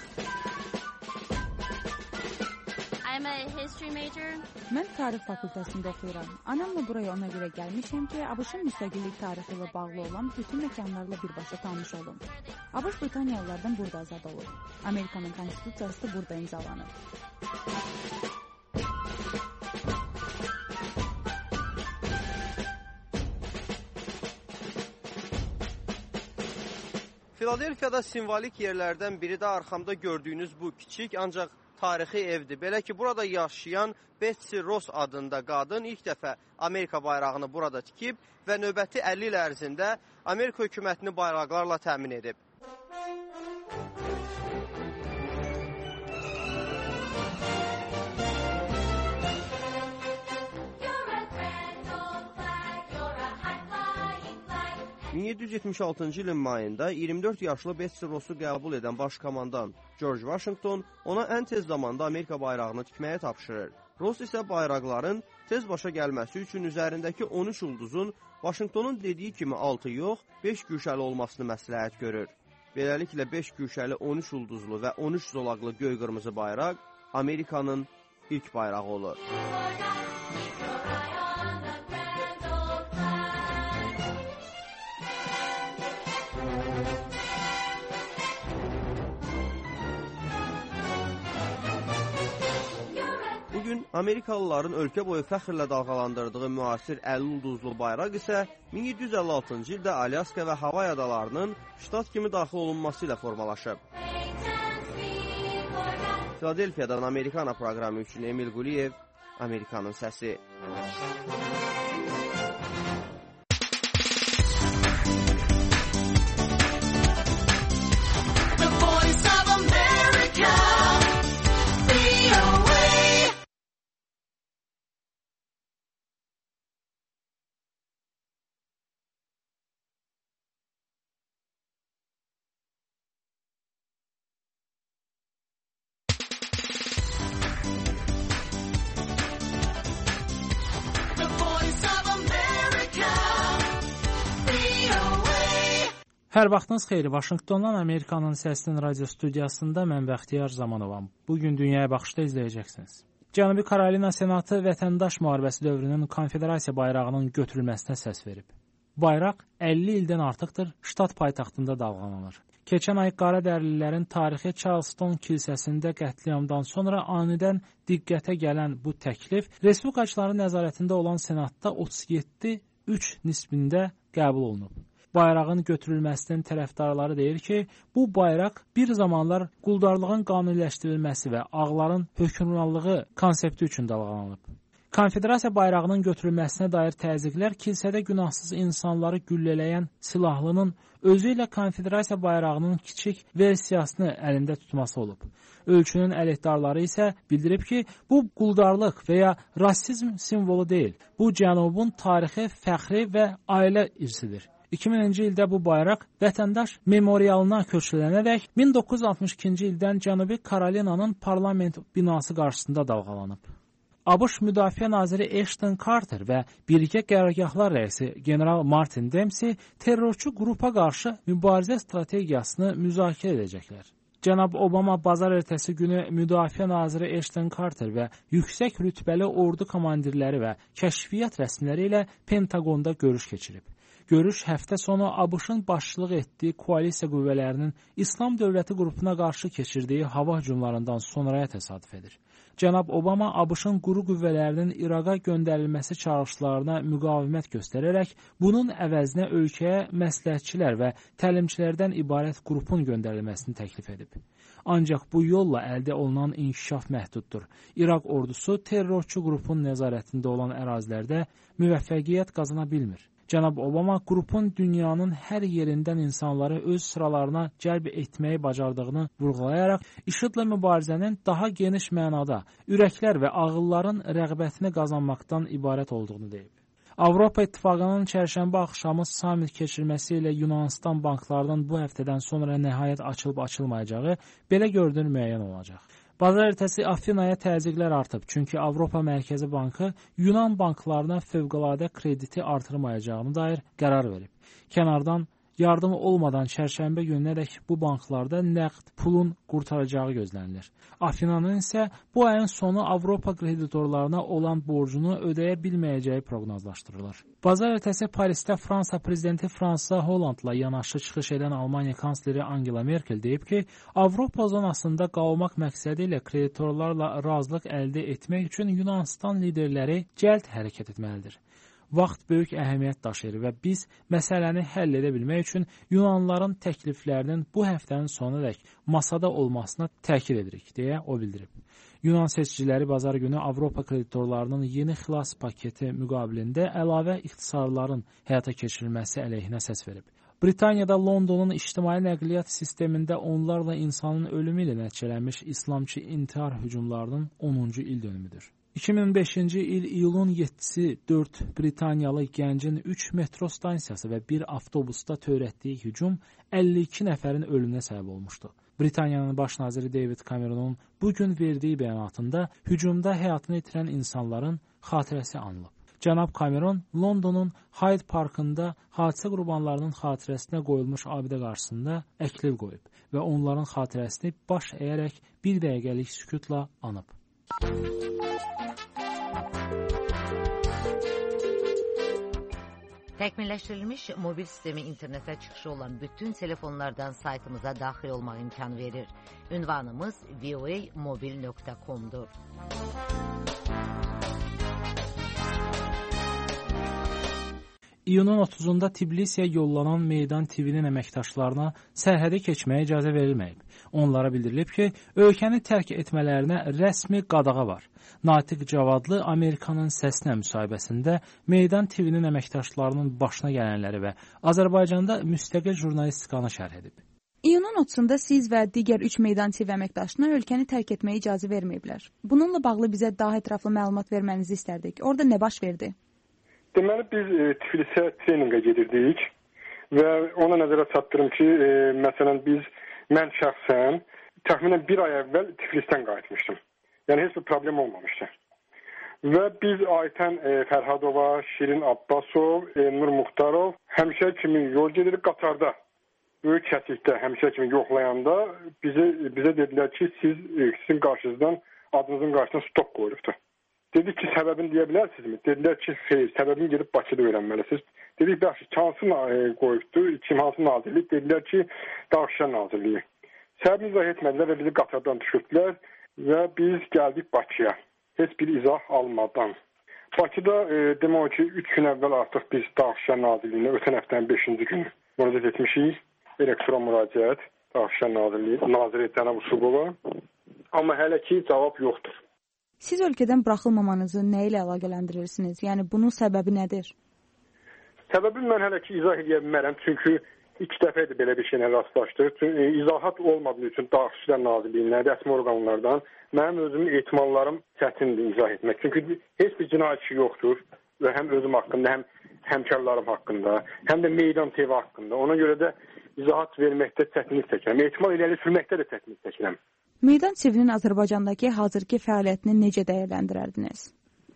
I'm a history major. Mən tarix fakültəsində oxuyuram. Anamla buraya ona görə gəlmişəm ki, ABŞ-ın müstəqillik tarixi ilə bağlı olan bütün məkanlarla birbaşa tanış olum. ABŞ Britaniyalılardan burada azad olur. Amerikanın konstitusiyası da burada imzalanır. Filadelfiyada simvolik yerlərdən biri də arxamda gördüyünüz bu kiçik, ancaq tarixi evdir. Belə ki, burada yaşayan Betsy Ross adında qadın ilk dəfə Amerika bayrağını burada tikib və növbəti əlli il ərzində Amerika hökumətini bayraqlarla təmin edib. min yeddi yüz yetmiş altıncı ilin mayında iyirmi dörd yaşlı Betsy Ross'u qəbul edən baş komandan George Washington ona ən tez zamanda Amerika bayrağını tikməyə tapşırır. Ross isə bayraqların tez başa gəlməsi üçün üzərindəki on üç ulduzun Washingtonun dediyi kimi altı yox, beş güşəli olmasını məsləhət görür. Beləliklə beş güşəli on üç ulduzlu və on üç zolaqlı göy-qırmızı bayraq Amerikanın ilk bayrağı olur. Amerikalıların ölkə boyu fəxrlə dalğalandırdığı müasir əlli ulduzlu bayraq isə min yeddi yüz əlli altıncı ildə Alyaska və Havay adalarının ştat kimi daxil olunması ilə formalaşıb. Filadelfiyadan Amerikana proqramı üçün Emil Quliyev, Amerikanın səsi. Hər vaxtınız xeyir. Vaşinqtondan Amerikanın Səsinin radio studiyasında mən Bəxtiyar Zamanovam. Bugün Dünyaya Baxışda izləyəcəksiniz. Cənubi Karolina Senatı vətəndaş müharibəsi dövrünün konfederasiya bayrağının götürülməsinə səs verib. Bayraq əlli ildən artıqdır ştat paytaxtında dalğalanır. Keçən ay qara dərililərin tarixi Charleston kilsəsində qətliamdan sonra anidən diqqətə gələn bu təklif respublikaçıların nəzarətində olan Senatda otuz yeddi üç nisbində qəbul olunub. Bayrağın götürülməsinin tərəfdarları deyir ki, bu bayraq bir zamanlar quldarlığın qanuniləşdirilməsi və ağların hökmranlığı konsepti üçün dalğalanıb. Konfederasiya bayrağının götürülməsinə dair təzyiqlər kilsədə günahsız insanları güllələyən silahlının özü ilə konfederasiya bayrağının kiçik versiyasını əlində tutması olub. Ölkünün əleyhdarları isə bildirib ki, bu quldarlıq və ya rasizm simvolu deyil, bu cənubun tarixi, fəxri və ailə irsidir. iki minci ildə bu bayraq vətəndaş memorialına köçürülənərək min doqquz yüz altmış ikinci ildən Cənubi Karolinanın parlament binası qarşısında dalğalanıb. ABŞ Müdafiə naziri Ashton Carter və birgə qərargahlar rəisi general Martin Dempsey terrorçu qrupa qarşı mübarizə strategiyasını müzakirə edəcəklər. Cənab Obama bazar ertəsi günü Müdafiə naziri Ashton Carter və yüksək rütbəli ordu komandirləri və kəşfiyyat rəsmiləri ilə Pentagonda görüş keçirib. Görüş həftə sonu ABŞ-ın başçılıq etdiyi koalisiya qüvvələrinin İslam dövləti qrupuna qarşı keçirdiyi hava hücumlarından sonraya təsadüf edir. Cənab Obama ABŞ-ın quru qüvvələrinin İraqa göndərilməsi çağırışlarına müqavimət göstərərək bunun əvəzinə ölkəyə məsləhətçilər və təlimçilərdən ibarət qrupun göndərilməsini təklif edib. Ancaq bu yolla əldə olunan inkişaf məhduddur. İraq ordusu terrorçu qrupun nəzarətində olan ərazilərdə müvəffəqiyyət qazana bilmir. Cənab Obama qrupun dünyanın hər yerindən insanları öz sıralarına cəlb etməyi bacardığını vurğulayaraq IŞİD-lə mübarizənin daha geniş mənada ürəklər və ağılların rəğbətini qazanmaqdan ibarət olduğunu deyib. Avropa İttifaqının çərşənbə axşamı samit keçirməsi ilə Yunanistan banklarının bu həftədən sonra nəhayət açılıb-açılmayacağı belə görünür müəyyən olacaq. Bazar ertəsi Afinaya təzyiqlər artıb, çünki Avropa Mərkəzi Bankı Yunan banklarına fövqəladə krediti artırmayacağını dair qərar verib. Kənardan yardım olmadan çərşənbə gününədək bu banklarda nəqd pulun qurtaracağı gözlənilir. Afinanın isə bu ayın sonu Avropa kreditorlarına olan borcunu ödəyə bilməyəcəyi proqnozlaşdırılır. Bazar ertəsi Parisdə Fransa prezidenti François Hollandla yanaşı çıxış edən Almaniya kansleri Angela Merkel deyib ki, Avropa zonasında qalmaq məqsədi ilə kreditorlarla razılıq əldə etmək üçün Yunanistan liderləri cəld hərəkət etməlidir. Vaxt böyük əhəmiyyət daşıyır və biz məsələni həll edə bilmək üçün Yunanlıların təkliflərinin bu həftənin sonadək masada olmasına təkid edirik, deyə o bildirib. Yunan seçiciləri bazar günü Avropa kreditorlarının yeni xilas paketi müqabilində əlavə ixtisarların həyata keçirilməsi əleyhinə səs verib. Britaniyada Londonun ictimai nəqliyyat sistemində onlarla insanın ölümü ilə nəticələnmiş İslamçı intihar hücumlarının onuncu il dönümüdür. iki min beşinci il iyulun yeddisi dörd Britaniyalı gəncin üç metro stansiyası və bir avtobusda törətdiyi hücum əlli iki nəfərin ölümünə səbəb olmuşdu. Britaniyanın baş naziri David Cameronun bugün verdiyi bəyanatında hücumda həyatını itirən insanların xatirəsi anılıb. Cənab Cameron Londonun Hyde Parkında hadisə qurbanlarının xatirəsinə qoyulmuş abidə qarşısında əklil qoyub və onların xatirəsini baş əyərək bir dəqiqəlik sükutla anıb. Təkmilləşdirilmiş mobil sistemi internetə çıxışı olan bütün telefonlardan saytımıza daxil olmaq imkanı verir. Ünvanımız v o a mobil nöqtə com'dur. İyunun otuzunda Tbilisiyə yollanan Meydan T V-nin əməkdaşlarına sərhədə keçməyə icazə verilməyib. Onlara bildirilib ki, ölkəni tərk etmələrinə rəsmi qadağa var. Natiq Cavadlı Amerikanın Səsinə müsahibəsində Meydan T V-nin əməkdaşlarının başına gələnləri və Azərbaycanda müstəqil jurnalistikanı şərh edib. İyunun otuzunda siz və digər üç Meydan T V əməkdaşına ölkəni tərk etməyə icazə verməyiblər. Bununla bağlı bizə daha ətraflı məlumat vermənizi istərdik. Orada nə baş verdi? Deməli, biz e, Tiflisə treninqə gedirdik və ona nəzərə çatdırım ki, e, məsələn, biz, mən şəxsən təxminən bir ay əvvəl Tiflisdən qayıtmışdım. Yəni, heç bir problem olmamışdı. Və biz Aytən e, Fərhadova, Şirin Abbasov, e, Nur Muxtarov həmişə kimi yol gedirik Qatarda. Böyük kəsikdə həmişə kimi yoxlayanda bizə, bizə dedilər ki, siz, e, sizin qarşınızdan, adınızın qarşısına stop qoyulubdur. Dedik ki, səbəbini deyə bilərsinizmi? Dedilər ki, xeyr, səbəbini gedib Bakıda öyrənməlisiniz. Dedik, bəxş, hansı qoyubdur, kim hansı nazirlik? Dedilər ki, Daxışlar Nazirliyi. Səbəbini izah etmədilər və bizi Qatardan düşürdülər və biz gəldik Bakıya. Heç bir izah almadan. Bakıda e, demək ki, üç gün əvvəl artıq biz Daxışlar Nazirliyinə ötən həftənin beşinci günü müraciət etmişik. Elektron müraciət Daxışlar Nazirliyi, Nazirə Cənab Usubova. Amma hələ ki, cavab yoxdur. Siz ölkədən buraxılmamanızı nə ilə əlaqələndirirsiniz? Yəni, bunun səbəbi nədir? Səbəbini mən hələ ki izah edə bilmərəm. Çünki ilk dəfə idi belə bir şeylə rastlaşdıq. Çünki izahat olmadığı üçün Daxışlar Nazirliyindən, rəsmi orqanlardan mənim özümün ehtimallarım çətindir izah etmək. Çünki heç bir cinayətçi yoxdur və həm özüm haqqında, həm həmkarlarım haqqında, həm də Meydan T V haqqında. Ona görə də izahat verməkdə çətinlik çəkirəm. Ehtimal irəli sürməkdə də çətinlik çəkirəm. Meydan T V-nin Azərbaycandakı hazırki fəaliyyətini necə dəyərləndirərdiniz?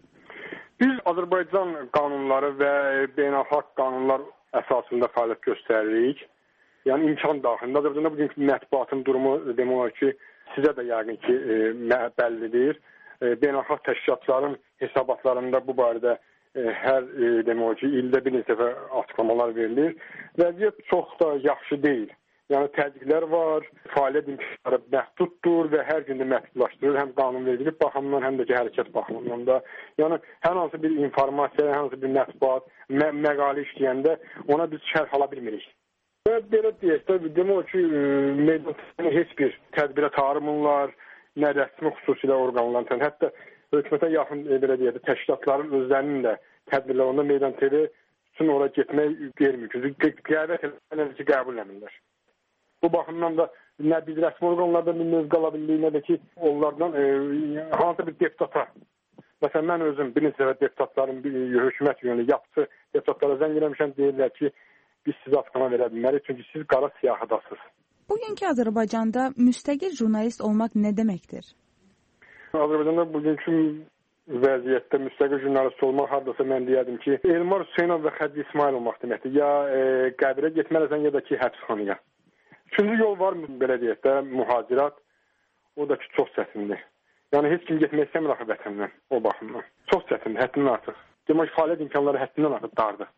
Biz Azərbaycan qanunları və beynəlxalq qanunlar əsasında fəaliyyət göstəririk. Yəni imkan daxilində. Azərbaycanda bugünkü mətbuatın durumu demək olar ki, sizə də yəqin ki, e, bəllidir. E, beynəlxalq təşkilatların hesabatlarında bu barədə e, hər e, demək olar ki, ildə bir neçə dəfə açıqlamalar verilir. Vəziyyət çox da yaxşı deyil. Yəni təzyiqlər var, fəaliyyət imkanları məhduddur və hər gün də məhdudlaşdırır, həm qanunvericilik baxımından, həm də ki, hərəkət baxımından da. Yəni hər hansı bir informasiya, hər hansı bir mətbuat, mə məqalə işləyəndə ona biz şərh ala bilmirik. Və belə deyək də, demək ki, meydan heç bir tədbirə tarımırlar, nə rəsmi xüsusilə orqanlarından, hətta hökumətə yaxın belə deyək də, təşkilatların özlərinin də tədbirlərində Meydan T V üçün oraya getmək qeyri-mümkün. Qəbul eləmək ki, qəbul eləmirlər. Bu baxımdan da nə biz rəsmi orqanlardan bir mövqe ala bildik, nə də ki, onlardan e, hansı bir deputata, məsələn, mən özüm bir neçə deputatların, bir hökumət yönlü yapısı deputatlara zəng eləmişəm, deyirlər ki, biz sizə açıqlama verə bilmərik, çünki siz qara siyahıdasınız. Bugünkü Azərbaycanda müstəqil jurnalist olmaq nə deməkdir? Azərbaycanda bugünkü vəziyyətdə müstəqil jurnalist olmaq hardasa mən deyərdim ki, Elmar Hüseynov və Xədri İsmail olmaq deməkdir. Ya e, qəbirə getməlisən, ya da ki, həbsxanaya. Üçüncü yol var, belə deyək də, mühacirat. O da ki, çox çətindir. Yəni, heç kim getmək istəmir axı vətəndən, o baxımdan. Çox çətindir, həddindən artıq. Demək, fəaliyyət imkanları həddindən artıq dardır.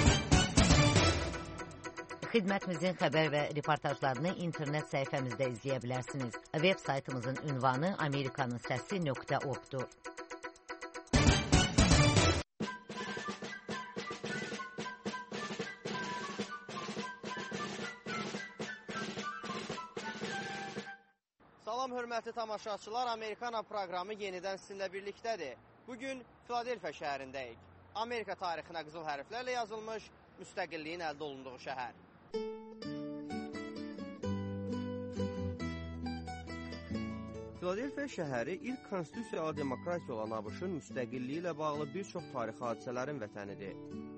Xidmətimizin xəbər və reportajlarını internet səhifəmizdə izləyə bilərsiniz. Web saytımızın ünvanı amerikanın səsi nöqtə org-dur. Salam, hörmətli tamaşaçılar, Amerikana proqramı yenidən sizinlə birlikdədir. Bugün Filadelfiya şəhərindəyik. Amerika tarixinə qızıl hərflərlə yazılmış müstəqilliyin əldə olunduğu şəhər. Filadelfiya şəhəri ilk konstitusiyalı demokratiya olan ABŞ-ın müstəqilliyi ilə bağlı bir çox tarixi hadisələrin vətənidir.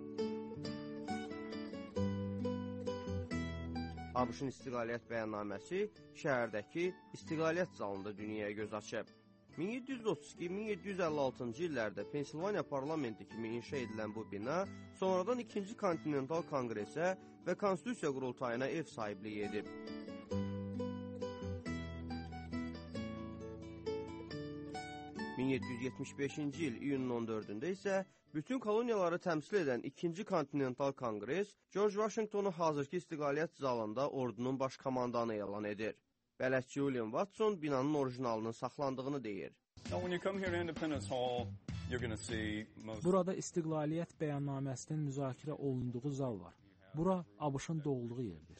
ABŞ-ın istiqlaliyyət bəyannaməsi şəhərdəki istiqlaliyyət zalında dünyaya göz açıb. min yeddi yüz otuz iki min yeddi yüz əlli altıncı illərdə Pensilvaniya parlamenti kimi inşa edilən bu bina sonradan ikinci Kontinental Konqresə və Konstitusiya qurultayına ev sahibliyi edib. min yeddi yüz yetmiş beşinci il iyunun on dördündə isə bütün koloniyaları təmsil edən ikinci Kontinental Konqres George Washingtonu hazırki istiqlaliyyət zalında ordunun baş komandanı elan edir. Bələdçi William Watson binanın orijinalının saxlandığını deyir. Now, when you come here to Independence Hall, Burada İstiqlaliyyət bəyannaməsinin müzakirə olunduğu zal var. Bura ABŞ-ın doğulduğu yerdir.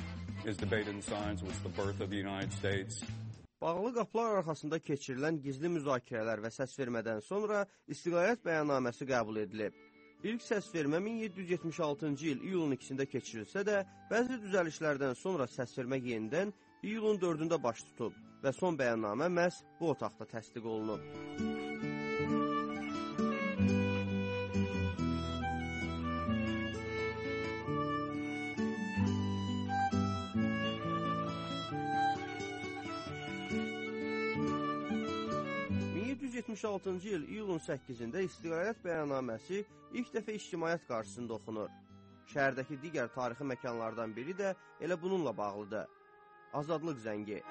Bağlı qapılar arxasında keçirilən gizli müzakirələr və səsvermədən sonra İstiqlaliyyət bəyannaməsi qəbul edilib. İlk səsvermə min yeddi yüz yetmiş altıncı il iyulun ikisində keçirilsə də, bəzi düzəlişlərdən sonra səsvermə yenidən iyulun dördündə baş tutub və son bəyannamə məhz bu otaqda təsdiq olunub. min yeddi yüz yetmiş altıncı il iyulun səkkizində İstiqlaliyyət bəyannaməsi ilk dəfə ictimaiyyət qarşısında oxunur. Şəhərdəki digər tarixi məkanlardan biri də elə bununla bağlıdır. Azadlıq zəngi.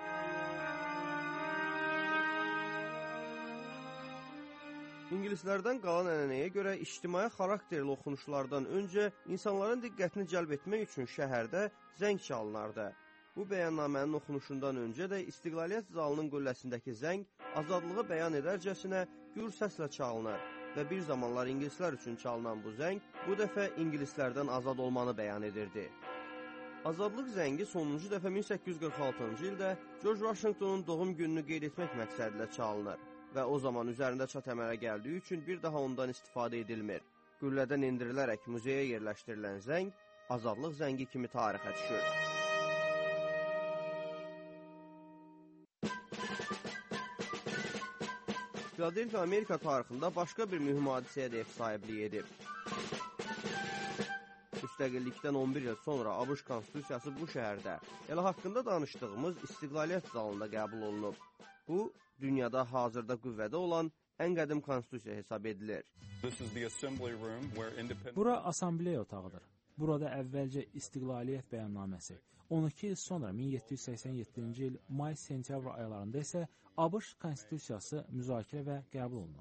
İngilislərdən qalan ənənəyə görə ictimai xarakterli oxunuşlardan öncə insanların diqqətini cəlb etmək üçün şəhərdə zəng çalınardı. Bu bəyannamənin oxunuşundan öncə də İstiqlaliyyət zalının qülləsindəki zəng azadlığı bəyan edərcəsinə gür səslə çalınır və bir zamanlar ingilislər üçün çalınan bu zəng bu dəfə ingilislərdən azad olmanı bəyan edirdi. Azadlıq zəngi sonuncu dəfə min səkkiz yüz qırx altıncı ildə George Washingtonun doğum gününü qeyd etmək məqsədilə çalınır və o zaman üzərində çat əmələ gəldiyi üçün bir daha ondan istifadə edilmir. Qüllədən indirilərək muzeyə yerləşdirilən zəng azadlıq zəngi kimi tarixə düşür. Filadelfiya Amerika tarixində başqa bir mühüm hadisəyə də ev sahibliyi edib. Müstəqillikdən on bir il sonra ABŞ Konstitusiyası bu şəhərdə, elə haqqında danışdığımız İstiqlaliyyət zalında qəbul olunub. Bu, dünyada hazırda qüvvədə olan ən qədim konstitusiya hesab edilir. Bura assambleya otağıdır. Burada əvvəlcə İstiqlaliyyət bəyannaməsi, on iki il sonra min yeddi yüz səksən yeddinci il may-sentyabr aylarında isə ABŞ Konstitusiyası müzakirə və qəbul olunub.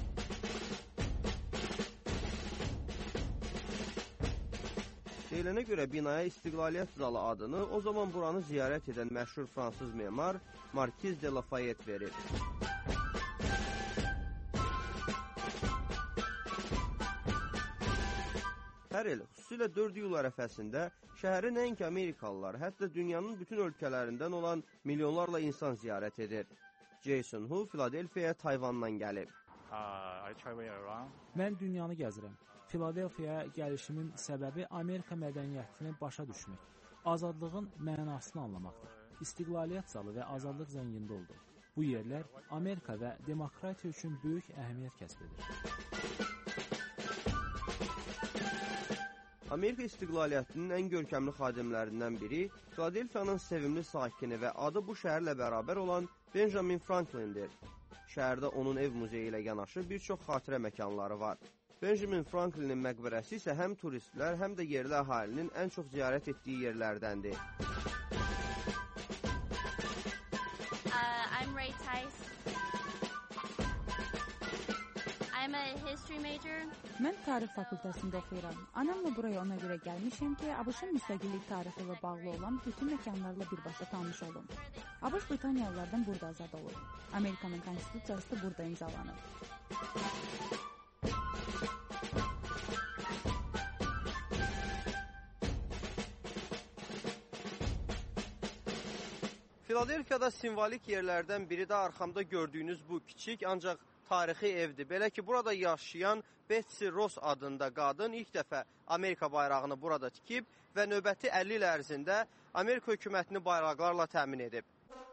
Deyilənə görə binaya İstiqlaliyyət zalı adını o zaman buranı ziyarət edən məşhur fransız memar Markiz de Lafayette verir. Hər il, xüsusilə dörd iyul ərəfəsində şəhəri nəinki Amerikalılar, hətta dünyanın bütün ölkələrindən olan milyonlarla insan ziyarət edir. Jason Hu Filadelfiyaya Tayvandan gəlib. Mən dünyanı gəzirəm. Filadelfiyaya gəlişimin səbəbi Amerika mədəniyyətini başa düşmək, azadlığın mənasını anlamaqdır. İstiqlaliyyət zalı və azadlıq zəngində oldu. Bu yerlər Amerika və demokratiya üçün böyük əhəmiyyət kəsb edir. Amerika istiqlaliyyətinin ən görkəmli xadimlərindən biri Filadelfiyanın sevimli sakini və adı bu şəhərlə bərabər olan Benjamin Franklindir. Şəhərdə onun ev muzeyi ilə yanaşı bir çox xatirə məkanları var. Benjamin Franklinin məqbərəsi isə həm turistlər, həm də yerli əhalinin ən çox ziyarət etdiyi yerlərdəndir. Uh, I'm Ray Tice. I'm a history major. Mən tarix fakültəsində oxuyuram. Anamla buraya ona görə gəlmişəm ki, ABŞ-ın müstəqillik tarixi ilə bağlı olan bütün məkanlarla birbaşa tanış olum. ABŞ Britaniyalılardan burada azad olur. Amerikanın konstitusiyası da burada imzalanır. Filadelfiyada simvolik yerlərdən biri də arxamda gördüyünüz bu kiçik, ancaq tarixi evdir. Belə ki, burada yaşayan Betsy Ross adında qadın ilk dəfə Amerika bayrağını burada tikib və növbəti əlli il ərzində Amerika hökumətini bayraqlarla təmin edib.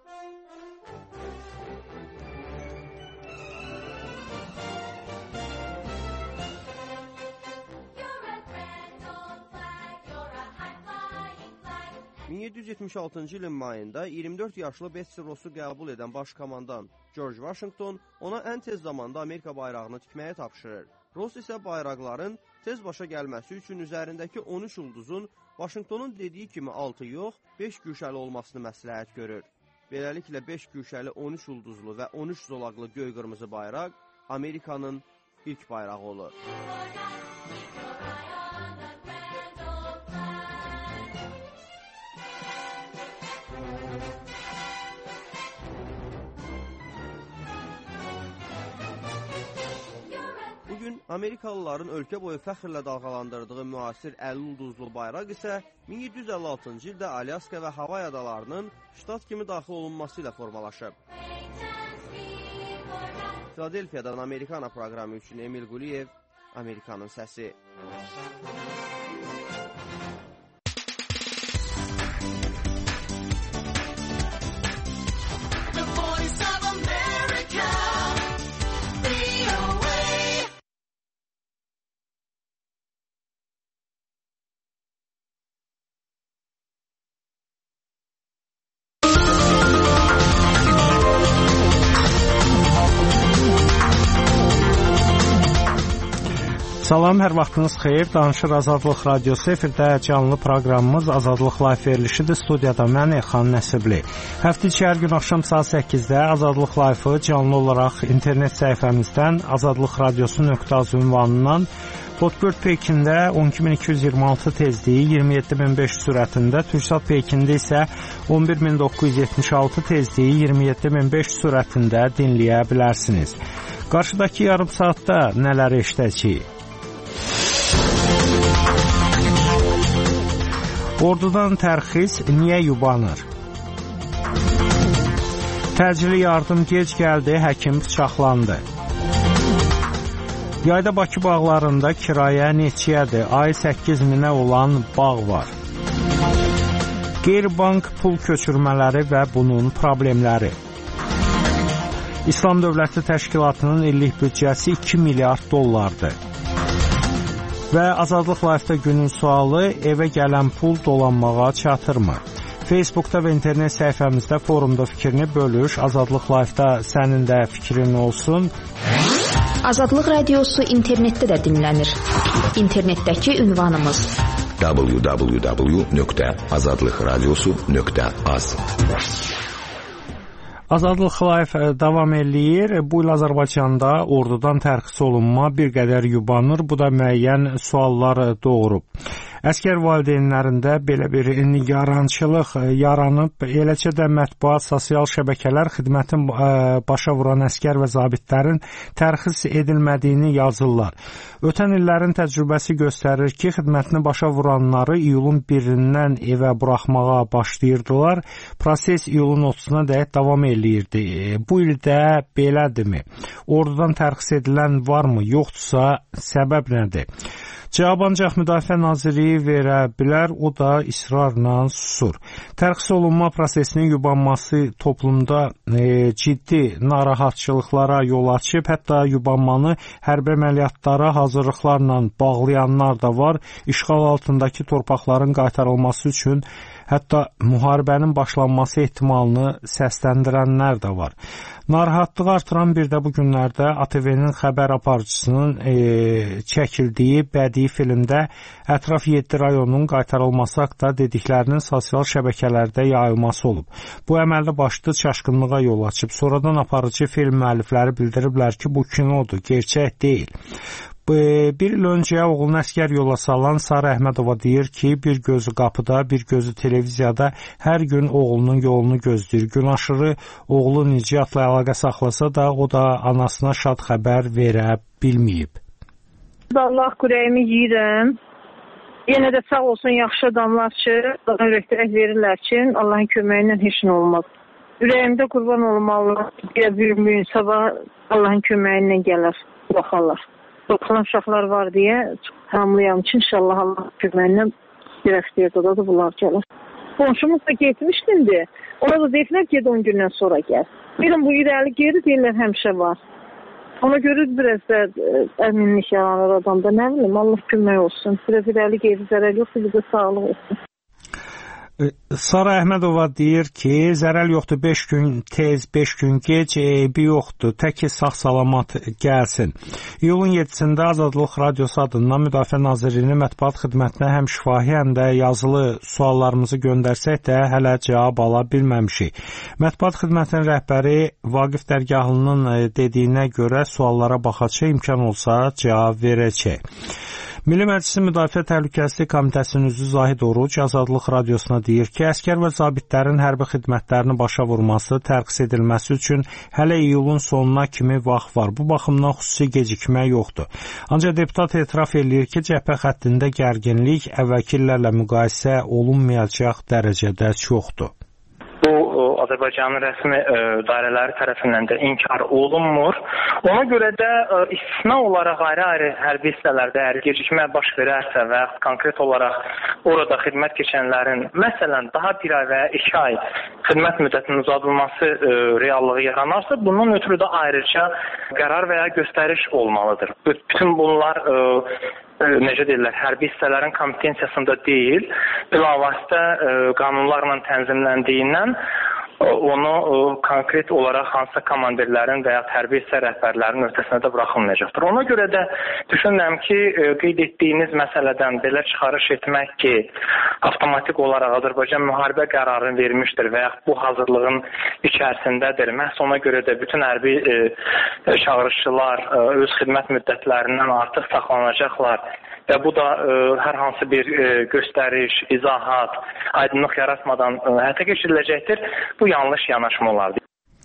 min yeddi yüz yetmiş altıncı ilin mayında iyirmi dörd yaşlı Betsy Ross'u qəbul edən baş komandan George Washington ona ən tez zamanda Amerika bayrağını tikməyə tapşırır. Ross isə bayraqların tez başa gəlməsi üçün üzərindəki on üç ulduzun Washingtonun dediyi kimi altı yox, beş güşəli olmasını məsləhət görür. Beləliklə beş güşəli on üç ulduzlu və on üç zolaqlı göy-qırmızı bayraq Amerikanın ilk bayrağı olur. gün Amerikalıların ölkə boyu fəxrlə dalğalandırdığı müasir əlli ulduzlu bayraq isə min yeddi yüz əlli altıncı ildə Alyaska və Havay adalarının ştat kimi daxil olunması ilə formalaşıb. Filadelfiyadan Amerikana proqramı üçün Emil Quliyev, Amerikanın səsi. Salam, hər vaxtınız xeyir. Danışır Azadlıq Radiosu, efirdə canlı proqramımız Azadlıq Live verilişidir. Studiyada mən Elxan Nəsibli. Həftə içi hər gün axşam saat səkkizdə Azadlıq Live-ı canlı olaraq internet səhifəmizdən azadlıq radiosu nöqtə az ünvanından Podbird Pekində on iki min iki yüz iyirmi altı tezliyi, iyirmi yeddi min beş yüz sürətində, Türksat Pekində isə on bir min doqquz yüz yetmiş altı tezliyi, iyirmi yeddi min beş yüz sürətində dinləyə bilərsiniz. Qarşıdakı yarım saatda nələr eşidəcəyik? Ordudan tərxis niyə yubanır? Təcili yardım gec gəldi, həkim bıçaqlandı. Yayda Bakı bağlarında kirayə neçəyədir? Ay səkkiz minə olan bağ var. Qeyri-bank pul köçürmələri və bunun problemləri. İslam Dövləti Təşkilatının illik büdcəsi iki milyard dollardır. Və Azadlıq Live-da günün sualı, evə gələn pul dolanmağa çatırmı? Facebookda və internet səhifəmizdə forumda fikrini bölüş. Azadlıq Live-da sənin də fikrin olsun. Azadlıq Radiosu internetdə də dinlənir. İnternetdəki ünvanımız w w w nöqtə azadlıq radiosu nöqtə az. Azadlıq Live davam eləyir. Bu il Azərbaycanda ordudan tərxis olunma bir qədər yubanır. Bu da müəyyən suallar doğurub. Əskər valideynlərində belə bir nigarançılıq yaranıb, eləcə də mətbuat, sosial şəbəkələr xidmətin başa vuran əskər və zabitlərin tərxis edilmədiyini yazırlar. Ötən illərin təcrübəsi göstərir ki, xidmətini başa vuranları iyulun birindən evə buraxmağa başlayırdılar. Proses iyulun otuzuna dək davam eləyirdi. Bu ildə belədirmi? Ordudan tərxis edilən varmı? Yoxdursa, səbəb nədir? Cavab ancaq Müdafiə Naziri verə bilər, o da israrla susur. Tərxis olunma prosesinin yubanması toplumda e, ciddi narahatçılıqlara yol açıb, hətta yubanmanı hərbi əməliyyatlara hazırlıqlarla bağlayanlar da var. İşğal altındakı torpaqların qaytarılması üçün hətta müharibənin başlanması ehtimalını səsləndirənlər də var. Narahatlığı artıran bir də bu günlərdə A T V-nin xəbər aparıcısının e, çəkildiyi bədii filmdə ətraf yeddi rayonun qaytarılması haqda dediklərinin sosial şəbəkələrdə yayılması olub. Bu əməlli başlı çaşqınlığa yol açıb. Sonradan aparıcı film müəllifləri bildiriblər ki, bu kinodur, gerçək deyil. Bir il öncə oğlunu əskər yola salan Sarı Əhmədova deyir ki, bir gözü qapıda, bir gözü televiziyada hər gün oğlunun yolunu gözləyir. Gün aşırı oğlu Nicatla əlaqə saxlasa da, o da anasına şad xəbər verə bilməyib. Allah qürəyimi yeyirəm. Yenə də sağ olsun yaxşı adamlar ki, ürəkdirək verirlər ki, Allahın köməyi ilə heç nə olmaz. Ürəyimdə qurban olmalı, deyə bilməyin, sabah Allahın köməyi ilə gələr, baxarlar. Baxılan uşaqlar var deyə hamlıyam ki, inşallah Allah köməyindən bir həftəyə da da bunlar gəlir. Qonşumuz da getmişdindi. Ona da deyirlər ki, on gündən sonra gəl. Bilin, bu irəli geri deyirlər həmişə var. Ona görə biraz da əminlik yaranır adamda. Nə bilim, Allah kömək olsun. Biraz irəli geri zərər yoxdur, bir də sağlıq olsun. Sara Əhmədova deyir ki, zərəl yoxdur, beş gün tez, beş gün gec, eybi yoxdur, tək ki sağ-salamat gəlsin. İyulun yeddisində Azadlıq Radiosu adından Müdafiə Nazirliyinin mətbuat xidmətinə həm şifahi, həm də yazılı suallarımızı göndərsək də hələ cavab ala bilməmişik. Mətbuat xidmətinin rəhbəri Vaqif Dərgahlı'nın dediyinə görə suallara baxacaq, imkan olsa cavab verəcək. Milli Məclisin Müdafiə Təhlükəsizlik Komitəsinin üzvü Zahid Oruc Azadlıq Radiosuna deyir ki, əskər və zabitlərin hərbi xidmətlərini başa vurması, tərxis edilməsi üçün hələ iyulun sonuna kimi vaxt var. Bu baxımdan xüsusi gecikmə yoxdur. Ancaq deputat etiraf eləyir ki, cəbhə xəttində gərginlik əvvəlki illərlə müqayisə olunmayacaq dərəcədə çoxdur. Bu Azərbaycanın rəsmi dairələri tərəfindən də inkar olunmur. Ona görə də istisna olaraq ayrı-ayrı hərbi hissələrdə əgər gecikmə baş verərsə və konkret olaraq orada xidmət keçənlərin məsələn daha bir ay və ya iki ay xidmət müddətinin uzadılması reallığı yaranarsa, bundan ötürü də ayrıca qərar və ya göstəriş olmalıdır. Bütün bunlar necə deyirlər, hərbi hissələrin kompetensiyasında deyil, bilavasitə qanunlarla tənzimləndiyindən onu konkret olaraq hansısa komandirlərin və ya hərbi hissə rəhbərlərinin öhdəsinə də buraxılmayacaqdır. Ona görə də düşünürəm ki, qeyd etdiyiniz məsələdən belə çıxarış etmək ki, avtomatik olaraq Azərbaycan müharibə qərarını vermişdir və ya bu hazırlığın içərisindədir. Məhz ona görə də bütün hərbi çağırışçılar öz xidmət müddətlərindən artıq saxlanacaqlar. Və bu da ə, hər hansı bir ə, göstəriş, izahat, aydınlıq yaratmadan ə, həyata keçiriləcəkdir. Bu yanlış yanaşma olardı.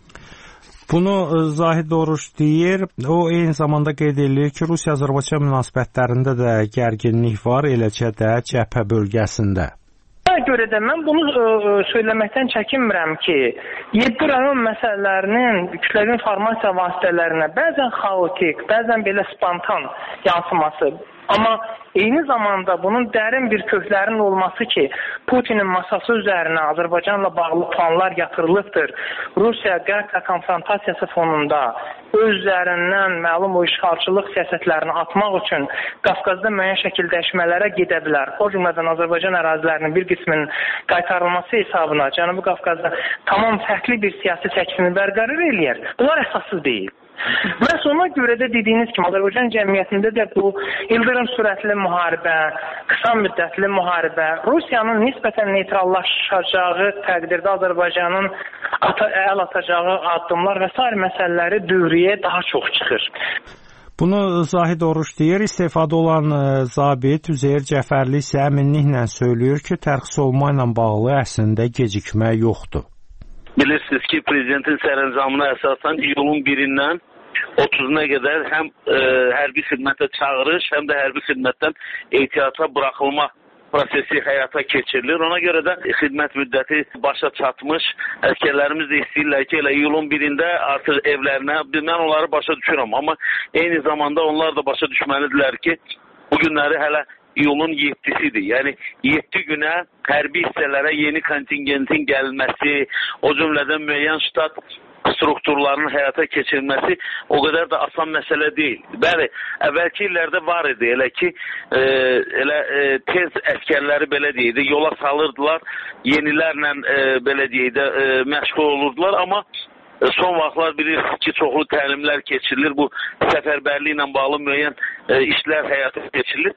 Bunu Zahid Oruç deyir. O eyni zamanda qeyd edir ki, Rusiya-Azərbaycan münasibətlərində də gərginlik var, eləcə də cəbhə bölgəsində. Buna görə də mən bunu ə, söyləməkdən çəkinmirəm ki, yeddi rayon məsələlərinin kütləvi informasiya vasitələrinə bəzən xaotik, bəzən belə spontan yansıması, amma eyni zamanda bunun dərin bir köklərinin olması ki, Putinin masası üzərinə Azərbaycanla bağlı planlar yatırılıbdır. Rusiya qərb konfrontasiyası fonunda özlərindən məlum o işğalçılıq siyasətlərini atmaq üçün Qafqazda müəyyən şəkil dəyişmələrə gedə bilər. O cümlədən Azərbaycan ərazilərinin bir qisminin qaytarılması hesabına Cənubi Qafqazda tamam fərqli bir siyasi çəkisini bərqərar eləyər. Bunlar əsassız deyil. Məhz ona görə də dediyiniz kimi Azərbaycan cəmiyyətində də bu ildırım sürətli müharibə, qısa müddətli müharibə, Rusiyanın nisbətən neytrallaşacağı təqdirdə Azərbaycanın ata, əl atacağı addımlar və sair məsələləri dövriyə daha çox çıxır. Bunu Zahid Oruç deyir, istefada olan zabit Üzeyir Cəfərli isə əminliklə söylüyor ki, tərxis olma ilə bağlı əslində gecikmə yoxdur. Bilirsiniz ki, prezidentin sərəncamına əsasən iyulun birindən otuzuna qədər həm e, hərbi xidmətə çağırış, həm də hərbi xidmətdən ehtiyata buraxılma prosesi həyata keçirilir. Ona görə də xidmət müddəti başa çatmış. Əskərlərimiz də istəyirlər ki, elə iyulun birində artıq evlərinə, mən onları başa düşürəm. Amma eyni zamanda onlar da başa düşməlidirlər ki, bu günləri hələ iyulun yeddisidir. Yəni yeddi günə hərbi hissələrə yeni kontingentin gəlməsi, o cümlədən müəyyən ştat strukturlarının həyata keçirilməsi o qədər də asan məsələ deyil. Bəli, əvvəlki illərdə var idi, elə ki, e, elə e, tez əskərləri belə deyildi, yola salırdılar, yenilərlə e, belə deyildi, e, məşğul olurdular, amma son vaxtlar bilirsiniz ki, çoxlu təlimlər keçirilir, bu səfərbərliyi ilə bağlı müəyyən e, işlər həyata keçirilir.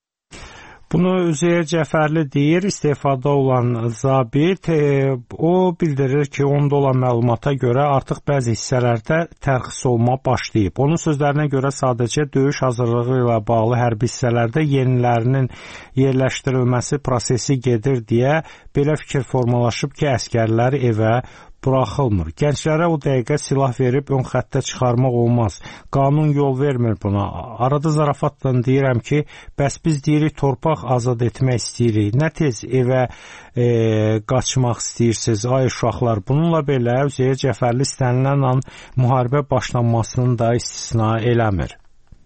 Bunu Üzeyir Cəfərli deyir, istefada olan zabit, e, o bildirir ki, onda olan məlumata görə artıq bəzi hissələrdə tərxis olma başlayıb. Onun sözlərinə görə sadəcə döyüş hazırlığı ilə bağlı hərbi hissələrdə yenilərinin yerləşdirilməsi prosesi gedir deyə belə fikir formalaşıb ki, əskərlər evə buraxılmır. Gənclərə o dəqiqə silah verib ön xəttə çıxarmaq olmaz. Qanun yol vermir buna. Arada zarafatla deyirəm ki, bəs biz deyirik torpaq azad etmək istəyirik. Nə tez evə e, qaçmaq istəyirsiniz, ay uşaqlar. Bununla belə Üzeyir Cəfərli istənilən an müharibə başlanmasını da istisna eləmir.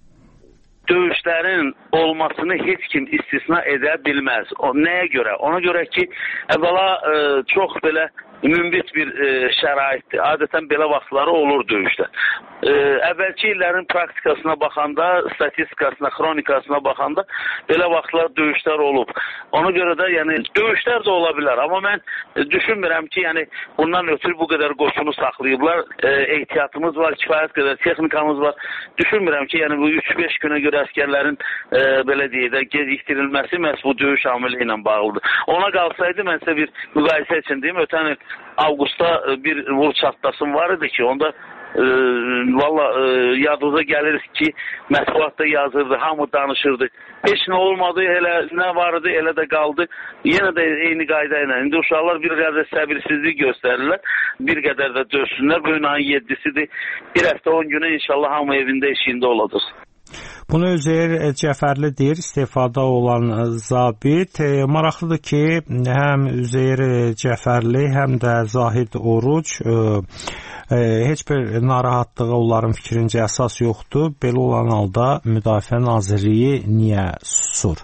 Döyüşlərin olmasını heç kim istisna edə bilməz. O nəyə görə? Ona görə ki, əvvəla e, çox belə ümumvət bir e, şəraitdir. Adətən belə vaxtları olur döyüşdə. E, əvvəlki illərin praktikasına baxanda, statistikasına, xronikasına baxanda belə vaxtlar döyüşlər olub. Ona görə də yəni döyüşlər də ola bilər. Amma mən e, düşünmürəm ki, yəni bundan ötürü bu qədər qoşunu saxlayıblar. E, ehtiyatımız var, kifayət qədər texnikamız var. Düşünmürəm ki, yəni bu üç beş günə görə əskərlərin e, belə deyək də gecikdirilməsi məhz bu döyüş amili ilə bağlıdır. Ona qalsaydı mən sizə bir müqayisə üçün deyim, ötən il avqustda bir vur çatlasım var idi ki, onda e, valla e, yadınıza gəlir ki, mətbuatda yazırdı, hamı danışırdı. Heç nə olmadı, elə nə vardı, elə də qaldı. Yenə də eyni qayda ilə. İndi uşaqlar bir qədər səbirsizlik göstərirlər, bir qədər də dözsünlər. Bu gün ayın yeddisidir. Bir həftə on günə inşallah hamı evində, eşiyində olacaq. Bunu Üzeyir Cəfərli deyir, istifada olan zabit. E, maraqlıdır ki, həm Üzeyir Cəfərli, həm də Zahid Oruc e, e, heç bir narahatlığı onların fikrincə əsas yoxdur. Belə olan halda Müdafiə Nazirliyi niyə susur?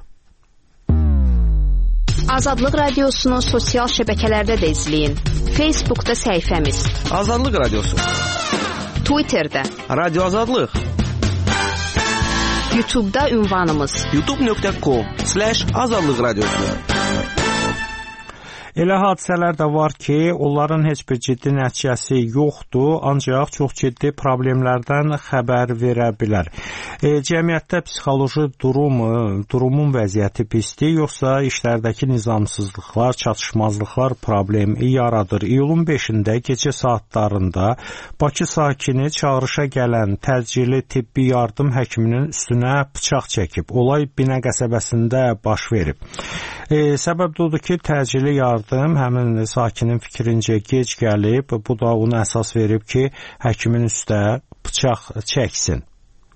Azadlıq Radiosunu sosial şəbəkələrdə də izləyin. Facebookda səhifəmiz Azadlıq Radiosu, Twitterdə Radio Azadlıq, YouTube'da ünvanımız youtube nöqtə com slash azadlıq radiosu. Elə hadisələr də var ki, onların heç bir ciddi nəticəsi yoxdur, ancaq çox ciddi problemlərdən xəbər verə bilər. E, cəmiyyətdə psixoloji durum, durumun vəziyyəti pisdir, yoxsa işlərdəki nizamsızlıqlar, çatışmazlıqlar problem yaradır. İyulun beşində gecə saatlarında Bakı sakini çağırışa gələn təcili tibbi yardım həkiminin üstünə bıçaq çəkib. Olay Binə qəsəbəsində baş verib. E, səbəb də odur ki, təcili yardım həmin sakinin fikrincə gec gəlib, bu da ona əsas verib ki, həkimin üstə bıçaq çəksin.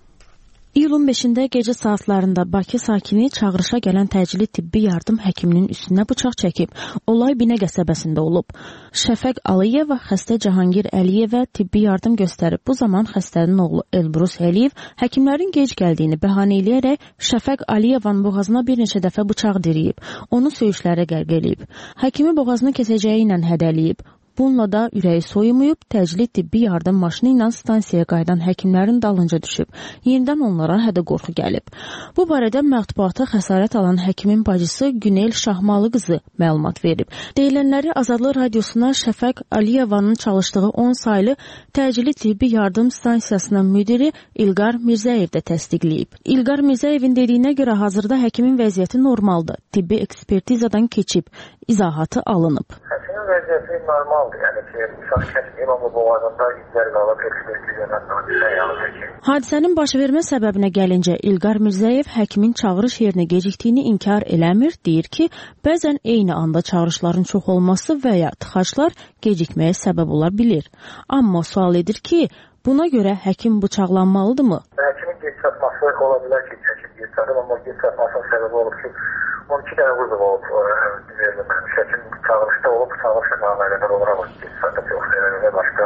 İyulun beşində gecə saatlarında Bakı sakini çağırışa gələn təcili tibbi yardım həkiminin üstünə bıçaq çəkib. Olay Binə qəsəbəsində olub. Şəfəq Aliyev xəstə Cahangir Əliyevə tibbi yardım göstərib. Bu zaman xəstənin oğlu Elbrus Əliyev həkimlərin gec gəldiyini bəhanə eləyərək Şəfəq Aliyevin boğazına bir neçə dəfə bıçaq diriyib. Onu söyüşlərə qərq eləyib. Həkimi boğazını kəsəcəyi ilə hədələyib. Bununla da ürəyi soyumayıb, təcili tibbi yardım maşını ilə stansiyaya qayıdan həkimlərin dalınca düşüb. Yenidən onlara hədə-qorxu gəlib. Bu barədə mətbuata xəsarət alan həkimin bacısı Günel Şahmalı qızı məlumat verib. Deyilənləri Azadlıq Radiosuna Şəfəq Aliyevanın çalışdığı on saylı təcili tibbi yardım stansiyasının müdiri İlqar Mirzəyev də təsdiqləyib. İlqar Mirzəyevin dediyinə görə hazırda həkimin vəziyyəti normaldır. Tibbi ekspertizadan keçib, izahatı alınıb. Həkimin vəziyyəti normaldır. Yəni ki, bıçaq kəsməyib, amma boğazında izlər qalıb, ekspertizadan sonra hadisənin baş vermə səbəbinə gəlincə İlqar Mirzəyev həkimin çağırış yerinə gecikdiyini inkar eləmir, deyir ki, bəzən eyni anda çağırışların çox olması və ya tıxaclar gecikməyə səbəb ola bilir. Amma sual edir ki, buna görə həkim bıçaqlanmalıdırmı? Həkimin gec çatması ola bilər ki, çəkib gec çatıb, amma gec çatmasının səbəbi olub ki, on iki dənə vurdu olub, verilməmiş. Həkim çağırışda olub, çağırışda qamələrlər olur, amma gec çatıb yox verilmə başqa.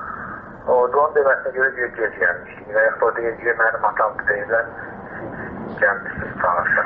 O, onun deməsinə görə gec gec gəlmişdik. Və yaxud o deyir ki, mənim atam deyirlər, siz gəlmişsiniz çağırışa.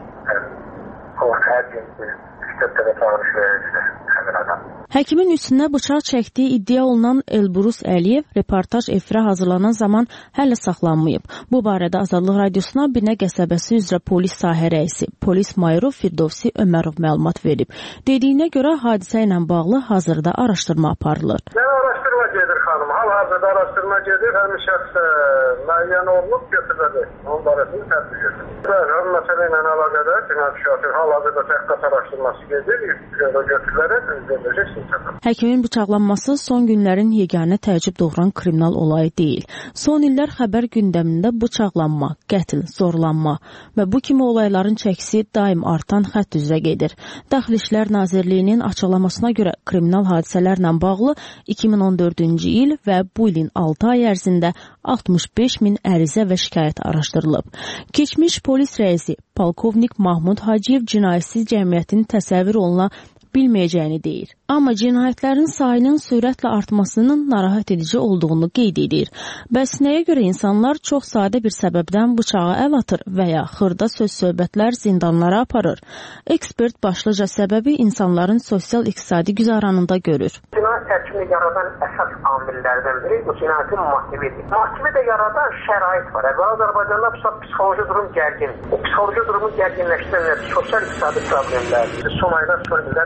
O, hər gün üç-dörd dəfə çağırış verirsə, həmin adam. Həkimin üstünə bıçaq çəkdiyi iddia olunan Elbrus Əliyev reportaj efirə hazırlanan zaman hələ saxlanmayıb. Bu barədə Azadlıq Radiosuna Binə qəsəbəsi üzrə polis sahə rəisi, polis mayuru Firdovsi Ömərov məlumat verib. Dediyinə görə hadisə ilə bağlı hazırda araşdırma aparılır. Yəni araşdırma gedir xanım, hal-hazırda araşdırma gedir, həmin şəxs müəyyən olunub götürülür. Onun barəsində tədbir gedir. Bəli, həmin məsələ ilə əlaqədar cinayət şəxsi hal-hazırda təhqiqat araşdırması gedir, götürülərək veriləcək. Həkimin bıçaqlanması son günlərin yeganə təəccüb doğuran kriminal olayı deyil. Son illər xəbər gündəmində bıçaqlanma, qətl, zorlanma və bu kimi olayların çəkisi daim artan xətt üzrə gedir. Daxili İşlər Nazirliyinin açıqlamasına görə kriminal hadisələrlə bağlı iki min on dördüncü il və bu ilin altı ay ərzində altmış beş min ərizə və şikayət araşdırılıb. Keçmiş polis rəisi Polkovnik Mahmud Hacıyev cinayətsiz cəmiyyətin təsəvvür oluna bilməyəcəyini deyir. Amma cinayətlərin sayının sürətlə artmasının narahat edici olduğunu qeyd edir. Bəs nəyə görə insanlar çox sadə bir səbəbdən bıçağa əl atır və ya xırda söz-söhbətlər zindanlara aparır? Ekspert başlıca səbəbi insanların sosial-iqtisadi güzaranında görür. Cinayət tərkibini yaradan əsas amillərdən biri bu cinayətin motividir. Motivi də yaradan şərait var. Əvvəl Azərbaycanda psixoloji durum gərgin. O psixoloji durumu gərginləşdirən sosial-iqtisadi problemlərdir. Son aylar, son illər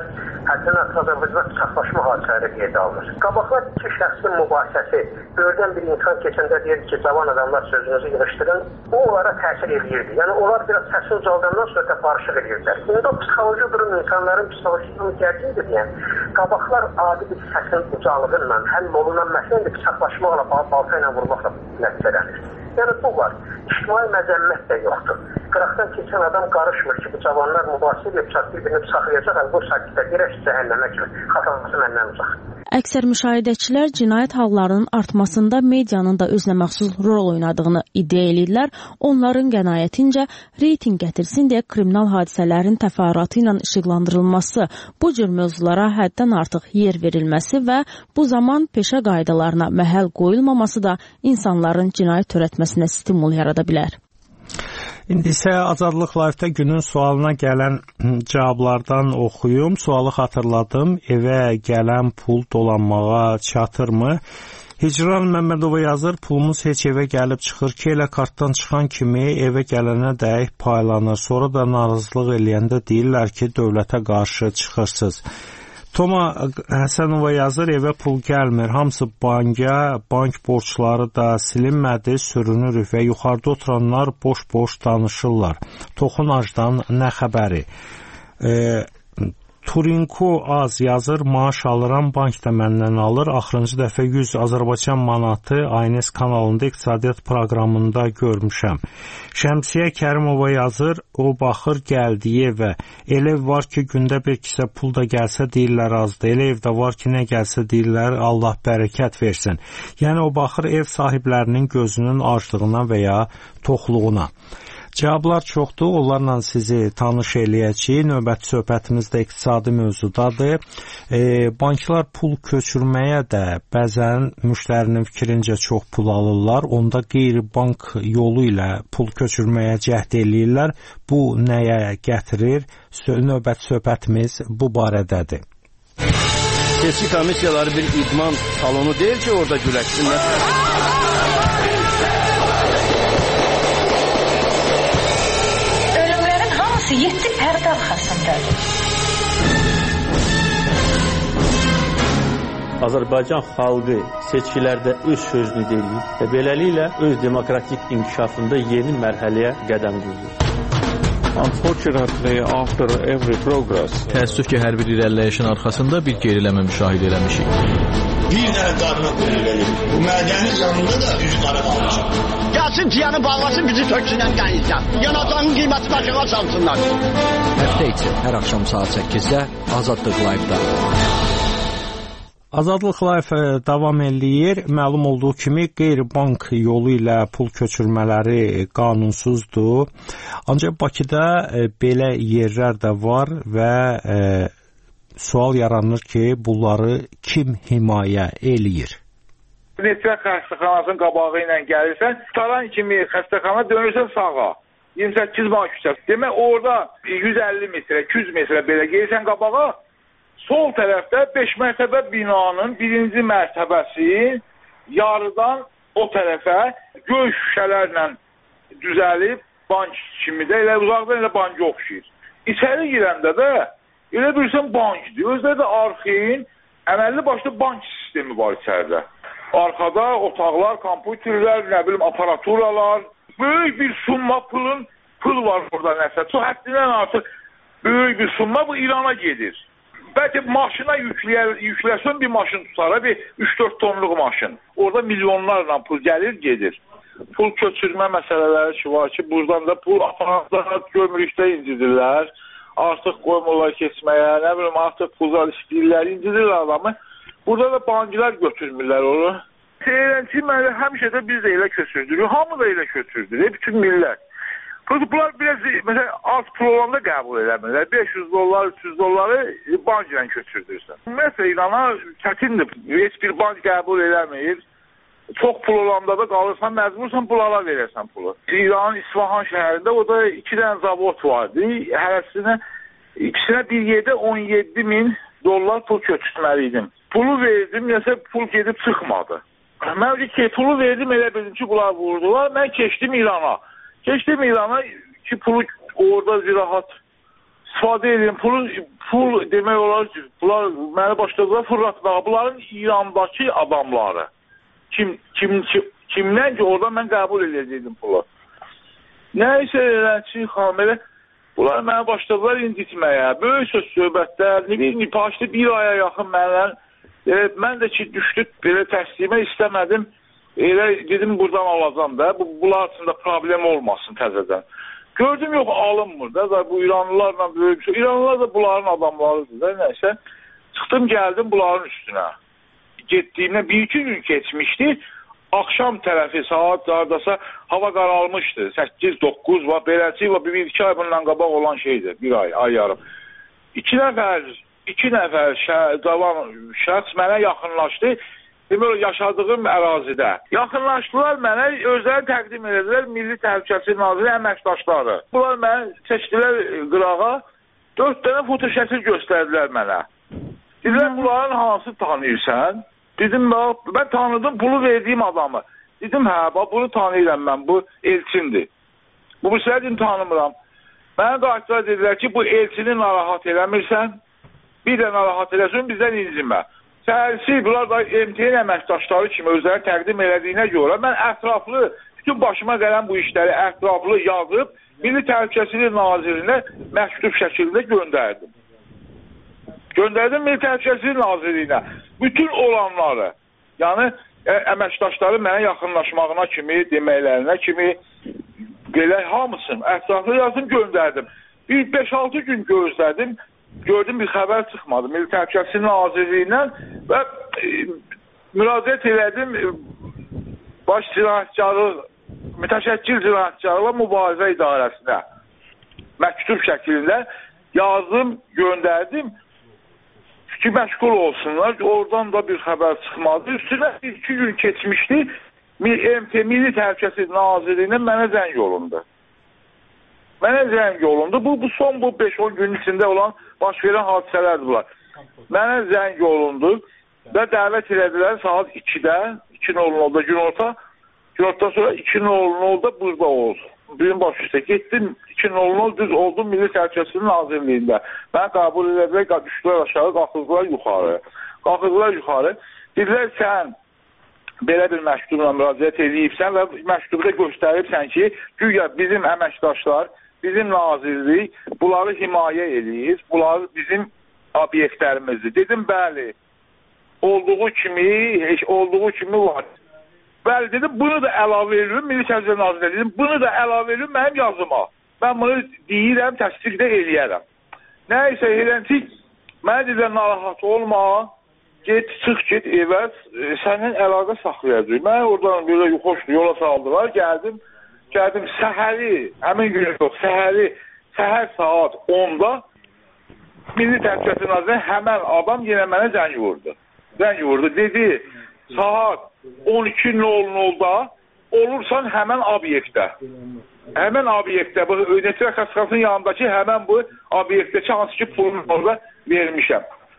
həddindən artıq Azərbaycanda çaxlaşma hadisələri qeydə alınır. Qabaqlar iki şəxsin mübahisəsi, böyürdən bir insan keçəndə deyirdi ki, cavan adamlar sözünüzü yığışdırın, bu onlara təsir edirdi. Yəni onlar biraz səsi ucaldandan sonra da barışıq edirdilər. İndi o psixoloji durum insanların psixoloji durumu gərgindir deyən, qabaqlar adi bir səsin ucalığı ilə, həm olunan məsələn də çaxlaşmaqla, balta ilə vurmaqla nəticələnir. Yəni bu var. İctimai məzəmmət də yoxdur. Qıraqdan keçən adam qarışmır ki, bu cavanlar mübahisə edib, bir-birini bıçaqlayacaq, bu sakitə girək cəhənnəmə kimi. Xatası məndən uzaq. Əksər müşahidəçilər cinayət hallarının artmasında medianın da özünə məxsus rol oynadığını iddia edirlər. Onların qənaətincə reyting gətirsin deyə kriminal hadisələrin təfərrüatı ilə işıqlandırılması, bu cür mövzulara həddən artıq yer verilməsi və bu zaman peşə qaydalarına məhəl qoyulmaması da insanların cinayət törətməsinə stimul yarada bilər. İndi isə Azadlıq Live-da günün sualına gələn cavablardan oxuyum. Sualı xatırladım. Evə gələn pul dolanmağa çatırmı? Hicran Məmmədova yazır, pulumuz heç evə gəlib çıxır ki, elə kartdan çıxan kimi evə gələnə dəyik paylanır. Sonra da narazılıq eləyəndə deyirlər ki, dövlətə qarşı çıxırsınız. Toma Həsənova yazır, evə pul gəlmir, hamısı banka, bank borçları da silinmədi, sürünürük və yuxarıda oturanlar boş-boş danışırlar. Toxunacdan nə xəbəri? E, Turinko az yazır, maaş alıram, bank da məndən alır. Axırıncı dəfə yüz Azərbaycan manatı Aynes kanalında iqtisadiyyat proqramında görmüşəm. Şəmsiyə Kərimova yazır, o baxır gəldiyi evə. Elə ev var ki, gündə bir kisə pul da gəlsə deyirlər azdır. Elə evdə var ki, nə gəlsə deyirlər Allah bərəkət versin. Yəni o baxır ev sahiblərinin gözünün aclığına və ya toxluğuna. Cavablar çoxdur, onlarla sizi tanış eləyəcəyik. Növbəti söhbətimiz də iqtisadi mövzudadır. E, banklar pul köçürməyə də bəzən müştərinin fikrincə çox pul alırlar. Onda qeyri-bank yolu ilə pul köçürməyə cəhd eləyirlər. Bu nəyə gətirir? Növbəti söhbətimiz bu barədədir. Seçki komissiyaları bir idman salonu deyil ki, orada güləşsinlər. yeddi pərdə arxasındadır. Azərbaycan xalqı seçkilərdə öz sözünü deyir və beləliklə öz demokratik inkişafında yeni mərhələyə qədəm qoyur. Unfortunately, after every progress, təəssüf ki, hər bir irəliləyişin arxasında bir geriləmə müşahidə eləmişik. Bir dənə qarına qoyulur. Bu mədənin yanında da üzü qara qalmışam. Gəlsin tiyanı bağlasın, bizi töksünən qənizdən. Yanacağın qiyməti başına çalsınlar. Həftə içi hər axşam saat səkkizdə Azadlıq Live-da. Azadlıq Live davam eləyir. Məlum olduğu kimi qeyri-bank yolu ilə pul köçürmələri qanunsuzdur. Ancaq Bakıda e, belə yerlər də var və e, sual yaranır ki, bunları kim himayə eləyir? Neçə xəstəxanasının qabağı ilə gəlirsən, taran kimi xəstəxana dönürsən sağa. iyirmi səkkiz man küçəsi. Demək, orada yüz əlli metrə, iki yüz metrə belə gəlirsən qabağa, sol tərəfdə beş mərtəbə binanın birinci mərtəbəsi yarıdan o tərəfə göy şüşələrlə düzəlib, bank kimi də, elə uzaqdan elə banka oxşayır. İçəri girəndə də elə bilirsən bankdır. Özdə də arxin, əməlli başlı bank sistemi var içəridə. Arxada otaqlar, kompüterlər, nə bilim, aparaturalar, böyük bir summa pulun, pul var burada nəsə. Çox həddindən artıq böyük bir summa bu İrana gedir. Bəlkə maşına yükləyə, yükləsin bir maşın tutar, bir üç dörd tonluq maşın. Orada milyonlarla pul gəlir, gedir. Pul köçürmə məsələləri ki var ki, buradan da pul aparatlar gömrükdə incidirlər. Artıq qoymurlar keçməyə, nə bilim, artıq pullar istəyirlər, incidirlər adamı. Burada da banklar götürmürlər onu. Seyirənçi mənə həmişə də biz də elə köçürdürük, hamı da elə köçürdürük, bütün millət. Bunlar biraz, məsələn, az pul olanda qəbul eləmirlər. beş yüz dollar, üç yüz dolları bank ilə köçürdürsən. Məsələn, İrana çətindir, heç bir bank qəbul eləmir. Çox pul olanda da qalırsan, məcbursan pullara verərsən pulu. İranın İsfahan şəhərində o da iki dənə zavod vardı. Hərəsinə, ikisinə bir yerdə on yeddi min dollar pul köçürtməliydim. Pulu verdim, nəsə pul gedib çıxmadı. Mən ki, pulu verdim, elə bildim ki, bunlar vurdular. Mən keçdim İrana. Keçdim İrana ki, pulu orada bir rahat istifadə edin, pulu, pul demək olar ki, bunlar məni başladılar fırlatmağa. Bunların İrandakı adamları. Kim, kim, kim, kimdən ki, orada mən qəbul edəcəkdim pulu. Nəysə eləçi, xanım, elə bunlar mənə başladılar incitməyə. Böyük söz söhbətlər, ne bileyim, başlı bir aya yaxın mənlər. E, mən də ki, düşdük, belə təslimə istəmədim. Elə dedim, buradan alacam da, bu, bunlar üçün də problem olmasın təzədən. Gördüm, yox, alınmır da, da bu İranlılarla böyük bir şey. İranlılar da bunların adamlarıdır da, nəysə. Çıxdım, gəldim bunların üstünə. Getdiyimdə bir iki gün keçmişdi. Akşam tərəfi saat hardasa hava qaralmışdı. səkkiz doqquz var, beləsi var, bir iki ay bundan qabaq olan şeydir. Bir ay, ay yarım. İki nəfər, iki nəfər şə, cavan şəxs mənə yaxınlaşdı. Demək, yaşadığım ərazidə. Yaxınlaşdılar mənə, özləri təqdim edilər Milli Təhlükəsizlik Naziri əməkdaşları. Bunlar mənə seçdilər qırağa, dörd dənə fotoşəkil göstərdilər mənə. Dedilər, bunların hansı tanıyırsan? Dedim, mən tanıdım pulu verdiyim adamı. Dedim, hə, bax, bunu tanıyıram mən, bu Elçindir. Bu bir səhədim tanımıram. Mənə qayıtdılar, dedilər ki, bu Elçini narahat eləmirsən, bir də narahat eləsin, bizdən incinmə. Səhərsi, bunlar da M T N əməkdaşları kimi özləri təqdim elədiyinə görə mən ətraflı, bütün başıma gələn bu işləri ətraflı yazıb Milli Təhlükəsizlik Nazirinə məktub şəkildə göndərdim. Göndərdim Milli Təhlükəsizlik Nazirinə. Bütün olanları, yəni ə, əməkdaşları mənə yaxınlaşmağına kimi, deməklərinə kimi belə hamısını ətraflı yazdım, göndərdim. Bir beş altı gün gözlədim, gördüm bir xəbər çıxmadı Milli Təhlükəsizlik Nazirliyindən və e, müraciət elədim e, baş cinayətkarlıq, mütəşəkkil cinayətkarlıq mübarizə idarəsinə məktub şəklində yazdım, göndərdim ki, məşğul olsunlar. Oradan da bir xəbər çıxmadı. Üstünə iki gün keçmişdi. M T Milli Təhlükəsizlik Nazirliyinin mənə zəng olundu. Mənə zəng olundu. Bu, bu son bu beş on gün içində olan baş verən hadisələrdir bunlar. Mənə zəng olundu və dəvət elədilər saat ikidə, iki nol nolda günorta. Günortadan sonra iki nol nolda burada oldu. Birin baş üstə getdim, iki nol nol düz oldum Milli Təhlükəsizlik Nazirliyində. Mən qəbul edilər, düşdülər aşağı, qalxırdılar yuxarı. Qalxırdılar yuxarı. Dedilər, sən belə bir məktubla müraciət edibsən və məktubda göstəribsən ki, güya bizim əməkdaşlar, bizim nazirlik bunları himayə edir, bunlar bizim obyektlərimizdir. Dedim, bəli, olduğu kimi, olduğu kimi var. Bəli, dedim, bunu da əlavə edirim, Milli Təhlükəsizlik Nazirliyi dedim, bunu da əlavə edirim mənim yazıma. Mən bunu deyirəm, təsdiq də eləyərəm. Nəysə, eləncə, mənə dedilər, narahat olma, get, çıx, get evə, sənin əlaqə saxlayacaq. Mən oradan belə xoşlu yola saldılar, gəldim, gəldim, səhəri, həmin günü yox, səhəri, səhər saat onda Milli Təhlükəsizlik Nazirliyi həmən adam yenə mənə zəng vurdu. Zəng vurdu, dedi, saat on iki nol nolda olursan həmən obyektdə. Həmən obyektdə, bu nefrə xəstəxanasının yanındakı həmən bu obyektdəki hansı ki pulunu orada vermişəm.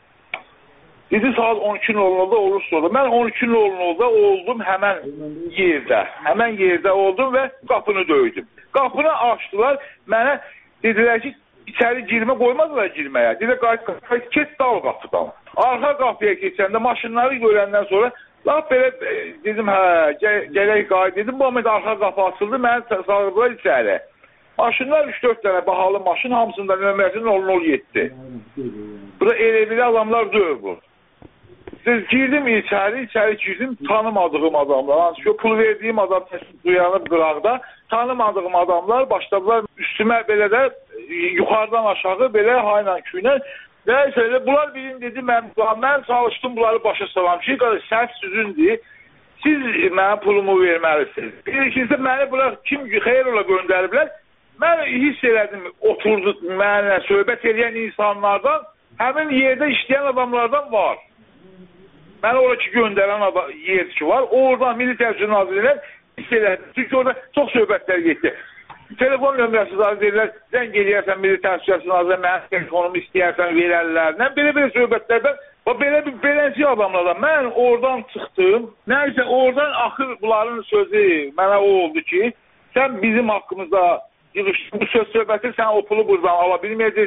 Dedi, saat on iki nol nolda olursa orada. Mən on iki nol nolda oldum həmən yerdə. Həmən yerdə oldum və qapını döydüm. Qapını açdılar, mənə dedilər ki, içəri girmə qoymadılar girməyə. Dedilər, qayıt, qayıt, kes dal qapıdan. Arxa qapıya keçəndə maşınları görəndən sonra laf belə dedim, hə, gələk qayıt dedim, bu amət arxa qapı açıldı, mənə sağırdılar içəri. Maşınlar üç dörd dənə bahalı maşın, hamısında nömrəsi nol nol yeddi. Burada elə bir adamlar döyür bu. Siz girdim içəri, içəri girdim, tanımadığım adamlar, hansı ki, pul verdiyim adam duyanıb qıraqda, tanımadığım adamlar başladılar üstümə belə də yuxarıdan aşağı belə hayla küynə. Nəysə, bunlar birini dedi, mən, mən çalışdım bunları başa salam ki, səhv süzündür, siz mənə pulumu verməlisiniz. Bir ikincisi, məni bura kim xeyr ola göndəriblər, mən hiss elədim, oturdu mənə söhbət edən insanlardan, həmin yerdə işləyən adamlardan var. Mənə oradakı göndərən yer ki var, oradan Milli Təhlükəsizlik Nazirliyinə hiss elədim. Çünki orada çox söhbətlər getdi. Telefon nömrəsi zaten deyirlər, zəng eləyərsən Milli Təhlükəsizlik Nazirliyinə, mənim telefonumu istəyərsən verərlərlə, belə bir söhbətlərdən, belə bir beləncə adamlardan. Mən oradan çıxdım, nəysə oradan axır bunların sözü mənə o oldu ki, sən bizim haqqımızda yığışdın, bu söz söhbəti sən o pulu buradan ala bilməyəcəksən,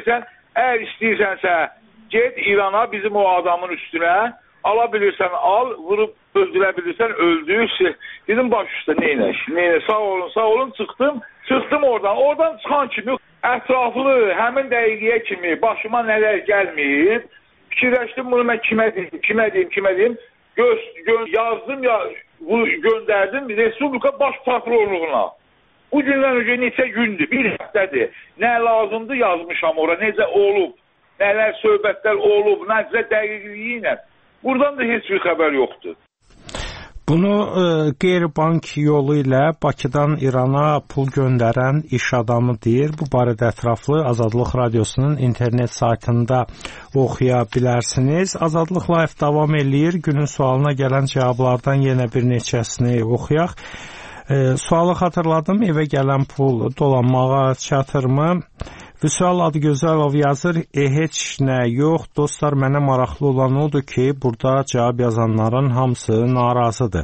Əgər istəyirsənsə, get İrana bizim o adamın üstünə, ala bilirsən al, vurub öldürə bilirsən öldür. Dedim baş üstə neynək, neynək, sağ olun, sağ olun, çıxdım. Çıxdım oradan, oradan çıxan kimi ətraflı, həmin dəqiqəyə kimi başıma nələr gəlməyib, fikirləşdim bunu mən kimə deyim, kimə deyim, kimə deyim, Göz, gö yazdım ya, bu göndərdim Respublika Baş Prokurorluğuna. Bu gündən önce neçə gündür, bir həftədir. Nə lazımdır yazmışam ora, necə olub, nələr söhbətlər olub, necə dəqiqliyi ilə. Buradan da heç bir xəbər yoxdur. Bunu e, qeyri-bank yolu ilə Bakıdan İrana pul göndərən iş adamı deyir. Bu barədə ətraflı Azadlıq Radiosunun internet saytında oxuya bilərsiniz. Azadlıq Live davam eləyir. Günün sualına gələn cavablardan yenə bir neçəsini oxuyaq. E, sualı xatırladım. Evə gələn pul dolanmağa çatırmı? Vüsal Adıgözəlov yazır, e, heç nə yox, dostlar, mənə maraqlı olan odur ki, burada cavab yazanların hamısı narazıdır.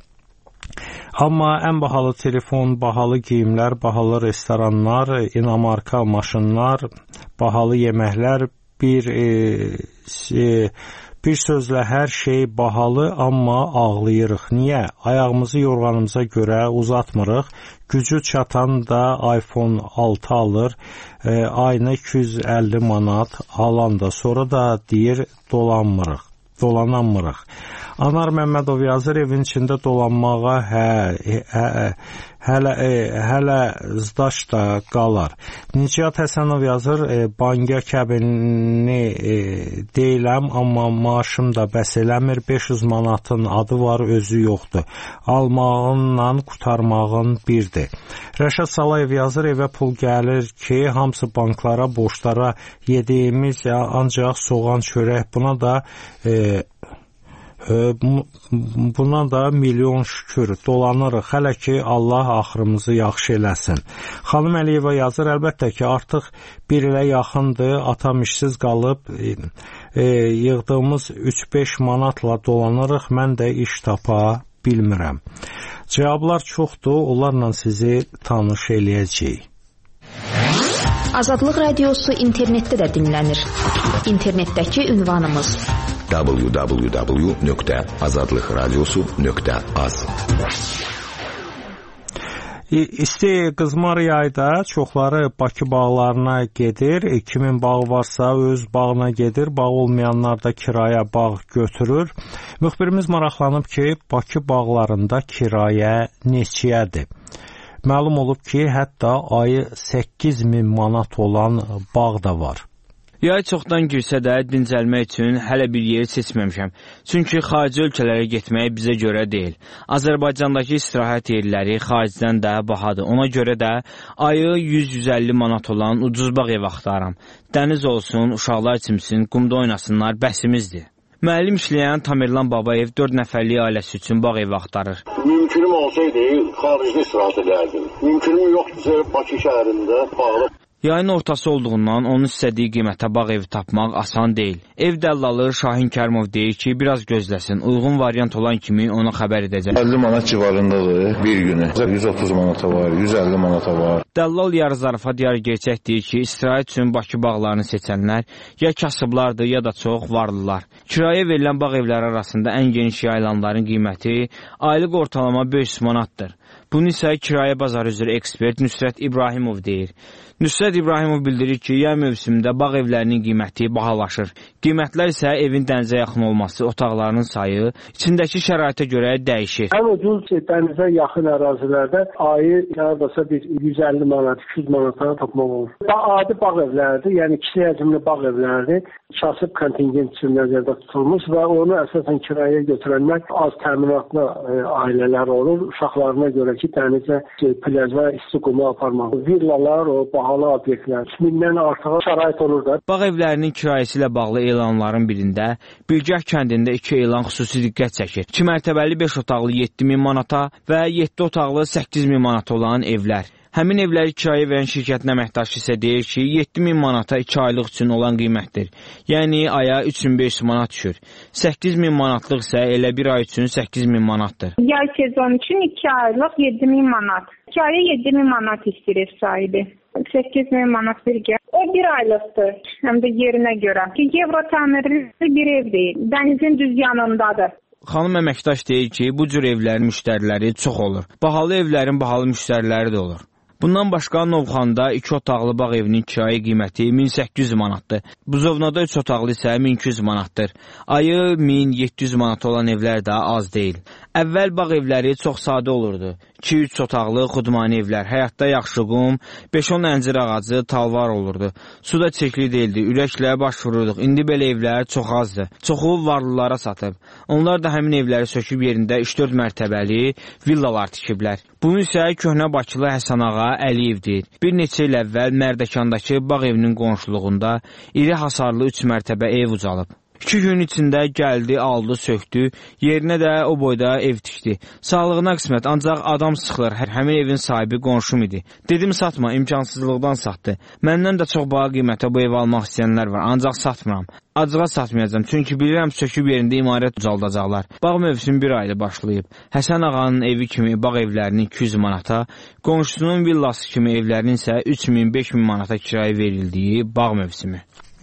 Amma ən bahalı telefon, bahalı geyimlər, bahalı restoranlar, inamarka maşınlar, bahalı yeməklər, bir e, e, bir sözlə hər şey bahalı, amma ağlayırıq. Niyə? Ayağımızı yorğanımıza görə uzatmırıq. Gücü çatan da iPhone altı alır, e, ayına iki yüz əlli manat alan da sonra da deyir dolanmırıq, dolanamırıq. Anar Məmmədov yazır, evin içində dolanmağa hə, hə, hələ, e, hələ zdaş da qalar. Nicat Həsənov yazır, e, banka kəbinini e, deyiləm, amma maaşım da bəs eləmir, beş yüz manatın adı var, özü yoxdur. Almağınla qutarmağın birdir. Rəşad Salayev yazır, evə pul gəlir ki, hamısı banklara, borçlara yediyimiz ancaq soğan çörək, buna da e, buna da milyon şükür dolanırıq, hələ ki Allah axırımızı yaxşı eləsin. Xanım Əliyeva yazır, əlbəttə ki artıq bir ilə yaxındır, atam işsiz qalıb, e, e, yığdığımız üç beş manatla dolanırıq, mən də iş tapa bilmirəm. Cavablar çoxdur, onlarla sizi tanış eləyəcəyik. Azadlıq Radiosu internetdə də dinlənir. İnternetdəki ünvanımız w w w nöqtə azadlıq radiosu nöqtə az. İsti qızmar yayda çoxları Bakı bağlarına gedir. Kimin bağı varsa öz bağına gedir. Bağ olmayanlar da kiraya bağ götürür. Müxbirimiz maraqlanıb ki, Bakı bağlarında kirayə neçəyədir? Məlum olub ki, hətta ayı səkkiz min manat olan bağ da var. Yay çoxdan girsə də dincəlmək üçün hələ bir yeri seçməmişəm. Çünki xarici ölkələrə getmək bizə görə deyil. Azərbaycandakı istirahət yerləri xaricdən də bahadır. Ona görə də ayı yüz yüz əlli manat olan ucuz bağ ev axtarıram. Dəniz olsun, uşaqlar çimsin, qumda oynasınlar, bəsimizdir. Müəllim işləyən Tamerlan Babayev dörd nəfərlik ailəsi üçün bağ ev axtarır. Mümkünüm olsaydı, xaricdə istirahət edərdim. Mümkünüm yoxdursa, Bakı şəhərində bağlı. Yayın ortası olduğundan onun istədiyi qiymətə bağ evi tapmaq asan deyil. Ev dəllalı Şahin Kərimov deyir ki, biraz gözləsin. Uyğun variant olan kimi ona xəbər edəcək. əlli manat civarındadır bir günü. yüz otuz manata var, yüz əlli manata var. Dəllal yarı zarafat yarı gerçək deyir ki, istirahət üçün Bakı bağlarını seçənlər ya kasıblardır, ya da çox varlılar. Kirayə verilən bağ evləri arasında ən geniş yayılanların qiyməti aylıq ortalama beş yüz manatdır. Bunu isə kirayə bazarı üzrə ekspert Nüsrət İbrahimov deyir. Nüsrət İbrahimov bildirir ki, yay mövsümündə bağ evlərinin qiyməti bahalaşır. Qiymətlər isə evin dənizə yaxın olması, otaqlarının sayı, içindəki şəraitə görə dəyişir. Ən ucuz dənizə yaxın ərazilərdə ayı yaradasa bir yüz əlli manat, iki yüz manatlara tapmaq olur. Adi bağ evlərdir, yəni kiçik həcmli bağ evlərdir. Kasıb kontingent üçün nəzərdə tutulmuş və onu əsasən kirayə götürənlər az təminatlı e, ailələr olur. Uşaqlarına görə ki, dənizə e, plaja isti qumu aparmaq. Villalar, o bahalı obyektlər, mindən artıq şərait olur da. Bağ evlərinin kirayəsi ilə bağlı elanların birində Bilgah kəndində iki elan xüsusi diqqət çəkir. iki mərtəbəli beş otaqlı yeddi min manata və yeddi otaqlı səkkiz min manata olan evlər. Həmin evləri kirayə verən şirkətin əməkdaşı isə deyir ki, yeddi min manata iki aylıq üçün olan qiymətdir. Yəni aya üç min beş yüz manat düşür. səkkiz min manatlıq isə elə bir ay üçün səkkiz min manatdır. Yay sezon üçün iki aylıq yeddi min manat. iki aya yeddi min manat istəyir ev sahibi. səkkiz min manat bir gəl. O bir aylıqdır, həm də yerinə görə. Euro təmirli bir ev deyil, dənizin düz yanındadır. Xanım əməkdaş deyir ki, bu cür evlərin müştəriləri çox olur. Bahalı evlərin bahalı müştəriləri də olur. Bundan başqa Novxanda iki otaqlı bağ evinin kirayə qiyməti min səkkiz yüz manatdır. Buzovnada üç otaqlı isə min iki yüz manatdır. Ayı min yeddi yüz manat olan evlər də az deyil. Əvvəl bağ evləri çox sadə olurdu. iki üç otaqlı xudmani evlər, həyatda yaxşı qum, beş on əncir ağacı, talvar olurdu. Su da çirkli deyildi, ürəklə baş vururduq. İndi belə evlər çox azdır. Çoxu varlılara satıb. Onlar da həmin evləri söküb yerində üç dörd mərtəbəli villalar tikiblər. Bunu isə köhnə Bakılı Həsən Ağa Əliyev deyir. Bir neçə il əvvəl Mərdəkandakı bağ evinin qonşuluğunda iri hasarlı üç mərtəbə ev ucalıb. İki gün içində gəldi, aldı, söktü, yerinə də o boyda ev tikdi. Sağlığına qismət, ancaq adam sıxılır, həmin evin sahibi qonşum idi. Dedim satma, imkansızlıqdan satdı. Məndən də çox baha qiymətə bu evi almaq istəyənlər var, ancaq satmıram. Acığa satmayacağım, çünki bilirəm söküb yerində imarət ucaldacaqlar. Bağ mövsüm bir ayda başlayıb. Həsən Ağanın evi kimi bağ evlərinin iki yüz manata, qonşusunun villası kimi evlərinin isə üç min beş min manata kirayə verildiyi bağ mövsümü.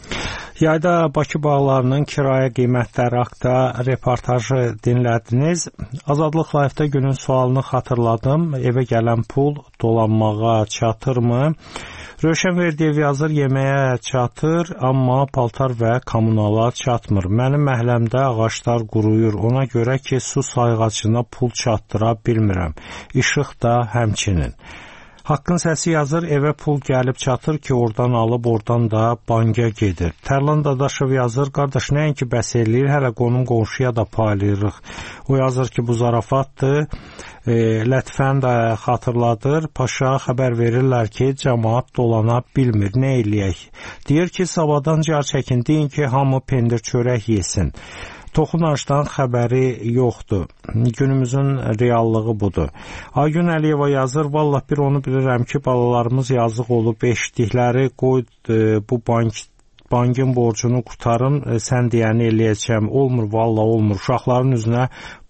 Yayda Bakı bağlarının kirayə qiymətləri haqda reportajı dinlədiniz. Azadlıq Live-da günün sualını xatırladım. Evə gələn pul dolanmağa çatırmı? Rövşən Verdiyev yazır, yeməyə çatır, amma paltar və kommunala çatmır. Mənim məhəlləmdə ağaclar quruyur. Ona görə ki, su sayğacına pul çatdıra bilmirəm. İşıq da həmçinin. Haqqın səsi yazır, evə pul gəlib çatır ki, oradan alıb, oradan da banka gedir. Tərlan Dadaşov yazır, qardaş, nəinki bəs eləyir, hələ qonum qonşuya da paylayırıq. O yazır ki, bu zarafatdır, e, Lətifəni də xatırladır, paşa xəbər verirlər ki, cəmaat dolana bilmir, nə eləyək? Deyir ki, sabahdan car çəkin, deyin ki, hamı pendir çörək yesin. Toxun Ağacdan xəbəri yoxdur. Günümüzün reallığı budur. Aygün Əliyeva yazır, vallah bir onu bilirəm ki, balalarımız yazıq olub, eşitdikləri qoy bu bank, bankın borcunu qutarım, sən deyəni eləyəcəm. Olmur, vallah olmur. Uşaqların üzünə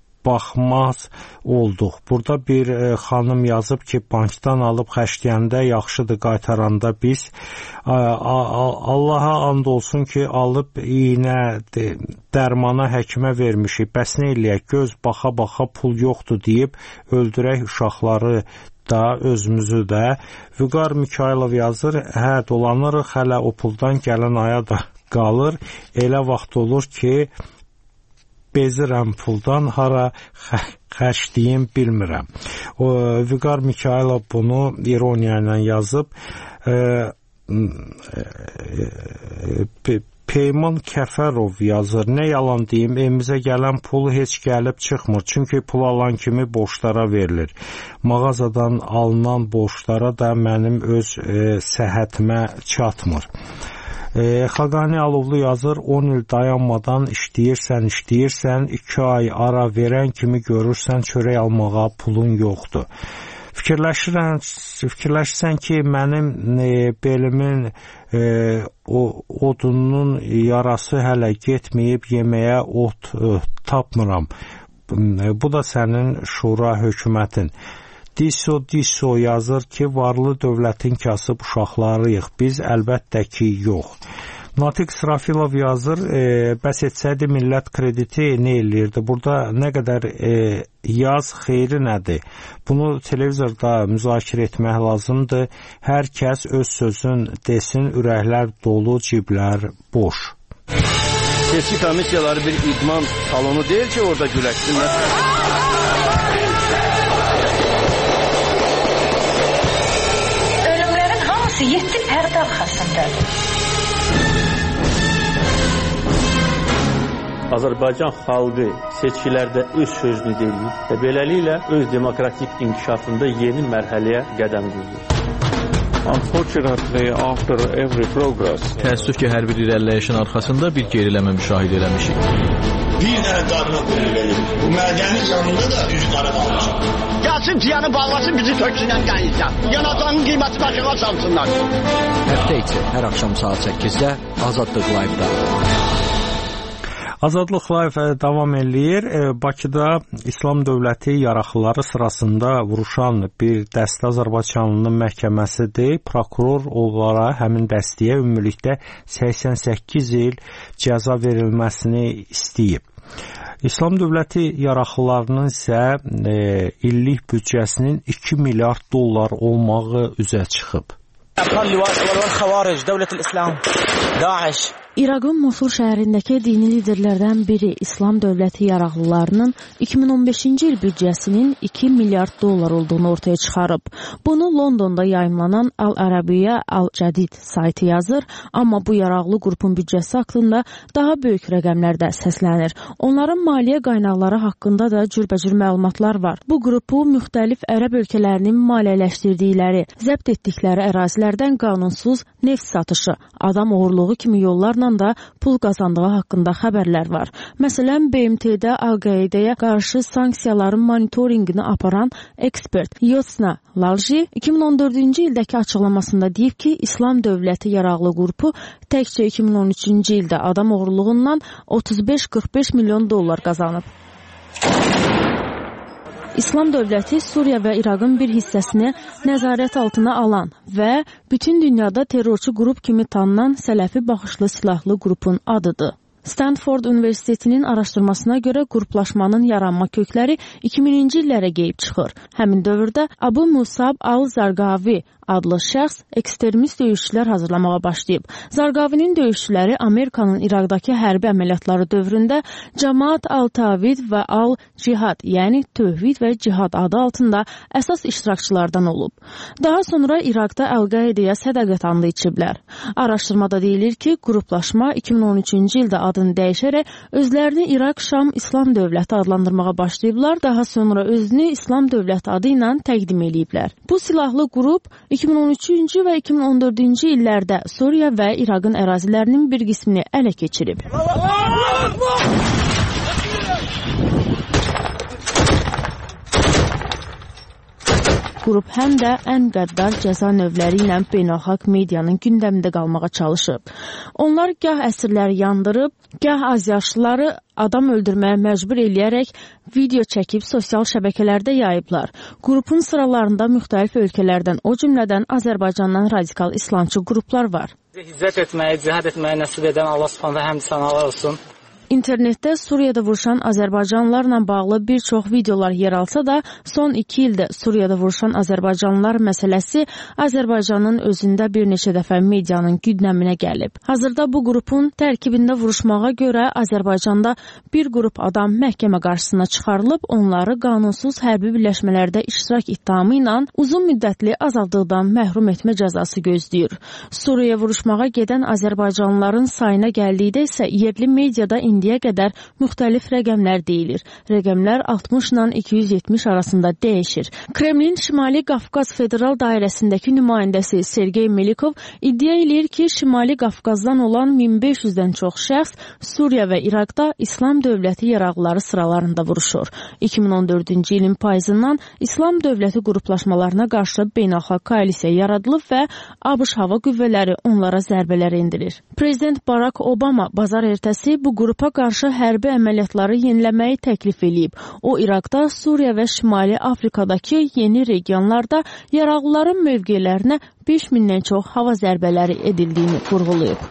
baxmaz olduq. Burada bir e, xanım yazıb ki, bankdan alıb xərcləyəndə yaxşıdır, qaytaranda biz a, a, a, Allaha and olsun ki, alıb iynə de, dərmana həkimə vermişik. Bəs nə eləyək? Göz baxa-baxa pul yoxdur deyib öldürək uşaqları da, özümüzü də. Vüqar Mikailov yazır, hə dolanırıq, hələ o puldan gələn aya da qalır. Elə vaxt olur ki, bezirəm puldan, hara xərcliyim bilmirəm. O, Vüqar Mikailov bunu ironiya ilə yazıb. E, e, Peyman Kəfərov yazır, nə yalan deyim, evimizə gələn pul heç gəlib çıxmır, çünki pul alan kimi borçlara verilir. Mağazadan alınan borçlara da mənim öz e, səhhətimə çatmır. E, Xaqani Alovlu yazır, on il dayanmadan işləyirsən, işləyirsən, iki ay ara verən kimi görürsən, çörək almağa pulun yoxdur. Fikirləşirən, fikirləşsən ki, mənim e, belimin e, o, odunun yarası hələ getməyib, yeməyə ot e, tapmıram. E, bu da sənin şura hökumətin. Diso Diso yazır ki, varlı dövlətin kasıb uşaqlarıyıq. Biz əlbəttə ki, yox. Natiq Srafilov yazır, e, bəs etsəydi millət krediti nə eləyirdi? Burada nə qədər e, yaz xeyri nədir? Bunu televizorda müzakirə etmək lazımdır. Hər kəs öz sözün desin, ürəklər dolu, ciblər boş. Seçki komissiyaları bir idman salonu deyil ki, orada güləşsinlər. yeddi pərdə arxasındadır. Azərbaycan xalqı seçkilərdə öz sözünü deyir və beləliklə öz demokratik inkişafında yeni mərhələyə qədəm qoyur. Unfortunately, after every progress, təəssüf ki, hər bir irəliləyişin arxasında bir geriləmə müşahidə eləmişik. Bir dənə qarına qoyulur. Bu mədənin yanında da üzü qara qalmışam. Gəlsin tiyanı bağlasın, bizi töksünən qəyirsən. Yanacağının qiyməti başına salsınlar. Həftə içi hər axşam saat səkkizdə Azadlıq Live-da. Azadlıq Live davam eləyir. Bakıda İslam dövləti yaraqlıları sırasında vuruşan bir dəstə azərbaycanlının məhkəməsidir. Prokuror onlara həmin dəstəyə ümumilikdə səksən səkkiz il cəza verilməsini istəyib. İslam dövləti yaraqlılarının isə e, illik büdcəsinin iki milyard dollar olmağı üzə çıxıb. İraqın Mosul şəhərindəki dini liderlərdən biri İslam dövləti yaraqlılarının iki min on beşinci il büdcəsinin iki milyard dollar olduğunu ortaya çıxarıb. Bunu Londonda yayımlanan Al-Arabiyyə Al-Cədid saytı yazır, amma bu yaraqlı qrupun büdcəsi haqqında daha böyük rəqəmlər də səslənir. Onların maliyyə qaynaqları haqqında da cürbəcür məlumatlar var. Bu qrupu müxtəlif ərəb ölkələrinin maliyyələşdirdikləri, zəbt etdikləri ərazilərdən qanunsuz neft satışı, adam oğurluğu kimi yollarla da pul qazandığı haqqında xəbərlər var. Məsələn, B M T-də Al-Qaidəyə qarşı sanksiyaların monitorinqini aparan ekspert Yosna Lalji iki min on dördüncü ildəki açıqlamasında deyib ki, İslam dövləti yaraqlı qrupu təkcə iki min on üçüncü ildə adam oğurluğundan otuz beş qırx beş milyon dollar qazanıb. İslam dövləti Suriya və İraqın bir hissəsini nəzarət altına alan və bütün dünyada terrorçu qrup kimi tanınan Sələfi baxışlı silahlı qrupun adıdır. Stanford Universitetinin araşdırmasına görə qruplaşmanın yaranma kökləri iki minci illərə geyib çıxır. Həmin dövrdə Abu Musab al-Zarqavi adlı şəxs ekstremist döyüşçülər hazırlamağa başlayıb. Zarqavinin döyüşçüləri Amerikanın İraqdakı hərbi əməliyyatları dövründə Cəmaat al-Tavhid və al-Cihad, yəni Tövhid və Cihad adı altında əsas iştirakçılardan olub. Daha sonra İraqda Əl-Qaidəyə sədaqət andı içiblər. Araşdırmada deyilir ki, qruplaşma iki min on üçüncü ildə adını dəyişərək özlərini İraq-Şam İslam dövləti adlandırmağa başlayıblar, daha sonra özünü İslam dövləti adı ilə təqdim ediblər. Bu silahlı qrup iki min on üçüncü və iki min on dördüncü illərdə Suriya və İraqın ərazilərinin bir qismini ələ keçirib. Qrup həm də ən qəddar cəza növləri ilə beynəlxalq medianın gündəmində qalmağa çalışıb. Onlar gah əsirləri yandırıb, gah azyaşlıları adam öldürməyə məcbur eləyərək video çəkib sosial şəbəkələrdə yayıblar. Qrupun sıralarında müxtəlif ölkələrdən, o cümlədən Azərbaycandan radikal İslamçı qruplar var. İzzət etməyi, cihad etməyi nəsib edən Allah Subhanahu həmd sənalar olsun. İnternetdə Suriyada vuruşan Azərbaycanlılarla bağlı bir çox videolar yer alsa da, son iki ildə Suriyada vuruşan Azərbaycanlılar məsələsi Azərbaycanın özündə bir neçə dəfə medianın gündəminə gəlib. Hazırda bu qrupun tərkibində vuruşmağa görə Azərbaycanda bir qrup adam məhkəmə qarşısına çıxarılıb, onları qanunsuz hərbi birləşmələrdə iştirak ittihamı ilə uzun müddətli azadlıqdan məhrum etmə cəzası gözləyir. Suriyaya vuruşmağa gedən Azərbaycanlıların sayına gəldikdə isə yerli mediada indi indiyə qədər müxtəlif rəqəmlər deyilir. Rəqəmlər altmış ilə iki yüz yetmiş arasında dəyişir. Kremlin Şimali Qafqaz Federal Dairəsindəki nümayəndəsi Sergey Melikov iddia eləyir ki, Şimali Qafqazdan olan min beş yüzdən çox şəxs Suriya və İraqda İslam dövləti yaraqlıları sıralarında vuruşur. iki min on dördüncü ilin payızından İslam dövləti qruplaşmalarına qarşı beynəlxalq koalisiya yaradılıb və ABŞ hava qüvvələri onlara zərbələr endirir. Prezident Barack Obama bazar ertəsi bu qrupa qarşı hərbi əməliyyatları yeniləməyi təklif edib. O, İraqda, Suriya və Şimali Afrikadakı yeni regionlarda yaraqlıların mövqelərinə beş mindən çox hava zərbələri edildiyini vurğulayıb.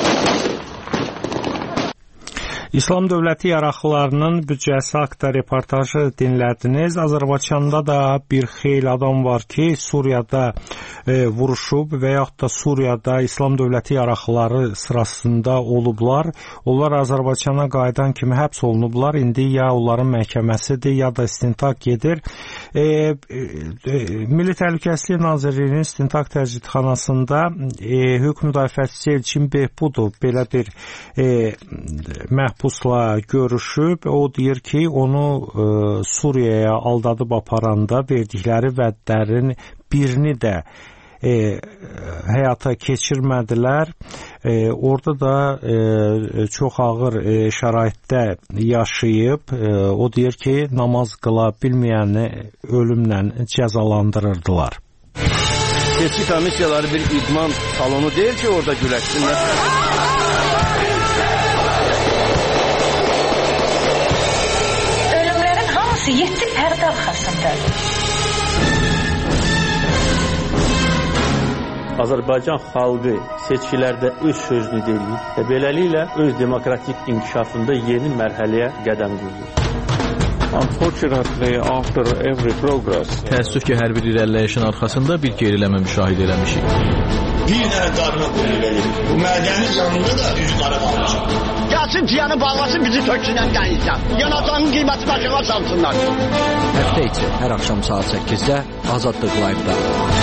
İslam dövləti yaraqlılarının büdcəsi haqda reportajı dinlədiniz. Azərbaycanda da bir xeyli adam var ki, Suriyada e, vuruşub və yaxud da Suriyada İslam dövləti yaraqlıları sırasında olublar. Onlar Azərbaycana qayıdan kimi həbs olunublar. İndi ya onların məhkəməsidir, ya da istintaq gedir. E, e, Milli Təhlükəsizlik Nazirliyinin istintaq təcridxanasında e, hökm müdafiəçisi Elçin Behbudov belə bir e, məhbus Pusla görüşüb, o deyir ki, onu e, Suriyaya aldadıb aparanda verdikləri vədlərin birini də e, həyata keçirmədilər. E, orada da e, çox ağır e, şəraitdə yaşayıb. E, o deyir ki, namaz qıla bilməyəni ölümlə cəzalandırırdılar. Seçki komissiyaları bir idman salonu deyil ki, orada güləşsinlər. Ölümlərin hamısı yeddi pərdə arxasındadır. Azərbaycan xalqı seçkilərdə öz sözünü deyir və beləliklə öz demokratik inkişafında yeni mərhələyə qədəm qoyur. Unfortunately, after every progress, təəssüf ki, hər bir irəliləyişin arxasında bir geriləmə müşahidə eləmişik. Bir dənə qarına qulluq edir. Bu mədənin yanında da üç qara qalmışıq. Gəlsin ciyanı bağlasın, bizi töksünən dənizdən. Yanacağın qiyməti başına salsınlar. Həftə içi hər axşam saat səkkizdə Azadlıq Live-da.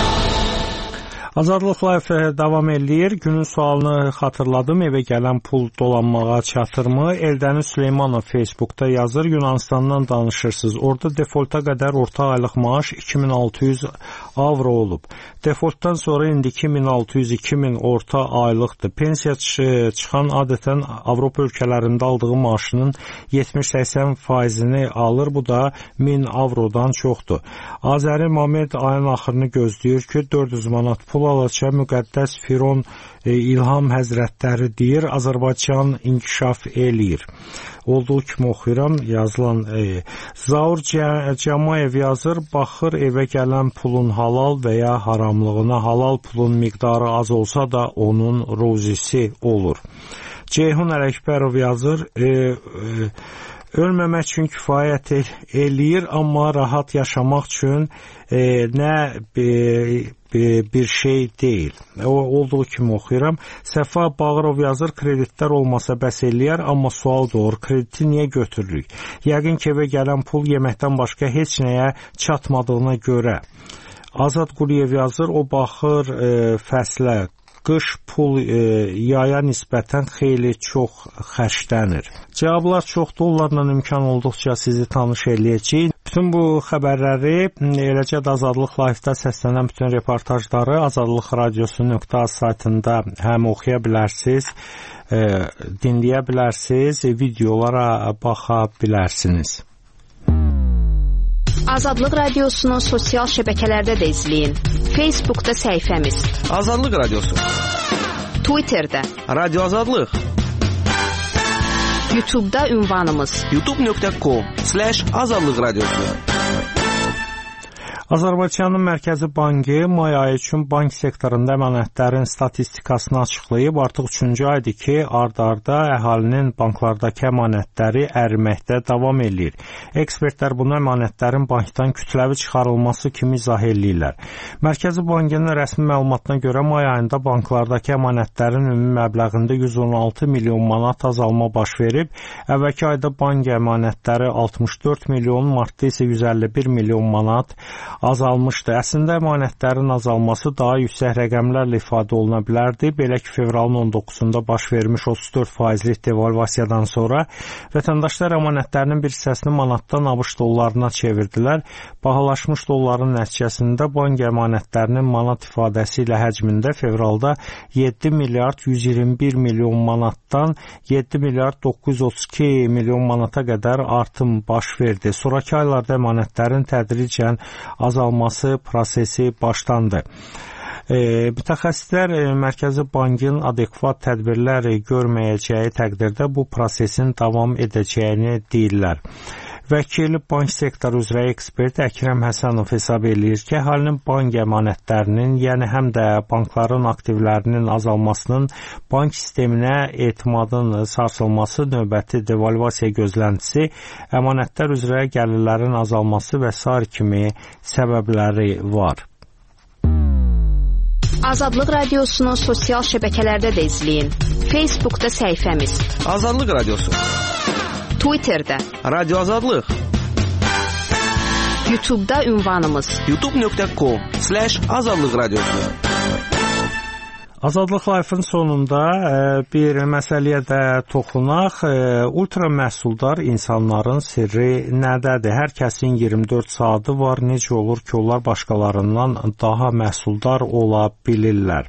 Azadlıq Live davam eləyir. Günün sualını xatırladım. Evə gələn pul dolanmağa çatırmı? Eldəniz Süleymanov Facebookda yazır. Yunanistandan danışırsınız. Orada defolta qədər orta aylıq maaş iki min altı yüz avro olub. Defoltdan sonra indi iki min altı yüz iki min orta aylıqdır. Pensiya çıxan adətən Avropa ölkələrində aldığı maaşının yetmiş səksən faizini alır. Bu da min avrodan çoxdur. Azəri Mamed ayın axırını gözləyir ki, dörd yüz manat pul alacaq. Müqəddəs Firon e, İlham Həzrətləri deyir, Azərbaycan inkişaf eləyir. Olduğu kimi oxuyuram yazılan. E, Zaur Cəmayev yazır, baxır evə gələn pulun halal və ya haramlığına. Halal pulun miqdarı az olsa da onun ruzisi olur. Ceyhun Ələkbərov yazır, e, e, ölməmək üçün kifayət el eləyir, amma rahat yaşamaq üçün e, nə e, bir şey deyil. O, olduğu kimi oxuyuram. Səfa Bağırov yazır, kreditlər olmasa bəs eləyər, amma sual doğur, krediti niyə götürürük? Yəqin ki, evə gələn pul yeməkdən başqa heç nəyə çatmadığına görə. Azad Quliyev yazır, o baxır e, fəslə. Qış pul e, yaya nisbətən xeyli çox xərclənir. Cavablar çoxdur, onlarla imkan olduqca sizi tanış eləyəcəyik. Bütün bu xəbərləri, eləcə də Azadlıq Live-da səslənən bütün reportajları azadlıq radiosu nöqtə az saytında həm oxuya bilərsiniz, e, dinləyə bilərsiniz, videolara baxa bilərsiniz. Azadlıq Radiosu'nu sosial şəbəkələrdə də izləyin. Facebook'da səhifəmiz Azadlıq Radiosu, Twitter'da Radio Azadlıq, YouTube'da ünvanımız youtube nöqtə com slash azadlıq radiosu. Azərbaycanın Mərkəzi Bankı may ayı üçün bank sektorunda əmanətlərin statistikasını açıqlayıb. Artıq üçüncü aydır ki, ard-arda əhalinin banklardakı əmanətləri əriməkdə davam eləyir. Ekspertlər bunu əmanətlərin bankdan kütləvi çıxarılması kimi izah eləyirlər. Mərkəzi Bankının rəsmi məlumatına görə may ayında banklardakı əmanətlərin ümumi məbləğində yüz on altı milyon manat azalma baş verib. Əvvəlki ayda bank əmanətləri altmış dörd milyon, martda isə yüz əlli bir milyon manat azalmışdı. Əslində əmanətlərin azalması daha yüksək rəqəmlərlə ifadə oluna bilərdi. Belə ki, fevralın on doqquzunda baş vermiş otuz dörd faizlik devalvasiyadan sonra vətəndaşlar əmanətlərinin bir hissəsini manatdan ABŞ dollarına çevirdilər. Bahalaşmış dolların nəticəsində bank əmanətlərinin manat ifadəsi ilə həcmində fevralda yeddi milyard yüz iyirmi bir milyon manatdan yeddi milyard doqquz yüz otuz iki milyon manata qədər artım baş verdi. Sonrakı aylarda əmanətlərin tədricən azalması prosesi başlandı. E, mütəxəssislər e, Mərkəzi Bankın adekvat tədbirlər görməyəcəyi təqdirdə bu prosesin davam edəcəyini deyirlər. Vəkil bank sektoru üzrə ekspert Əkrəm Həsənov hesab eləyir ki, əhalinin bank əmanətlərinin, yəni həm də bankların aktivlərinin azalmasının bank sisteminə etimadın sarsılması, növbəti devalvasiya gözləntisi, əmanətlər üzrə gəlirlərin azalması və sair kimi səbəbləri var. Azadlıq Radiosunu sosial şəbəkələrdə də izləyin. Facebook'da səhifəmiz Azadlıq Radiosu, Twitter'da Radio Azadlıq, YouTube'da ünvanımız youtube nöqtə com slash azadlıq radiosu. Azadlıq Life-ın sonunda bir məsələyə də toxunaq. Ultra məhsuldar insanların sirri nədədir? Hər kəsin iyirmi dörd saatı var. Necə olur ki, onlar başqalarından daha məhsuldar ola bilirlər?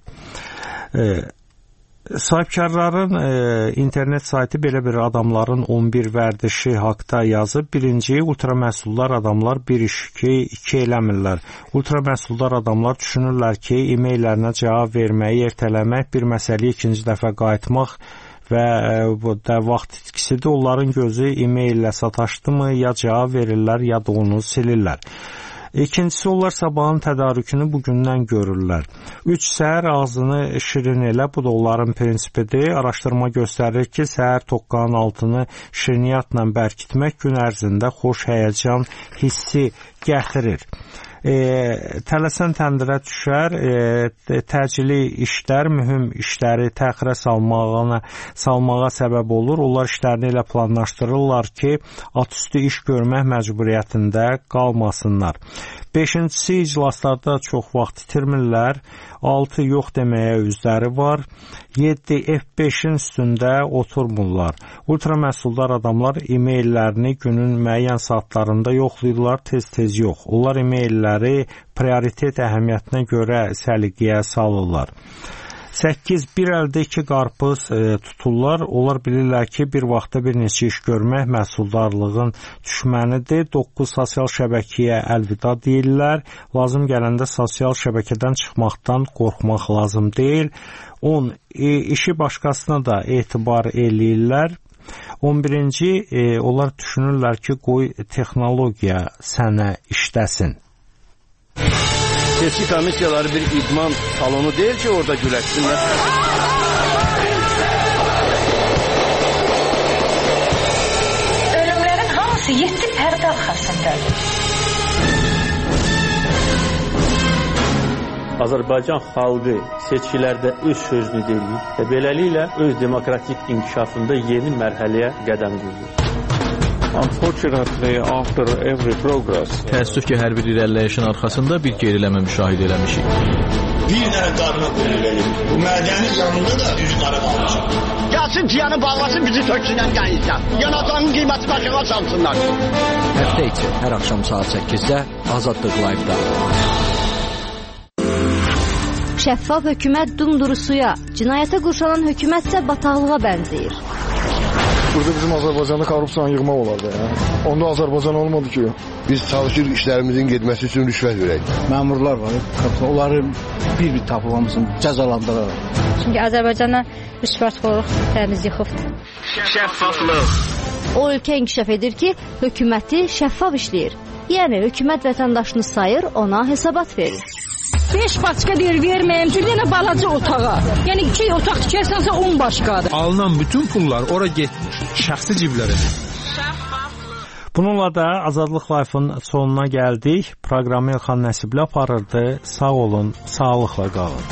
Sahibkarların e, internet saytı belə bir adamların on bir vərdişi haqda yazıb. Birinci, ultra məhsuldar adamlar bir iş ki, iki eləmirlər. Ultra məhsuldar adamlar düşünürlər ki, e-maillərinə cavab verməyi ertələmək, bir məsələyə ikinci dəfə qayıtmaq və e, bu da vaxt itkisidir. Onların gözü e-maillə sataşdımı, ya cavab verirlər, ya da onu silirlər. İkincisi, onlar sabahın tədarükünü bugündən görürlər. Üç, səhər ağzını şirin elə, bu da onların prinsipidir. Araşdırma göstərir ki, səhər toqqanın altını şirniyyatla bərkitmək gün ərzində xoş həyəcan hissi gətirir. E, tələsən təndirə düşər, e, təcili işlər, mühüm işləri təxirə salmağına, salmağa səbəb olur. Onlar işlərini elə planlaşdırırlar ki, atüstü iş görmək məcburiyyətində qalmasınlar. Beşincisi, iclaslarda çox vaxt itirmirlər. Altı, yox deməyə üzləri var. Yeddi, F beşin üstündə oturmurlar. Ultra məhsuldar adamlar e-maillərini günün müəyyən saatlarında yoxlayırlar, tez-tez yox. Onlar e-mailləri prioritet əhəmiyyətinə görə səliqəyə salırlar. səkkiz. Bir əldə iki qarpız e, tuturlar. Onlar bilirlər ki, bir vaxtda bir neçə iş görmək məhsuldarlığın düşmənidir. doqquz. Sosial şəbəkəyə əlvida deyirlər. Lazım gələndə sosial şəbəkədən çıxmaqdan qorxmaq lazım deyil. on. E, işi başqasına da etibar eləyirlər. on birinci. E, onlar düşünürlər ki, qoy texnologiya sənə işləsin. Seçki komissiyaları bir idman salonu deyil ki, orada güləşsinlər. Ölümlərin hamısı yeddi pərdə arxasındadır. Azərbaycan xalqı seçkilərdə öz sözünü deyir və beləliklə öz demokratik inkişafında yeni mərhələyə qədəm qoyur. Unfortunately, after every progress, təəssüf ki, hər bir irəliləyişin arxasında bir geriləmə müşahidə eləmişik. Bir dənə qarına qulluq bu mədənin yanında da üç qara qalmışam. Gəlsin ciyanı bağlasın, bizi töksünən qənizdən. Yanacağın qiyməti başına salsınlar. Həftə içi hər axşam saat səkkizdə Azadlıq Live-da. Şəffaf hökumət dumdurusuya, cinayətə qurşanan hökumətsə bataqlığa bənzəyir. Burada bizim Azərbaycanda korrupsiyanı yığmaq olardı. Ya. Onda Azərbaycan olmadı ki. Biz çalışırıq işlərimizin getməsi üçün rüşvət verək. Məmurlar var, onları bir-bir tapılmasın, cəzalandırırlar. Çünki Azərbaycana rüşvətxorluq təmiz yıxıbdır. Şəffaflıq. O ölkə inkişaf edir ki, hökuməti şəffaf işləyir. Yəni hökumət vətəndaşını sayır, ona hesabat verir. beş başqa deyir verməyim, bir dənə balaca otağa. Yəni iki otaq tikərsənsə on başqadır. Alınan bütün pullar ora getmir, şəxsi ciblərə. Bununla da Azadlıq Life-ın sonuna gəldik. Proqramı Elxan Nəsibli aparırdı. Sağ olun, sağlıqla qalın.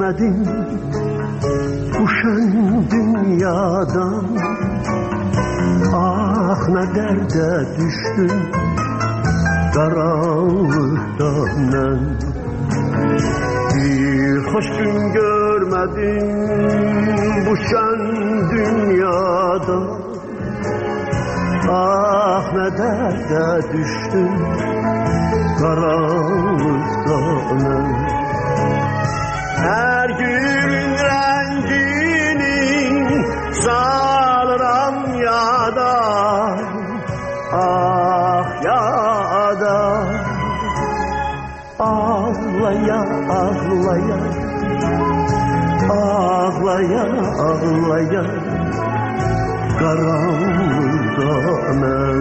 görmedim bu şen dünyadan. Ah ne derde düştüm karanlıktan ben. Bir hoş gün görmedim bu şen dünyada. Ah ne derde düştüm karanlıktan. Her gün rengini salıram yada. Ah yada. Ağlaya ağlaya, ağlaya ağlaya karanlıkta ben.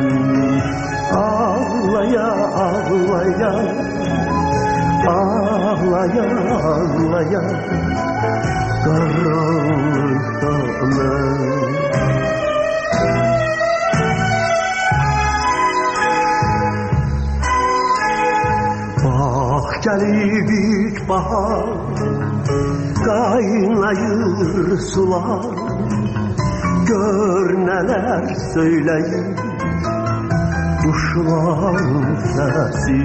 Ağlaya ağlaya, ağlaya ağlaya karanlıkta ben. Bak gelip ilk bahar kaynayır sular. Gör neler söyleyir kuşların sesi.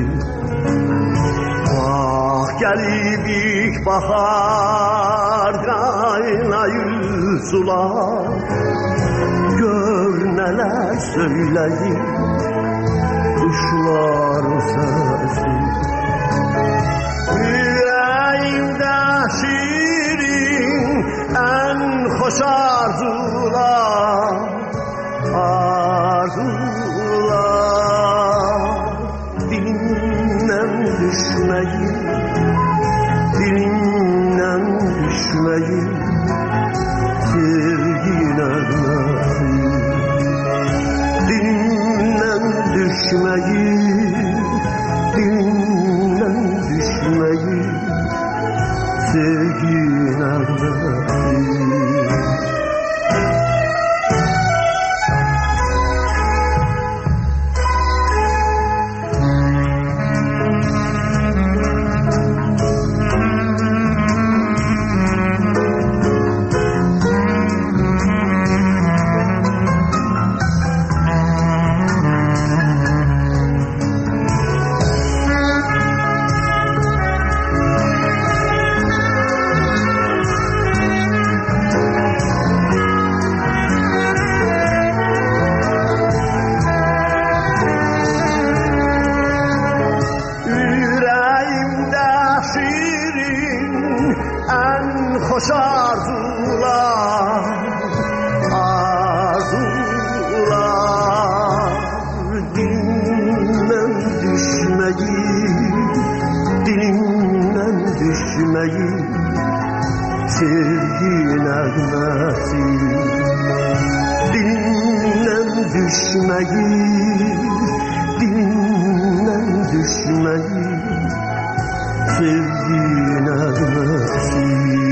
Bak gelip ilk bahar kaynayır sular. Gör neler söyleyir kuşların sesi. Yüreğimde şirin en hoş arzular, arzular. Dilimden düşmeyi, dilimden düşmeyi sevgine nasip. Dilimden düşmeyi, dilimden düşmeyi sevgine nasip. Hoş arzular, arzular. Dilimden düşmeyi, dilimden düşmeyi sevgine nasip. Dilimden düşmeyi, dilimden düşmeyi sevgine nasip.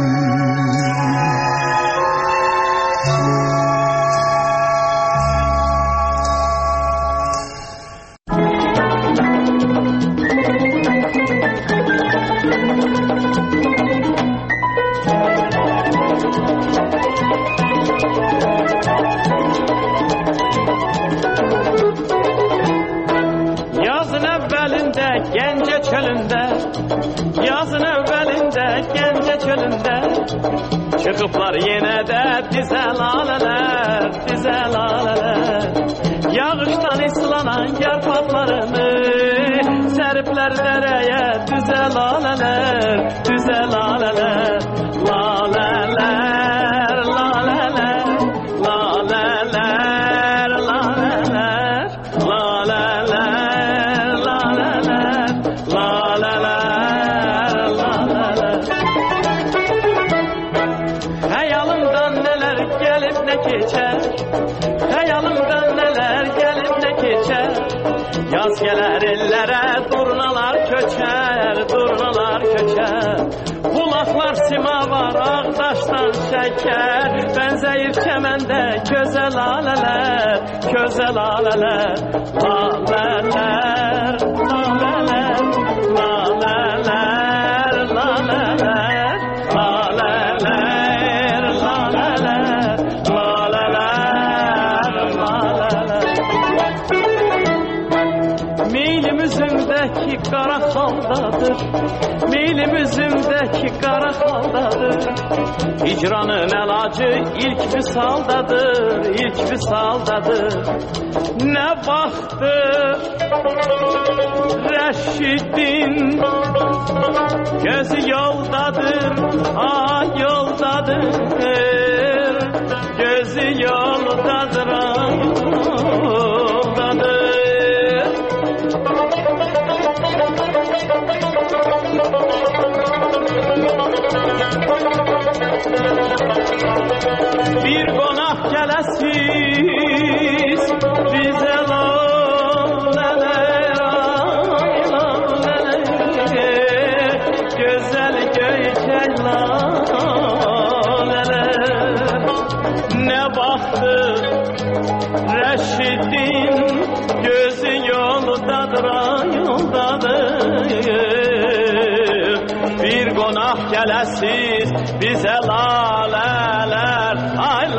Yazın evvelinde Gence çölünde, yazın evvelinde Gence çölünde çıkıplar yine de dize laleler, dize laleler. Yağıştan islanan yarpaklarını seripler dereye düze laleler, düze laleler. Laleler, laleler, laleler, laleler, laleler, laleler, laleler, laleler. Hayalımdan neler gelip ne geçer, hayalımdan neler gelip ne geçer. Yaz gelir ellere durnalar köçer, durnalar köçer. Bulaklar sima var ağdaştan şeker. Benzeyir kemende köze laleler, köze laleler. Laleler, laleler, laleler, laleler. üzümdəki qara xaldadır, meylim üzümdəki qara xaldadır. Hicranın əlacı ilk visaldadır, ilk visaldadır. Nə vaxtdır Rəşidin gözü yoldadır, ay yoldadır, gözü yoldadır, ay yoldadır. Bir qonaq gələsiz bizə lalələr, ay lalələr, gözəl göyçək lalələr. Nə vaxtdır Rəşidin gözü yoldadır, ay yoldadır. Bir qonaq gələsiz bizə lalələr, ay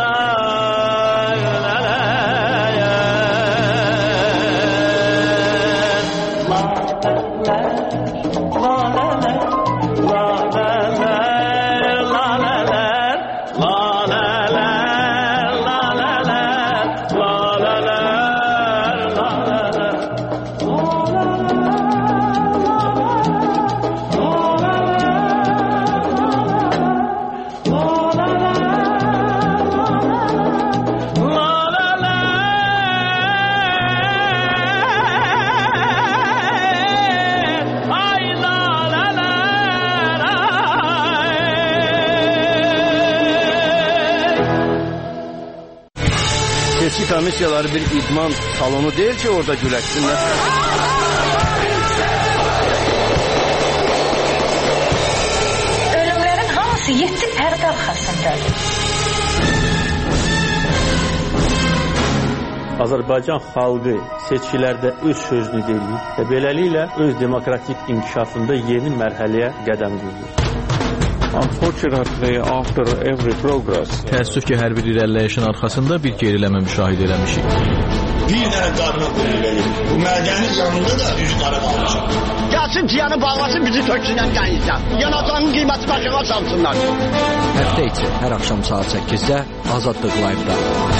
seçki komissiyaları bir idman salonu deyil ki orada güləşsinlər. Ölümlərin hamısı yeddi pərdə arxasındadır. Azərbaycan xalqı seçkilərdə öz sözünü deyir və beləliklə öz demokratik inkişafında yeni mərhələyə qədəm qoyur. Unfortunately, after every progress, təəssüf ki, hər bir irəliləyişin arxasında bir geriləmə müşahidə eləmişik. Bir dənə qarına qoyun verir. Bu mədənin yanında da üç qarı qalmışam. Gəlsin ciyanı bağlasın, bizi töksünən qəyizdən. Yanacağının qiyməti başına salsınlar. Həftə içi hər axşam saat səkkizdə Azadlıq Live-da.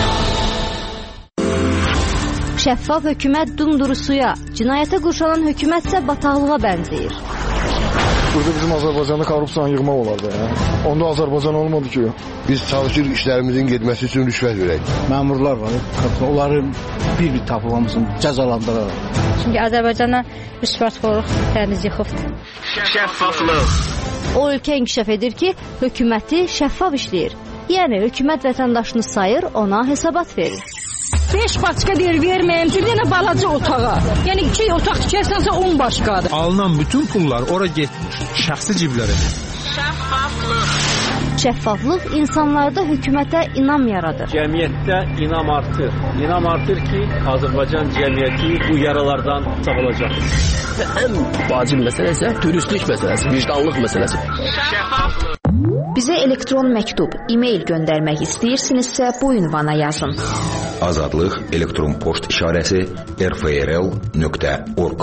Şəffaf hökumət dumdurusuya, cinayətə qurşanan hökumət isə bataqlığa bənzəyir. Burada bizim Azərbaycanda korrupsiyanı yığmaq olardı ya. Onda Azərbaycan olmadı ki. Biz çalışırıq işlərimizin getməsi üçün rüşvət verək. Məmurlar var, onları bir-bir tapılmasın, cəzalandıraraq. Çünki Azərbaycana rüşvətxorluq təmiz yıxıbdır. Şəffaflıq. O ölkə inkişaf edir ki, hökuməti şəffaf işləyir. Yəni hökumət vətəndaşını sayır, ona hesabat verir. beş başqa deyir verməyim, bir dənə balaca otağa. Yəni iki otaq tikərsənsə on başqadır. Alınan bütün pullar ora getmir, şəxsi ciblərə. Şəffaflıq. Şəffaflıq insanlarda hökumətə inam yaradır. Cəmiyyətdə inam artır. İnam artır ki, Azərbaycan cəmiyyəti bu yaralardan sağolacaq. Və ən vacib məsələ isə dürüstlük məsələsi, vicdanlıq məsələsi. Şəffaflıq. Bizə elektron məktub, e-mail göndərmək istəyirsinizsə bu ünvana yazın. Azadlıq elektron poçt işarəsi r f r l nöqtə org.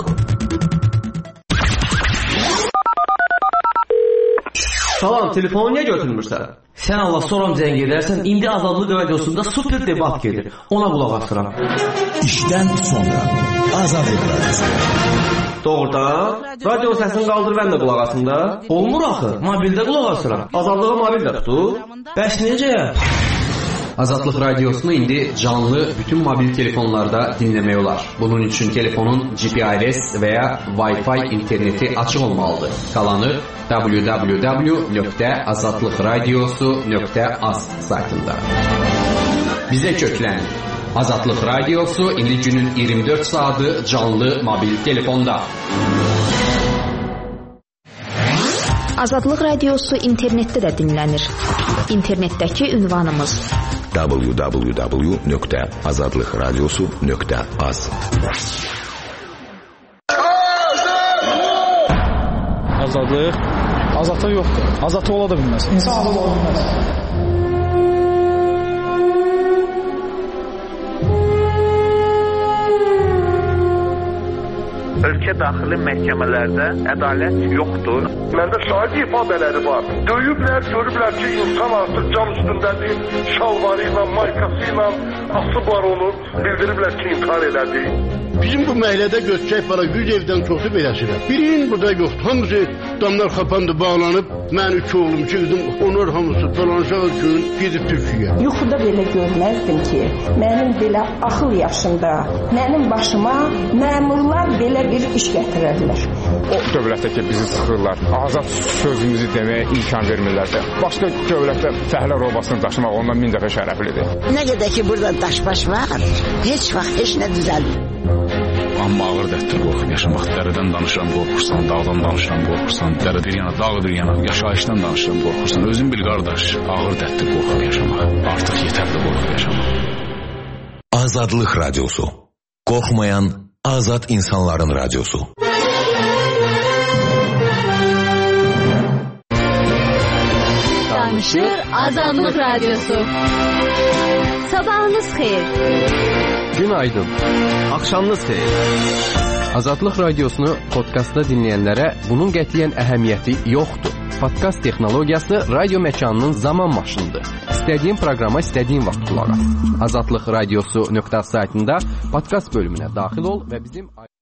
Salam, telefonu niyə götürmürsən? Sən Allah soram zəng edərsən, indi Azadlıq radiosunda super debat gedir. Ona qulaq asıram. İşdən sonra Azadlıq radiosu. Doğrudan? Radio səsini qaldır, mən də qulaq asım da. Olmur axı, mobildə qulaq asıram. Azadlığı mobildə tutur. Bəs necə? Azadlıq radiosunu indi canlı bütün mobil telefonlarda dinləmək olar. Bunun üçün telefonun G P R S və ya Wi-Fi interneti açıq olmalıdır. Qalanı w w w nöqtə azadlıq radiosu nöqtə az saytında. Bizə köklən. Azadlıq radiosu indi günün iyirmi dörd saatı canlı mobil telefonda. Azadlıq radiosu internetdə də dinlənir. İnternetdəki ünvanımız w w w nöqtə azadlıq radiosu nöqtə az. Azadlıq azadlıq yoxdur. Azadlıq ola da bilməz. İnsan azad ola bilməz. ölkə daxili məhkəmələrdə ədalət yoxdur. Məndə şahid ifadələri var. Döyüblər, görüblər ki, insan artıq cam üstündədir, şalvarı ilə, maykası ilə asıblar onu, bildiriblər ki, intihar elədi. Bizim bu məhəllədə göstərək var, yüz evdən çoxu beləsidir. Birinin burada yoxdur. Hamısı damlar xapandı, bağlanıb. Mən üç oğlum, iki qızım, onlar hamısı dolanacaq gün gedib Türkiyə. Yuxuda belə görməzdim ki, mənim belə axıl yaşında, mənim başıma məmurlar belə bir iş gətirərlər. O dövlətdə ki, bizi sıxırlar, azad sözümüzü deməyə imkan vermirlərsə, başqa dövlətdə fəhlə robasını daşımaq ondan min dəfə şərəflidir. Nə qədər ki, burada daşbaş var, heç vaxt heç nə düzəlmir. Amma ağır dətdir qorxub yaşamaq. Dərədən danışıram, qorxursan, dağdan danışıram, qorxursan, dərə bir yana, dağ bir yana, yaşayışdan danışıram, qorxursan. Özün bil, qardaş, ağır dətdir qorxub yaşamaq. Artıq yetərli qorxub yaşamaq. Azadlıq Radyosu. Qorxmayan azad insanların radyosu. Danışır Azadlıq Radyosu. Sabahınız xeyir. Günaydın. Axşamınız xeyir. Azadlıq Radiosunu podkastda dinləyənlərə bunun qətiyyən əhəmiyyəti yoxdur. Podkast texnologiyası radio məkanının zaman maşınıdır. İstədiyin proqrama istədiyin vaxt qulaq as. azadlıq radiosu nöqtə az saytında podkast bölümünə daxil ol və bizim